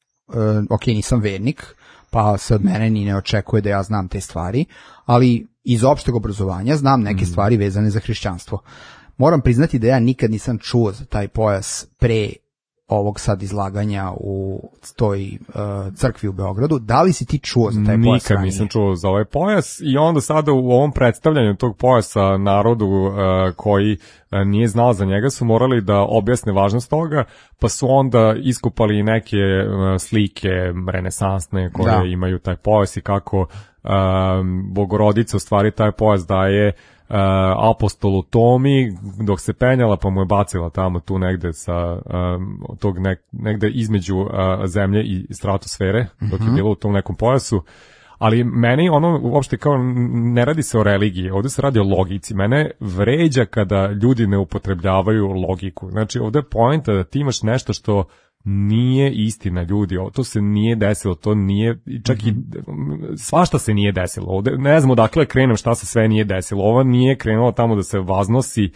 nisam vernik, pa se od mene ni ne očekuje da ja znam te stvari, ali iz opšteg obrazovanja znam neke stvari vezane za hrišćanstvo. Moram priznati da ja nikad nisam čuo za taj pojas pre ovog sad izlaganja u toj crkvi u Beogradu. Da li si ti čuo za taj pojas? Nikad nisam čuo za ovaj pojas i onda sada u ovom predstavljanju tog pojasa narodu koji nije znao za njega su morali da objasne važnost toga, pa su onda iskupali neke slike renesansne koje imaju taj pojas i kako Bogorodica u stvari taj pojas daje apostolu Tomi dok se penjala, pa mu je bacila tamo tu negde sa tog negde između zemlje i stratosfere dok je bilo u tom nekom pojasu. Ali meni ono uopšte kao ne radi se o religiji, ovde se radi o logici. Mene vređa kada ljudi ne upotrebljavaju logiku. Znači ovde je poenta da ti imaš nešto što nije istina, ljudi, to se nije desilo, to nije, čak i svašta se nije desilo. Ovde ne znam odakle krenem šta se sve nije desilo. Ovo nije krenulo tamo da se vaznosi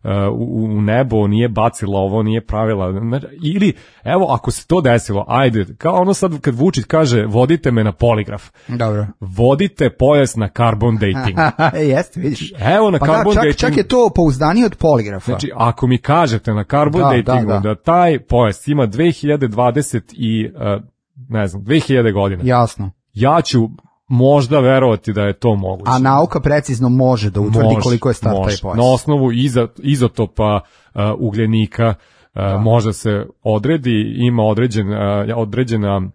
u nebo, nije bacila ovo, nije pravila. Ili, evo, ako se to desilo, ajde, kao ono sad kad Vučić kaže vodite me na poligraf. Dobro. Vodite pojas na carbon dating. Jeste, vidiš. Evo na carbon dating. Čak je to pouzdanije od poligrafa. Znači, ako mi kažete na carbon datingu da taj pojas ima 2020 i, ne znam, 2000 godina. Jasno. Ja ću možda verovati da je to moguće. A nauka precizno može da utvrdi koliko je star taj pojas. Na osnovu izotopa ugljenika možda se odredi, ima određena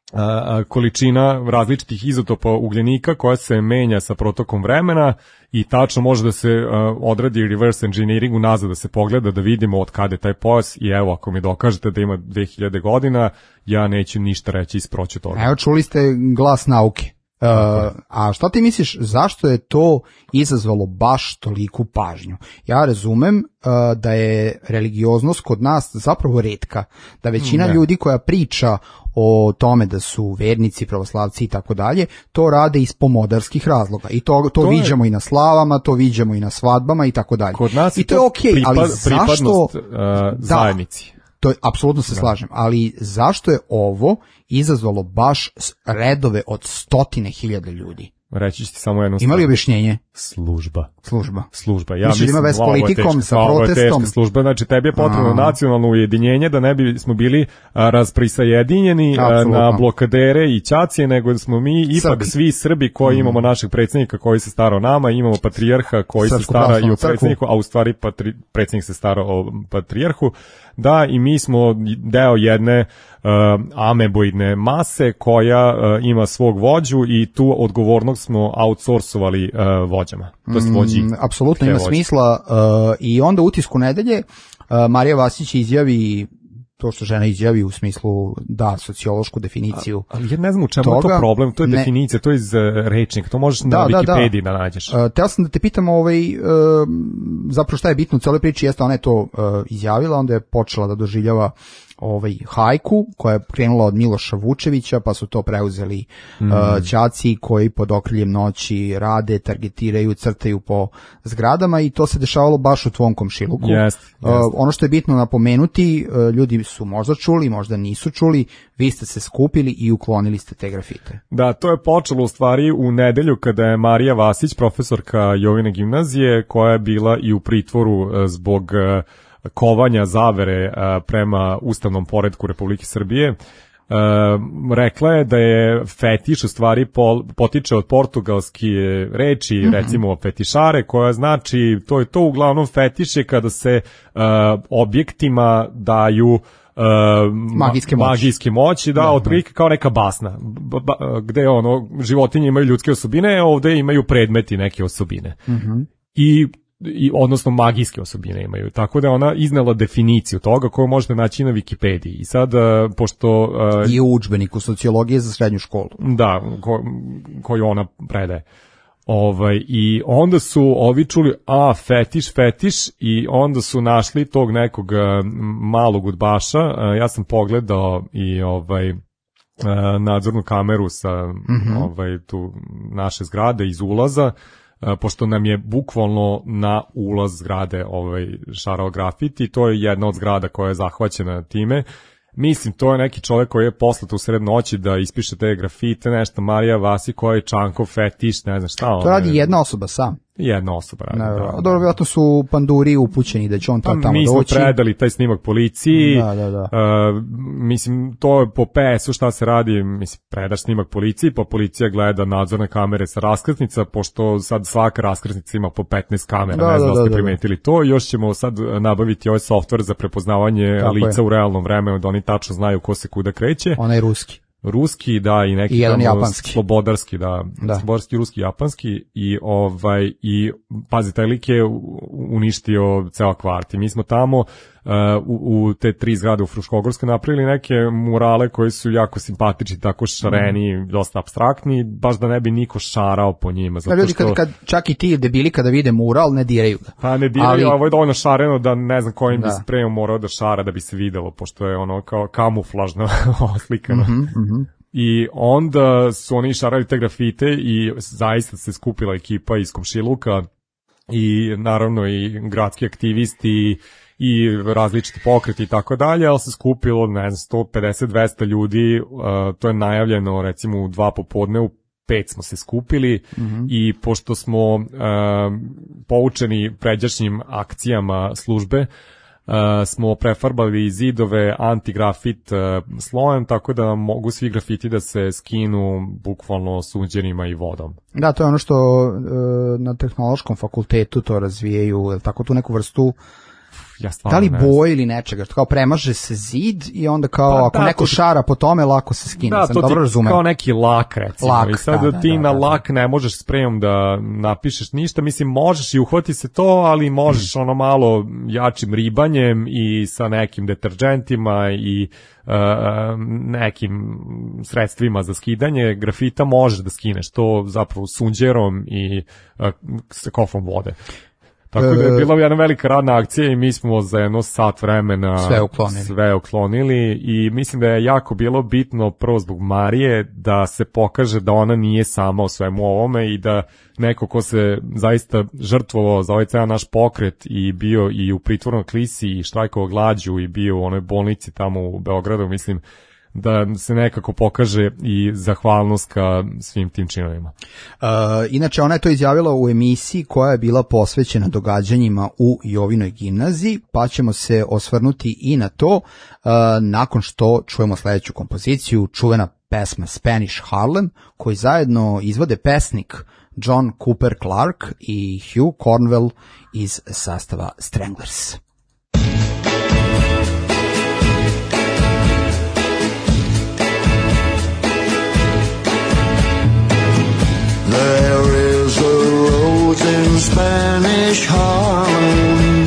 količina različitih izotopa ugljenika koja se menja sa protokom vremena i tačno može da se odradi reverse engineering unazad, da se pogleda, da vidimo od kada je taj pojas i evo, ako mi dokažete da ima 2000 godina, ja neću ništa reći isproću toga. Evo, čuli ste glas nauke. A šta ti misliš, zašto je to izazvalo baš toliku pažnju? Ja razumem da je religioznost kod nas zapravo retka, da većina ljudi koja priča o tome da su vernici, pravoslavci i tako dalje, to rade iz pomodarskih razloga. I to viđamo i na slavama, to viđamo i na svadbama i tako dalje. Kod nas i to je okej, ali zašto zajednici? To je, apsolutno se slažem, ali zašto je ovo izazvalo baš redove od 100.000 ljudi? Reći ću ti samo jednu stvar. Ima li objašnjenje? Služba. Ja Ja mislim ima vez s politikom, sa protestom. Teška služba, znači tebi je potrebno nacionalno ujedinjenje da ne bismo bili rasprisajedinjeni na blokadere i ćacije, nego da smo mi ipak svi Srbi koji imamo našeg predsjednika koji se stara o nama, imamo patrijarha koji se stara i o predsjedniku, a u stvari predsjednik se stara o patrijarhu. Da, i mi smo deo jedne ameboidne mase koja ima svog vođu i tu odgovornost smo outsourcovali vođama. Apsolutno ima smisla i onda u Utisku nedelje Marija Vasić izjavi to što žena izjavi u smislu da sociološku definiciju. Ali ja ne znam u čemu je to problem, to je definicija, to je iz rečnika, to možeš na Wikipediji da nađeš. Teo sam da te pitam zapravo šta je bitno u celoj priči, jeste ona je to izjavila, onda je počela da doživljava hajku koja je krenula od Miloša Vučevića, pa su to preuzeli đaci koji pod okriljem noći rade, targetiraju, crtaju po zgradama i to se dešavalo baš u tvom komšiluku. Ono što je bitno napomenuti, ljudi su možda čuli, možda nisu čuli, vi ste se skupili i uklonili ste te grafite. Da, to je počelo u stvari u nedelju kada je Marija Vasić, profesorka Jovine gimnazije, koja je bila i u pritvoru zbog kovanja zavere prema ustavnom poretku Republike Srbije, rekla je da je fetiš u stvari potiče od portugalske reči, recimo fetišare, koja znači, to je to uglavnom fetiše kada se objektima daju magijske moći, da, otprilike kao neka basna, gde životinje imaju ljudske osobine, ovde imaju predmeti neke osobine. I odnosno magijske osobine imaju. Tako da je ona iznela definiciju toga koju možete naći na Wikipediji. I sad, pošto... I u udžbeniku sociologije za srednju školu. Da, koju ona predaje. I onda su ovi čuli, fetiš, i onda su našli tog nekog malog udbaša. Ja sam pogledao i nadzornu kameru sa tu naše zgrade iz ulaza, pošto nam je bukvalno na ulaz zgrade šarao grafiti, to je jedna od zgrada koja je zahvaćena time. Mislim, to je neki čovjek koji je poslat u sred noći da ispiše te grafite, nešto Marija Vasi koja je čankov fetiš, ne znam šta. To radi jedna osoba sam. Jedna osoba radi. Dobro, vjerojatno su panduri upućeni da će on tamo doći. Mi smo predali taj snimak policiji. Mislim, to je po PS-u šta se radi, mislim, predaš snimak policiji, pa policija gleda nadzorne kamere sa raskrsnica, pošto sad svaka raskrsnica ima po 15 kamera, ne znam da ste primetili to. Još ćemo sad nabaviti ovaj softver za prepoznavanje lica u realnom vremenu, da oni tačno znaju ko se kuda kreće. Onaj ruski, da, i neki japanski. Slobodarski, slobodarski, ruski, japanski i pazi, taj lik je uništio ceo kvart. I mi smo tamo u te 3 zgrade u Fruškogorskoj napravili neke murale koji su jako simpatični, tako šareni, dosta apstraktni, baš da ne bi niko šarao po njima. Zato ljudi kad čak i ti debili kada vide mural ne diraju ga. Pa ne diraju, ovo je dovoljno šareno da ne znam kojim bi se prema morao da šara da bi se videlo, pošto je ono kao kamuflažno oslikano. I onda su oni šarali te grafite i zaista se skupila ekipa iz komšiluka i naravno i gradski aktivisti i različiti pokreti i tako dalje, ali se skupilo, ne znam, 150-200 ljudi, to je najavljeno recimo u 2 popodne, u 5 smo se skupili i pošto smo poučeni pređašnjim akcijama službe, smo prefarbali zidove antigrafit slojem, tako da mogu svi grafiti da se skinu bukvalno sunđerima i vodom. Da, to je ono što na tehnološkom fakultetu to razvijaju, tako tu neku vrstu Ja stvarno da li ne znam. boje ili nečega, što kao premaže se zid i onda kao Pa, ako da, neko to ti- šara po tome, lako se skine. Da, Sam to ti dobro razumem. kao neki lak, recimo. Lak, I sad da, ti da, na da. lak ne možeš sprejom da napišeš ništa. Mislim, možeš i uhvati se to, ali možeš ono malo jačim ribanjem i sa nekim deterđentima i nekim sredstvima za skidanje grafita možeš da skineš to zapravo sunđerom i sa kofom vode. Tako da je bila jedna velika radna akcija i mi smo za jedno sat vremena sve uklonili i mislim da je jako bilo bitno prvo zbog Marije da se pokaže da ona nije sama u svemu ovome i da neko ko se zaista žrtvovao za ovaj ceo naš pokret i bio i u pritvornoj klisi i štrajkovao glađu i bio u onoj bolnici tamo u Beogradu, mislim da se nekako pokaže i zahvalnost ka svim tim činovima. Inače, ona je to izjavila u emisiji koja je bila posvećena događanjima u Jovinoj gimnaziji, pa ćemo se osvrnuti i na to nakon što čujemo sledeću kompoziciju, čuvena pesma Spanish Harlem, koji zajedno izvode pesnik John Cooper Clarke i Hugh Cornwell iz sastava Stranglers. There is a rose in Spanish Harlem,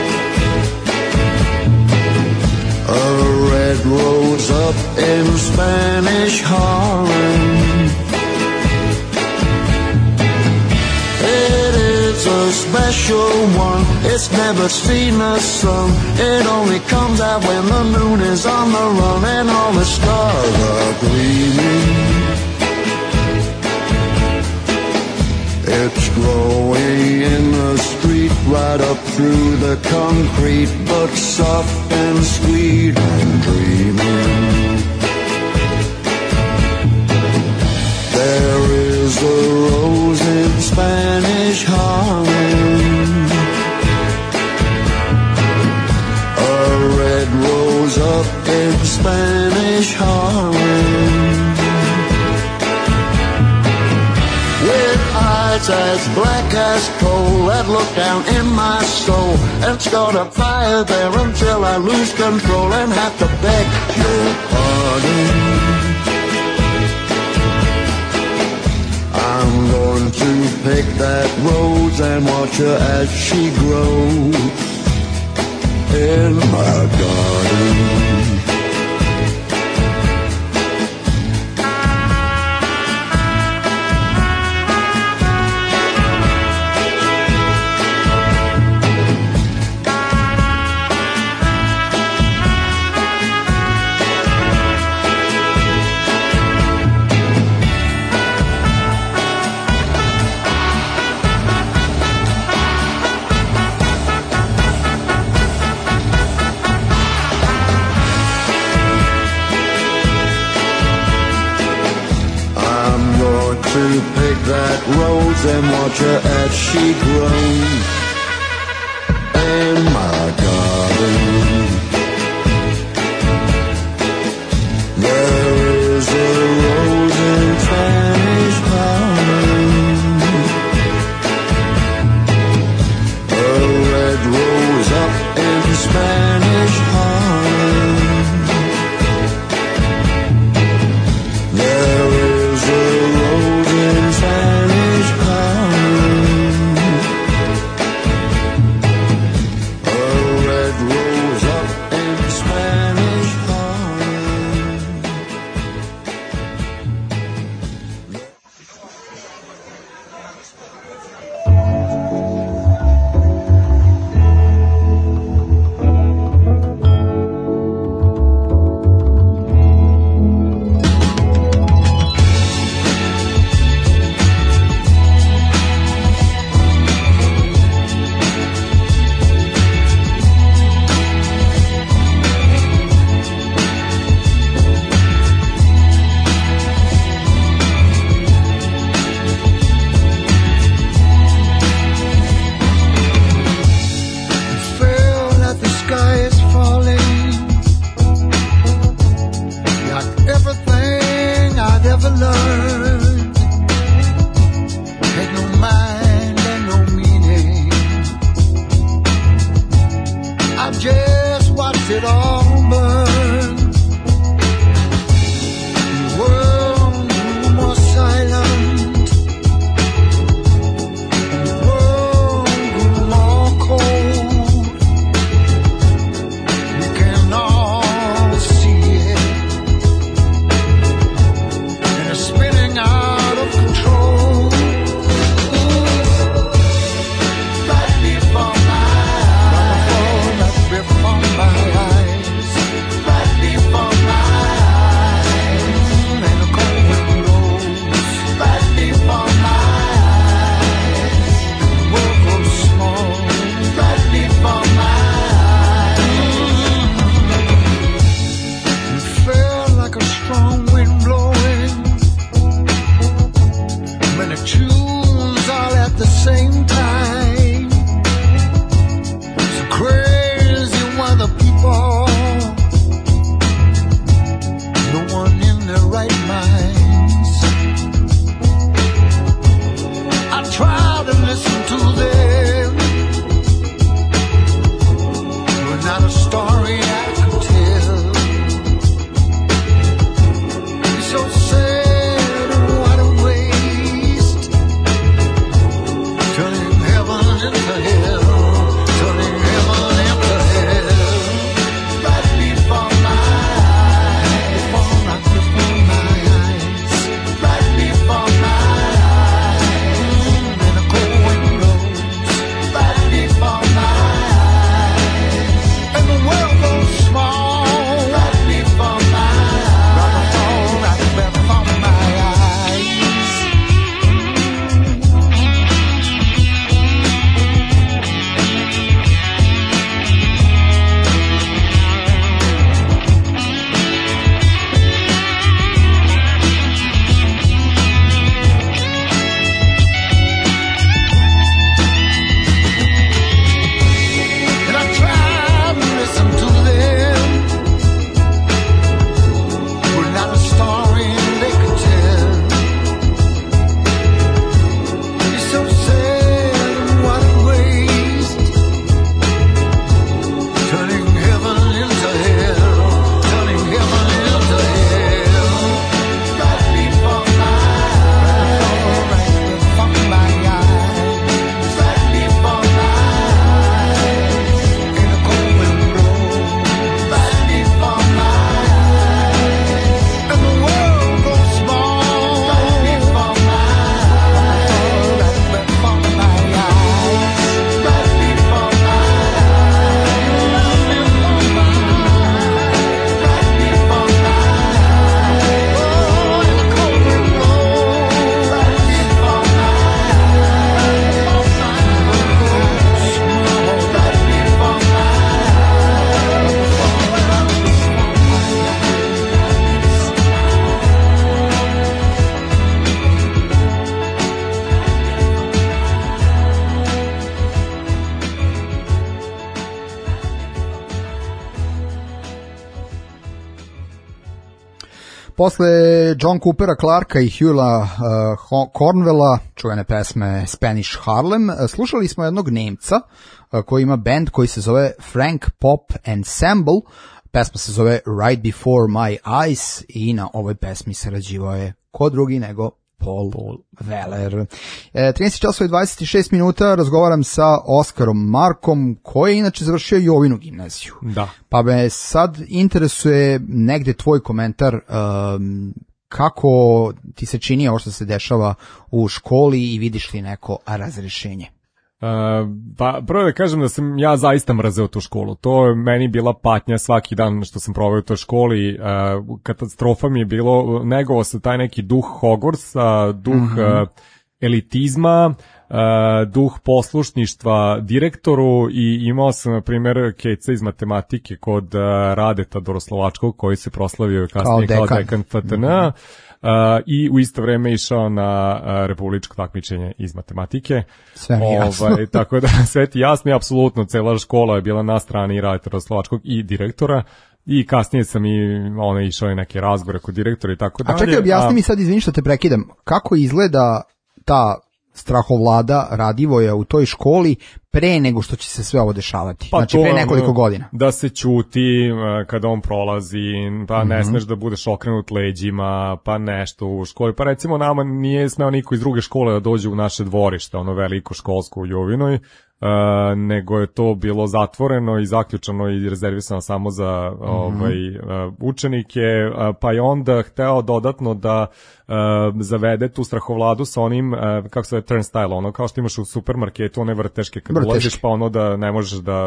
a red rose up in Spanish Harlem. It is a special one, it's never seen the sun. It only comes out when the moon is on the run and all the stars are gleaming. It's growing in the street right up through the concrete, but soft and sweet and dreaming. There is a rose in Spanish Harlem, a red rose up in Spanish Harlem. Eyes as black as coal that look down in my soul and start a fire there until I lose control and have to beg your pardon. I'm going to pick that rose and watch her as she grows in my garden. That rose and watch her as she grows in my garden. There is a rose in Spanish Harlem, a red rose up in Spanish Harlem. There is a rose in Spanish Harlem, a red rose Posle John Coopera Clarka i Hughla Cornwella, čuvene pesme Spanish Harlem, slušali smo jednog Nemca koji ima band koji se zove Frank Pop Ensemble. Pesma se zove Right Before My Eyes i na ovoj pesmi sarađivao je ko drugi nego Paul Weller. 13 časova i 26 minuta razgovaram sa Oskarom Markom, koji je inače završio Jovinu gimnaziju. Da. Pa me sad interesuje negde tvoj komentar, kako ti se čini ovo što se dešava u školi i vidiš li neko razrešenje? Pa prvo da kažem da sam ja zaista mrzeo tu školu. To je meni bila patnja svaki dan što sam proveo u toj školi. Katastrofa mi je bilo, negovao se taj neki duh Hogwartsa, duh elitizma, duh poslušništva direktoru i imao sam, na primjer, keca iz matematike kod Radeta Doroslovačkog, koji se proslavio kasnije kao dekan FTN. I u isto vreme išao na republičko takmičenje iz matematike. Sve mi jasno. Tako da sve ti jasno i apsolutno cela škola je bila na strani Radeta Slovačkog i direktora. I kasnije sam išao i neke razgovore kod direktora i tako dalje. A čekaj, objasni mi sad, izvini što te prekidam, kako izgleda ta strahovlada Radivoja u toj školi pre nego što će se sve ovo dešavati, pa znači pre nekoliko godina? Da se ćuti kada on prolazi, pa ne smeš da budeš okrenut leđima, pa nešto u školi. Pa recimo nama nije smeo niko iz druge škole da dođe u naše dvorište, ono veliko školsko u Jovinoj, nego je to bilo zatvoreno i zaključano i rezervisano samo za učenike, pa je onda hteo dodatno da zavede tu strahovladu sa onim, kako se zove, turnstile, ono kao što imaš u supermarketu, one vrteške kad ulaziš, pa ono da ne možeš da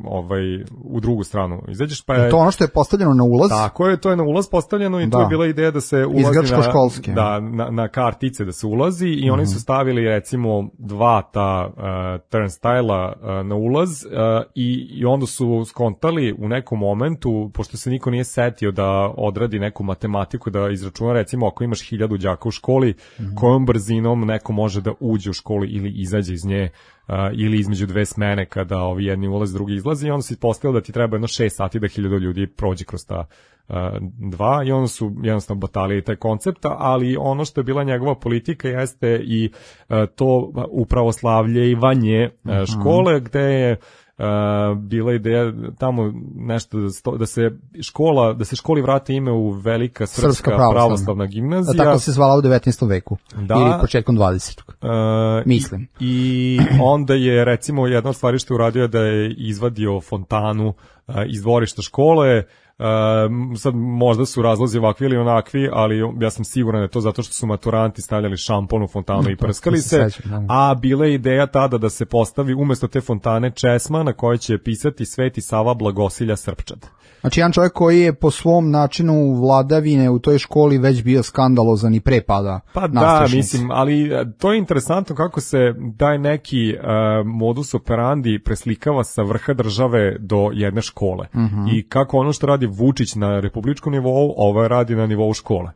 u drugu stranu izađeš. Pa je to ono što je postavljeno na ulaz? Tako je, to je na ulaz postavljeno i to je bila ideja da se ulazi na kartice da se ulazi i oni su stavili recimo dva ta turnstile na ulaz i onda su skontali u nekom momentu, pošto se niko nije setio da odradi neku matematiku, da izračuna recimo ako imaš 1000 đaka u školi, kojom brzinom neko može da uđe u školu ili izađe iz nje, ili između dve smene kada jedni ulazi, drugi izlazi, i onda se postavilo da ti treba jedno 6 sati da 1000 ljudi prođe kroz ta dva, i onda su jednostavno batalili taj koncept, ali ono što je bila njegova politika jeste i to upravoslavljivanje škole, gde je bila ideja tamo nešto da se školi vrati ime u Velika Srpska pravoslavna gimnazija. Tako se zvala u 19. veku ili početkom 20. Mislim. I onda je recimo jedna od stvari što je uradio da je izvadio fontanu iz dvorišta škole. Sad možda su razlozi ovakvi ili onakvi, ali ja sam siguran da je to zato što su maturanti stavljali šampon u fontanu i prskali se, a bila je ideja tada da se postavi umjesto te fontane česma na kojoj će pisati Sveti Sava Blagosilja Srpčad. Znači jedan čovjek koji je po svom načinu vladavine u toj školi već bio skandalozan i pre pada nastrešnice. Mislim, ali to je interesantno kako se taj neki modus operandi preslikava sa vrha države do jedne škole. I kako ono što radi Vučić na republičkom nivou, ovo radi na nivou škole.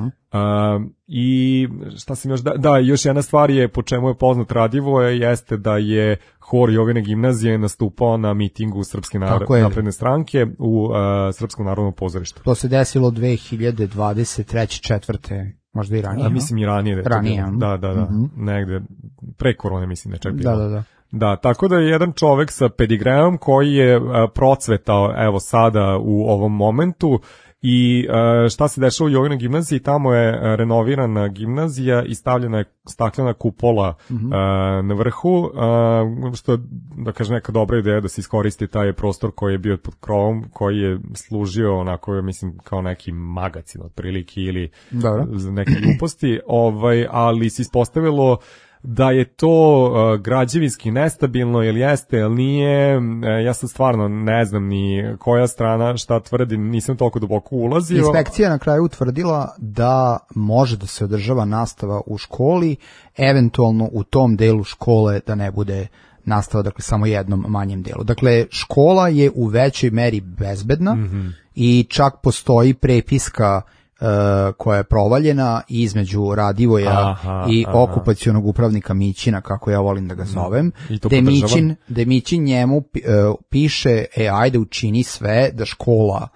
I šta sam još, još jedna stvar je po čemu je poznat Radivoje, jeste da je hor Jovine gimnazije nastupao na mitingu Srpske napredne stranke u Srpskom narodnom pozorištu. To se desilo 2023. četvrte, možda i ranije. Mislim i ranije. Da. Negde pre korone mislim da je čak bilo. Da, tako da je jedan čovek sa pedigreom koji je procvetao evo sada u ovom momentu. I šta se dešava u Jovinoj gimnaziji, tamo je renovirana gimnazija i stavljena je staklena kupola na vrhu, što je, da kažem, neka dobra ideja da se iskoristi taj prostor koji je bio pod krovom, koji je služio onako, mislim, kao neki magacin otprilike ili neke gluposti, ali se ispostavilo da je to građevinski nestabilno, ili jeste, ili nije, ja sad stvarno ne znam ni koja strana šta tvrdi, nisam toliko duboko ulazio. Inspekcija na kraju utvrdila da može da se održava nastava u školi, eventualno u tom delu škole da ne bude nastava, dakle samo jednom manjem delu. Dakle, škola je u većoj meri bezbedna i čak postoji prepiska koja je provaljena između Radivoja i okupacionog upravnika Mićina, kako ja volim da ga zovem, gde Mićin njemu piše, ajde učini sve da škola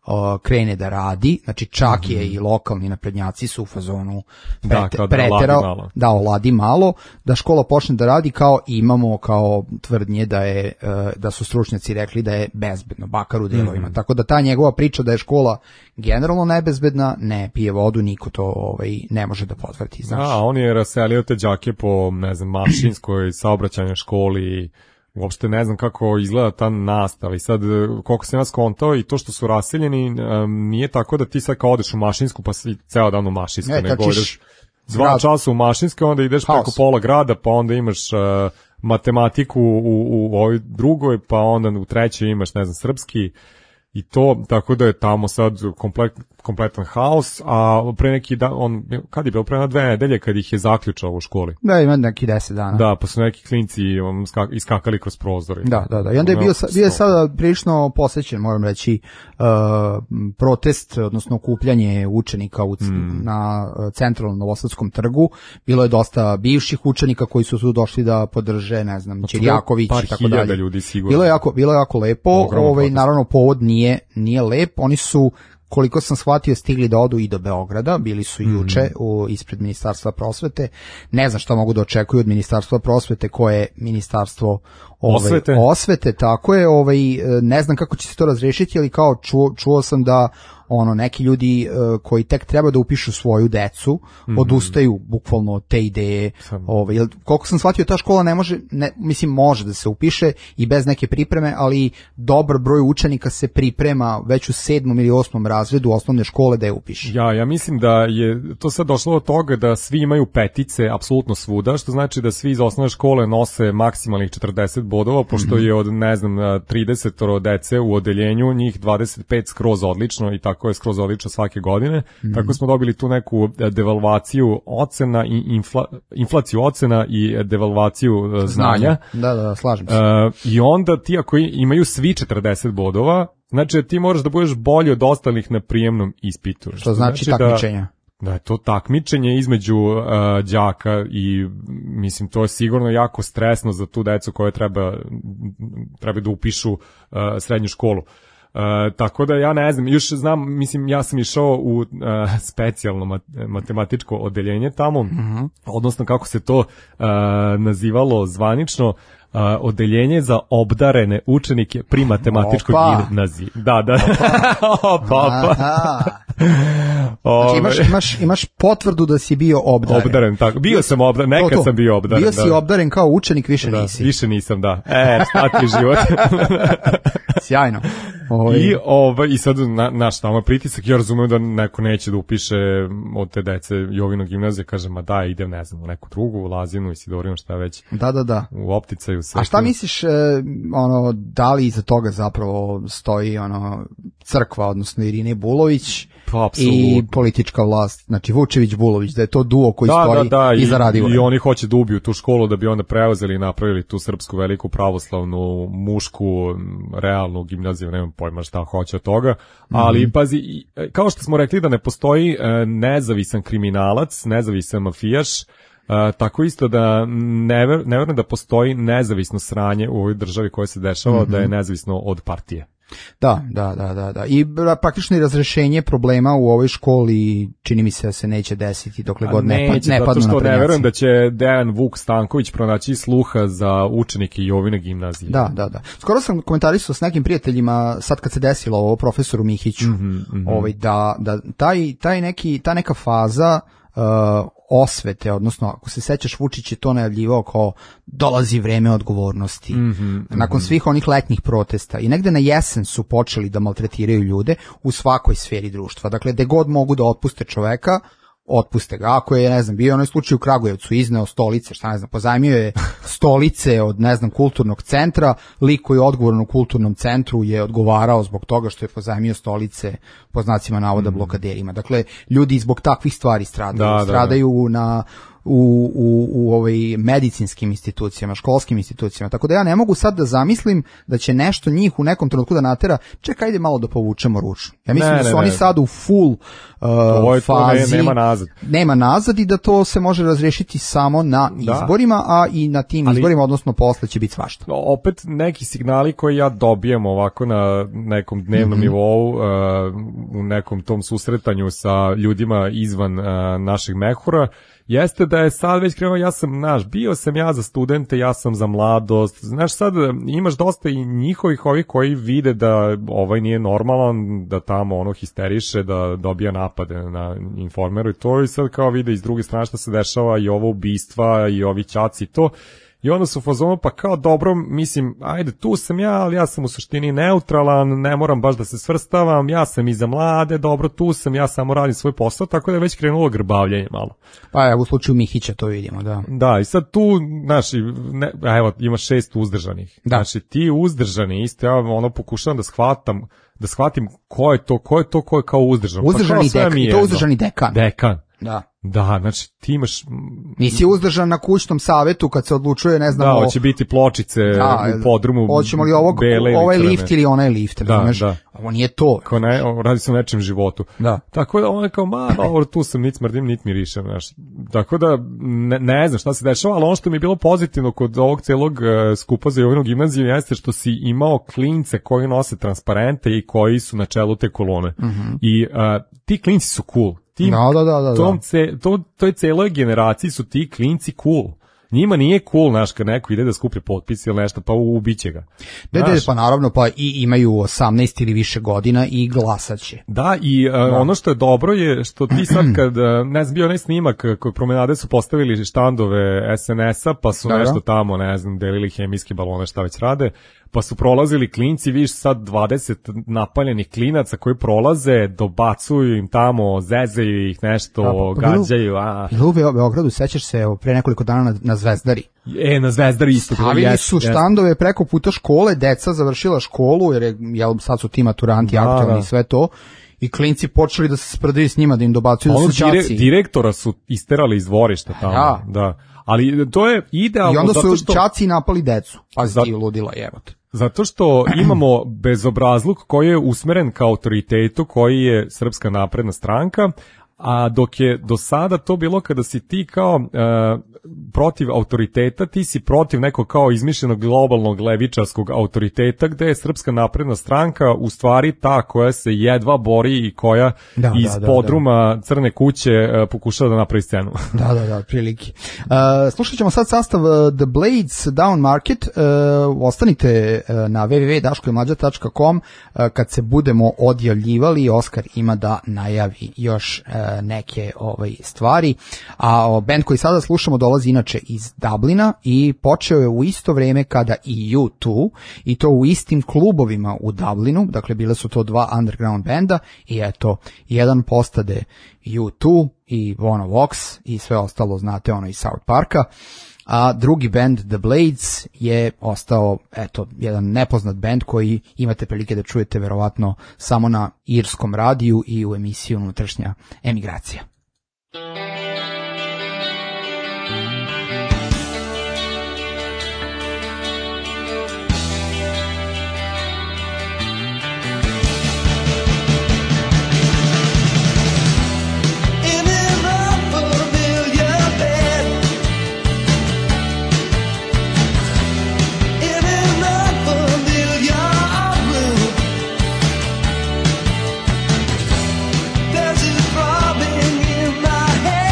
krene da radi, znači čak je i lokalni naprednjaci su u fazonu preterao, da oladi malo, da škola počne da radi, kao imamo kao tvrdnje da su stručnjaci rekli da je bezbedno, bakar u delovima. Tako da ta njegova priča da je škola generalno nebezbedna, ne pije vodu, niko to ne može da potvrdi. Znaš. On je raselio te đake po, ne znam, mašinskoj saobraćajnoj školi. Uopšte ne znam kako izgleda ta nastava i sad koliko sam ja skontao i to što su raseljeni nije tako da ti sad kao odeš u mašinsku pa si ceo dan u mašinsku, nego ideš 2 časa u mašinske, onda ideš preko pola grada, pa onda imaš matematiku u ovoj drugoj, pa onda u trećoj imaš, ne znam, srpski i to, tako da je tamo sad kompletan haos, a pre neki dan, kad je bilo pre 2 nedelje kad ih je zaključao u školi? Da, ima neki 10 dana. Da, pa su neki klinci iskakali kroz prozore. Da. I onda je bio je sada prilično posećen, moram reći, protest, odnosno okupljanje učenika na centralnom Novosadskom trgu. Bilo je dosta bivših učenika koji su tu došli da podrže, ne znam, Ćirjaković i tako dalje. Ljudi sigurno. Bilo je jako lepo, naravno povod nije lep, oni su, koliko sam shvatio, stigli da odu i do Beograda, bili su juče ispred Ministarstva prosvete. Ne znam šta mogu da očekuju od Ministarstva prosvete, koje je Ministarstvo osvete, tako je, ne znam kako će se to razrešiti, ali kao čuo sam da neki ljudi koji tek treba da upišu svoju decu odustaju bukvalno od te ideje. Koliko sam shvatio, ta škola može da se upiše i bez neke pripreme, ali dobar broj učenika se priprema već u 7. ili 8. razredu osnovne škole da je upiše. Ja mislim da je to sad došlo od toga da svi imaju petice apsolutno svuda, što znači da svi iz osnovne škole nose maksimalnih 40 bodova, pošto je od, ne znam, 30 dece u odeljenju, njih 25 skroz odlično i tako je skroz odlično svake godine. Tako smo dobili tu neku devalvaciju ocena i inflaciju ocena i devalvaciju znanja. Da, slažem se. I onda ti ako imaju svi 40 bodova, znači ti moraš da budeš bolji od ostalih na prijemnom ispitu. Što znači takmičenja? Da je to takmičenje između đaka i mislim to je sigurno jako stresno za tu decu koje treba da upišu srednju školu. Tako da ja ne znam, još znam, mislim ja sam išao u specijalno matematičko odeljenje tamo, odnosno kako se to nazivalo zvanično, odeljenje za obdarene učenike pri matematičkoj gimnaziji. Da. Znači imaš potvrdu da si bio obdaren. Tako. Bio sam obdaren, nekad sam bio obdaren. Bio si obdaren kao učenik, više nisi. Više nisam, da. Šta ti je život? Sjajno. I sad naš tamo pritisak, ja razumem da neko neće da upiše od te dece Jovino gimnazije, kaže, ma da, idem, ne znam, u neku drugu, u Lazinu, Isidorinu, šta već. Da. U Opticaju. A šta misliš, da li iza toga zapravo stoji crkva, odnosno Irine Bulović i politička vlast, znači Vučević-Bulović, da je to duo koji stoji iza Radivora. I oni hoće da ubiju tu školu da bi onda preuzeli i napravili tu srpsku veliku pravoslavnu mušku realnu gimnaziju, nemam pojma šta hoće od toga, ali pazi, kao što smo rekli da ne postoji nezavisan kriminalac, nezavisan mafijaš, tako isto da ne verujem da postoji nezavisno sranje u ovoj državi koje se dešava, da je nezavisno od partije. Da. I praktično i razrešenje problema u ovoj školi čini mi se da se neće desiti dokle god ne padnu naprednjaci. Zato što ne verujem da će Dejan Vuk Stanković pronaći sluha za učenike Jovine gimnazije. Da. Skoro sam komentarisao s nekim prijateljima sad kad se desilo ovo profesoru Mihiću, da ta neka faza osvete, odnosno ako se sećaš, Vučić je to najavljivao kao dolazi vreme odgovornosti. Nakon svih onih letnjih protesta i negde na jesen su počeli da maltretiraju ljude u svakoj sferi društva. Dakle, gde god mogu da otpuste čoveka, otpuste ga. Ako je, ne znam, bio onaj slučaj u Kragujevcu, izneo stolice, pozajmio je stolice od, ne znam, kulturnog centra, lik koji je odgovoran u kulturnom centru je odgovarao zbog toga što je pozajmio stolice, po znacima navoda, blokaderima. Dakle, ljudi zbog takvih stvari stradaju. Stradaju na u medicinskim institucijama, školskim institucijama. Tako da ja ne mogu sad da zamislim da će nešto njih u nekom trenutku da natera, čekaj, ajde malo da povučemo ručnu. Ja mislim da su oni sad u full fazi. Nema nazad i da to se može razrešiti samo na izborima, a i na tim izborima, odnosno posle će biti svašta. Opet neki signali koji ja dobijem ovako na nekom dnevnom nivou, u nekom tom susretanju sa ljudima izvan našeg mehura, jeste da je sad već krenuo, bio sam ja za studente, ja sam za mladost, znaš, sad imaš dosta i njihovih ovih koji vide da ovaj nije normalan, da tamo histeriše, da dobija napade na Informeru i to, i sad kao vide iz druge strane što se dešava i ovo ubistva i ovi ćaci i to. I onda su u fazonu, pa kao dobro, mislim, ajde, tu sam ja, ali ja sam u suštini neutralan, ne moram baš da se svrstavam, ja sam i za mlade, dobro, tu sam, ja samo radim svoj posao, tako da je već krenulo grbavljenje malo. Pa evo, u slučaju Mihića to vidimo, da. Da, i sad tu, znaš, evo, ima 6 uzdržanih. Da. Znači, ti uzdržani, isto, ja pokušavam da shvatim ko je kao uzdržan. Uzdržani dekan, i to uzdržani dekan. Dekan. Da, znači ti imaš... Nisi uzdržan na kućnom savetu kad se odlučuje, ne znam... Da, hoće biti pločice u podrumu, hoćemo li ovaj lift ili onaj lift, razumeš? Ovo nije to. Radi se o nečem životu. Da. Tako da on je kao, tu sam, nit smrdim, nit mirišem, znaš. Tako da, ne znam šta se dešava, ali ono što mi je bilo pozitivno kod ovog celog skupa za Jovinu gimnaziju jeste što si imao klince koji nose transparente i koji su na čelu te kolone. I ti klinci su cool. Toj celoj generaciji su ti klinci cool. Njima nije cool, znaš, kad neko ide da skuplja potpis ili nešto, pa ubiće ga. Pa naravno, pa i imaju 18 ili više godina i glasaće. Da, i ono što je dobro je što ti sad kad, ne znam, bio onaj snimak kod promenade su postavili štandove SNS-a, pa su nešto tamo, ne znam, delili hemijske balone, šta već rade, pa su prolazili klinci, vidiš sad 20 napaljenih klinaca koji prolaze, dobacuju im tamo, zezaju ih nešto, gađaju. U Beogradu, sećaš se, pre nekoliko dana na Zvezdari. Na Zvezdari isto. Stavili su štandove preko puta škole, deca završila školu, jer sad su ti maturanti aktivni i sve to, i klinci počeli da se sprdaju s njima, da im dobacuju da su đaci. Direktora su isterali iz dvorišta tamo. Da. Ali to je idealno. I onda su đaci napali decu. Pazi ti ludila, jebote. Zato što imamo bezobrazluk koji je usmeren ka autoritetu, koji je Srpska napredna stranka, a dok je do sada to bilo kada si ti kao protiv autoriteta, ti si protiv nekog kao izmišljenog globalnog levičarskog autoriteta, gde je Srpska napredna stranka u stvari ta koja se jedva bori i koja iz podruma Crne kuće pokušava da napravi scenu. Da, prilike. Slušat ćemo sad sastav The Blades Down Market. Ostanite na www.daškomlađa.com. Kad se budemo odjavljivali, Oskar ima da najavi još neke stvari. A band koji sada slušamo dolazi inače iz Dublina i počeo je u isto vrijeme kada i U2, i to u istim klubovima u Dublinu, dakle bile su to dva underground benda i eto, jedan postade U2 i One of Vox i sve ostalo znate iz South Parka, a drugi band The Blades je ostao jedan nepoznat band koji imate prilike da čujete verovatno samo na irskom radiju i u emisiji Unutrašnja emigracija. There's a throbbing in my head.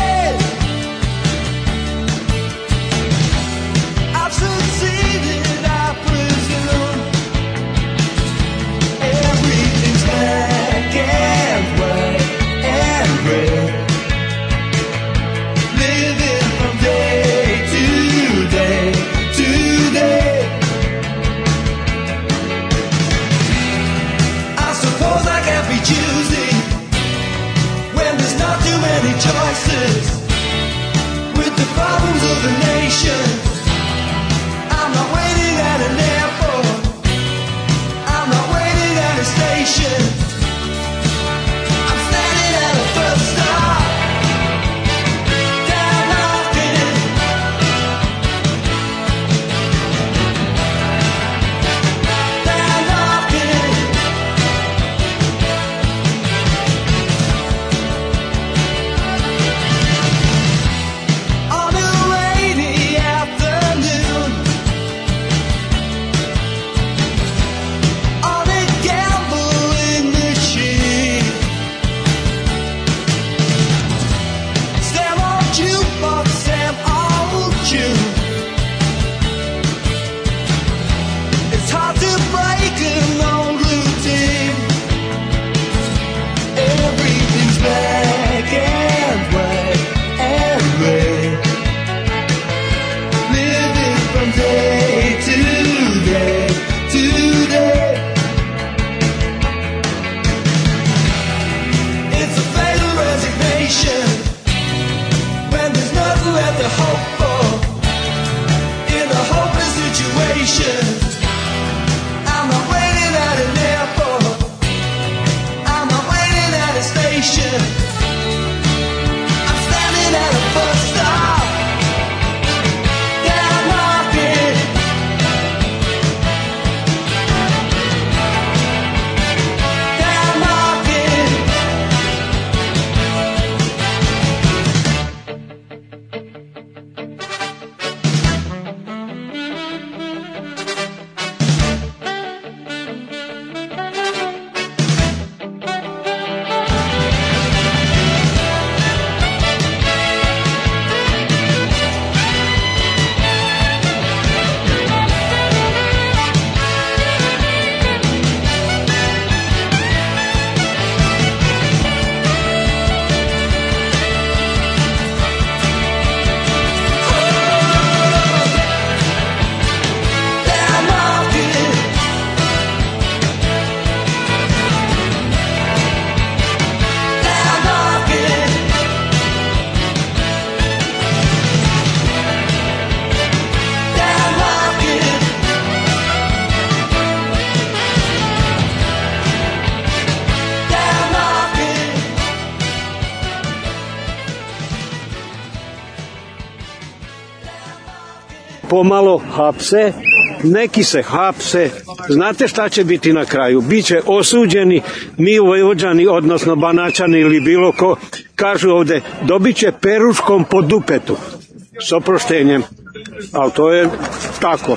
pomalo hapse, neki se hapse. Znate šta će biti na kraju? Biće osuđeni, mi Vojvođani, odnosno Banaćani ili bilo ko, kažu ovde, dobit će peruškom po dupetu. S oproštenjem. Ali to je tako.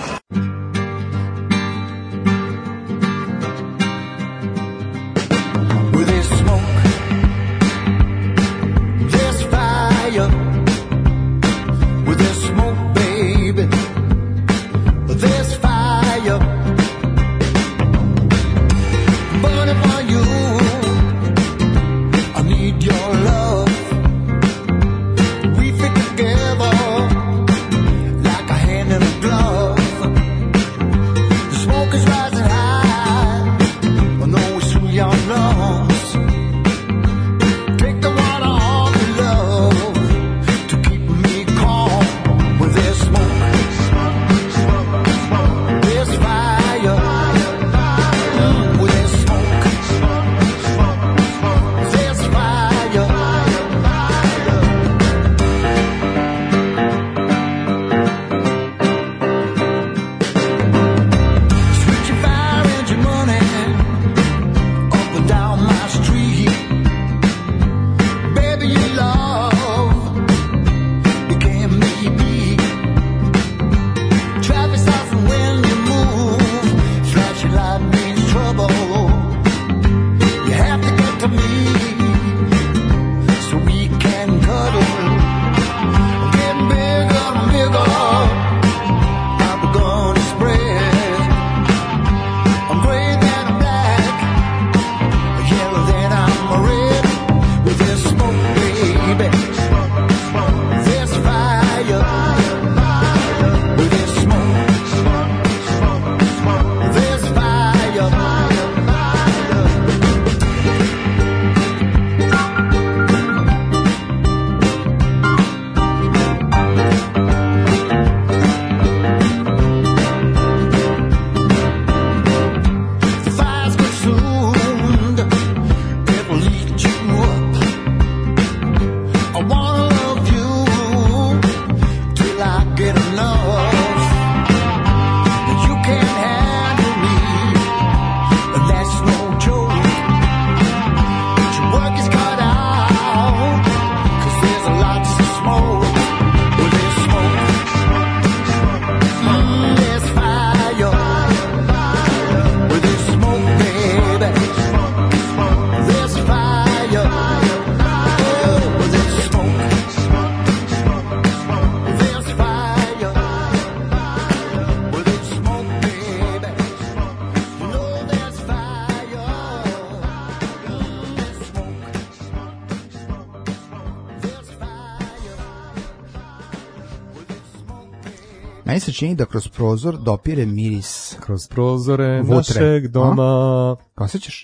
Meni se čini da kroz prozor dopire miris. Kroz prozore vutre. Našeg doma. Kao sećaš?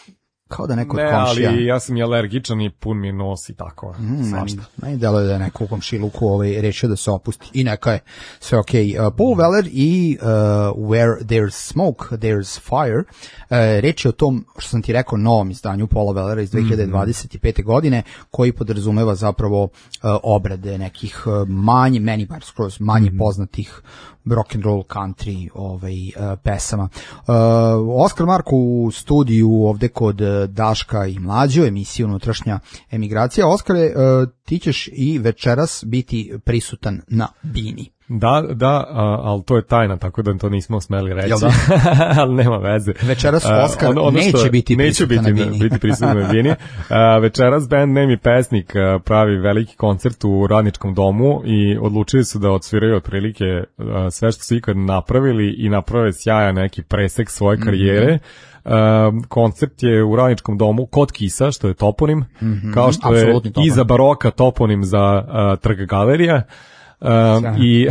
Kao da neko ne, od komšija. Ali ja sam i alergičan i pun mi nos i tako. Meni deluje da je neko u komšiluku rešio da se opusti. I neka je sve okej. Paul Weller i Where There's Smoke, There's Fire. Reč je o tom, što sam ti rekao, novom izdanju Paula Wellera iz 2025. godine, koji podrazumeva zapravo obrade nekih meni bar skroz manje poznatih rock and roll country pesama. Oskar Marko u studiju ovde kod Daška i Mlađo, emisiju Unutrašnja emigracija. Oskare, ti ćeš i večeras biti prisutan na Bini. Da, ali to je tajna, tako da to nismo smeli reći. Ali nema veze. Večeras Oskar neće biti prisutan na Bini. Biti prisutan na Bini. Večeras band Nemi pesnik pravi veliki koncert u Radničkom domu i odlučili su da odsviraju otprilike sve što su ikad napravili i naprave sjajan neki presek svoje karijere. Koncert je u Radničkom domu kod Kisa, što je toponim, kao što je iza baroka toponim za Trg galerija. I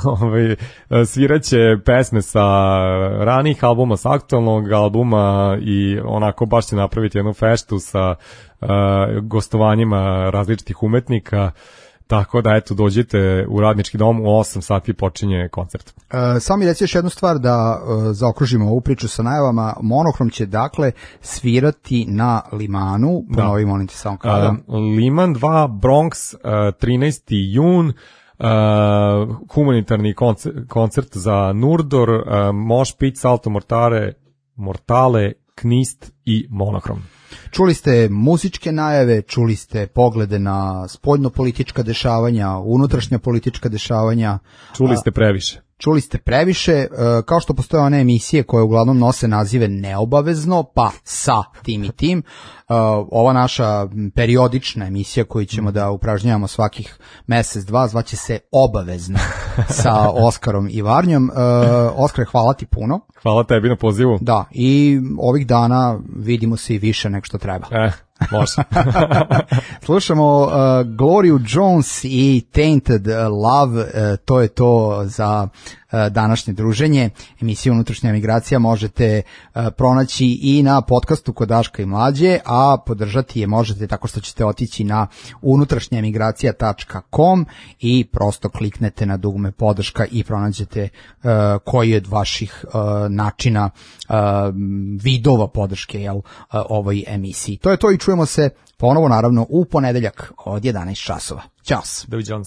sviraće pesme sa ranih albuma, sa aktualnog albuma i onako baš će napraviti jednu feštu sa gostovanjima različitih umetnika. Tako da, eto, dođite u Radnički dom, u 8 sati počinje koncert. Samo mi reci još jednu stvar da zaokružimo ovu priču sa najavama. Monohrom će, dakle, svirati na Limanu. Ponovi, molim te samo kada. Liman 2, Bronx, 13. jun. humanitarni koncert za Nurdor, Moshpit, Salto Mortale, Knist i Monohrom. Čuli ste muzičke najave, čuli ste poglede na spoljno-politička dešavanja, unutrašnja politička dešavanja. Čuli ste previše. Čuli ste previše, kao što postoje one emisije koje uglavnom nose nazive neobavezno, pa sa tim i tim. Ova naša periodična emisija koju ćemo da upražnjavamo svakih mesec, dva, zvaće se Obavezno sa Oskarom i Varnjom. Oskar, hvala ti puno. Hvala tebi na pozivu. Da, i ovih dana vidimo se i više nek što treba. Može. Slušamo Gloriju Jones i Tainted Love, to je to za današnje druženje. Emisiju Unutrašnja emigracija možete pronaći i na podcastu kod Daška i Mlađe, a podržati je možete tako što ćete otići na unutrašnjaemigracija.com i prosto kliknete na dugme podrška i pronađete koji je od vaših načina vidova podrške ovoj emisiji. To je to i čujemo se ponovo naravno u ponedeljak od 11 časova. Ćao. Doviđenja.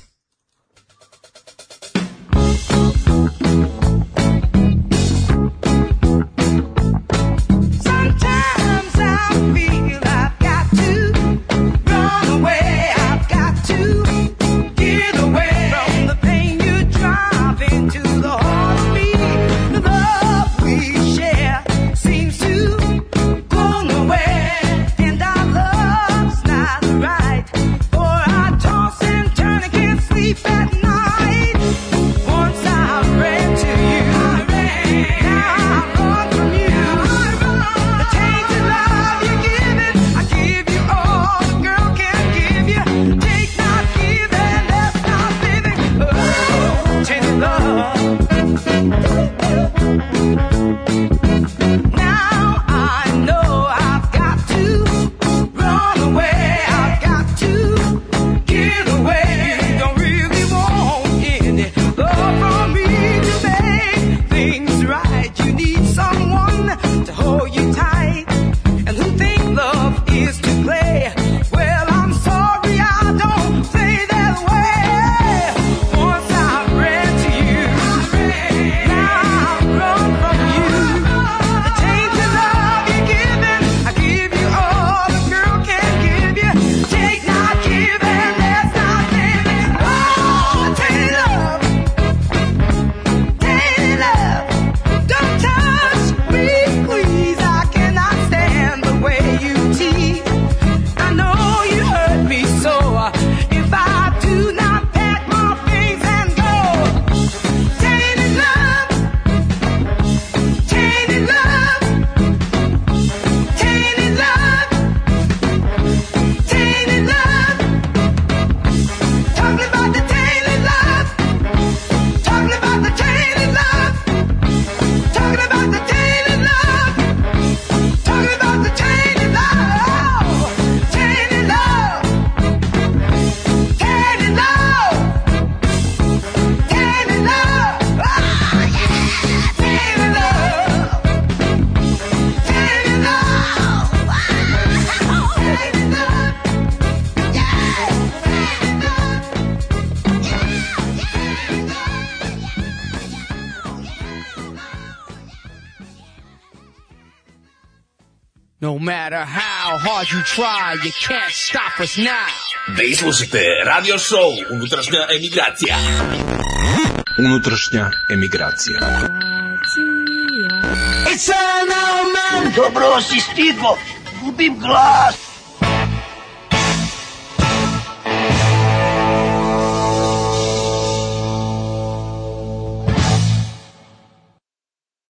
Sometimes I feel I've got to run away. I've got to get away from the pain you drive into the heart of me. The love we share seems to go nowhere, and our love's not right. For I toss and turn and can't sleep at night. Once I ran to you, now I run from you. The tainted love you're giving, I give you all the girl can't give you. Take not give and that's not living. Oh, tainted love. Now I know I've got to run away. I've got to get away. You don't really want any love from me to make things right. You need someone to hold you tight and who think love is to play. Well, I'm sorry I don't play that way. Once I ran to you, now I run from you. The tainted love you're giving, I give you all the girl can't give you. Take not give and that's not living. Oh, tainted love, tainted love. Don't touch me, please. I cannot stand the way you tease. I know you hurt me so. If I do not pack my things and go, tainted love, tainted love, tainted love, tainted love. Talking about the tainted love, talking about the tainted love, talking about the tainted love, talking about the tainted love, tainted love, tainted love, tainted love. Oh yeah, tainted love, tainted love, tainted love, yeah, tainted No matter how hard you try, you can't stop us now. Vi slušate radio show Unutrašnja emigracija. Unutrašnja emigracija. It's an old man. Dobro si stigo. Gubim glas.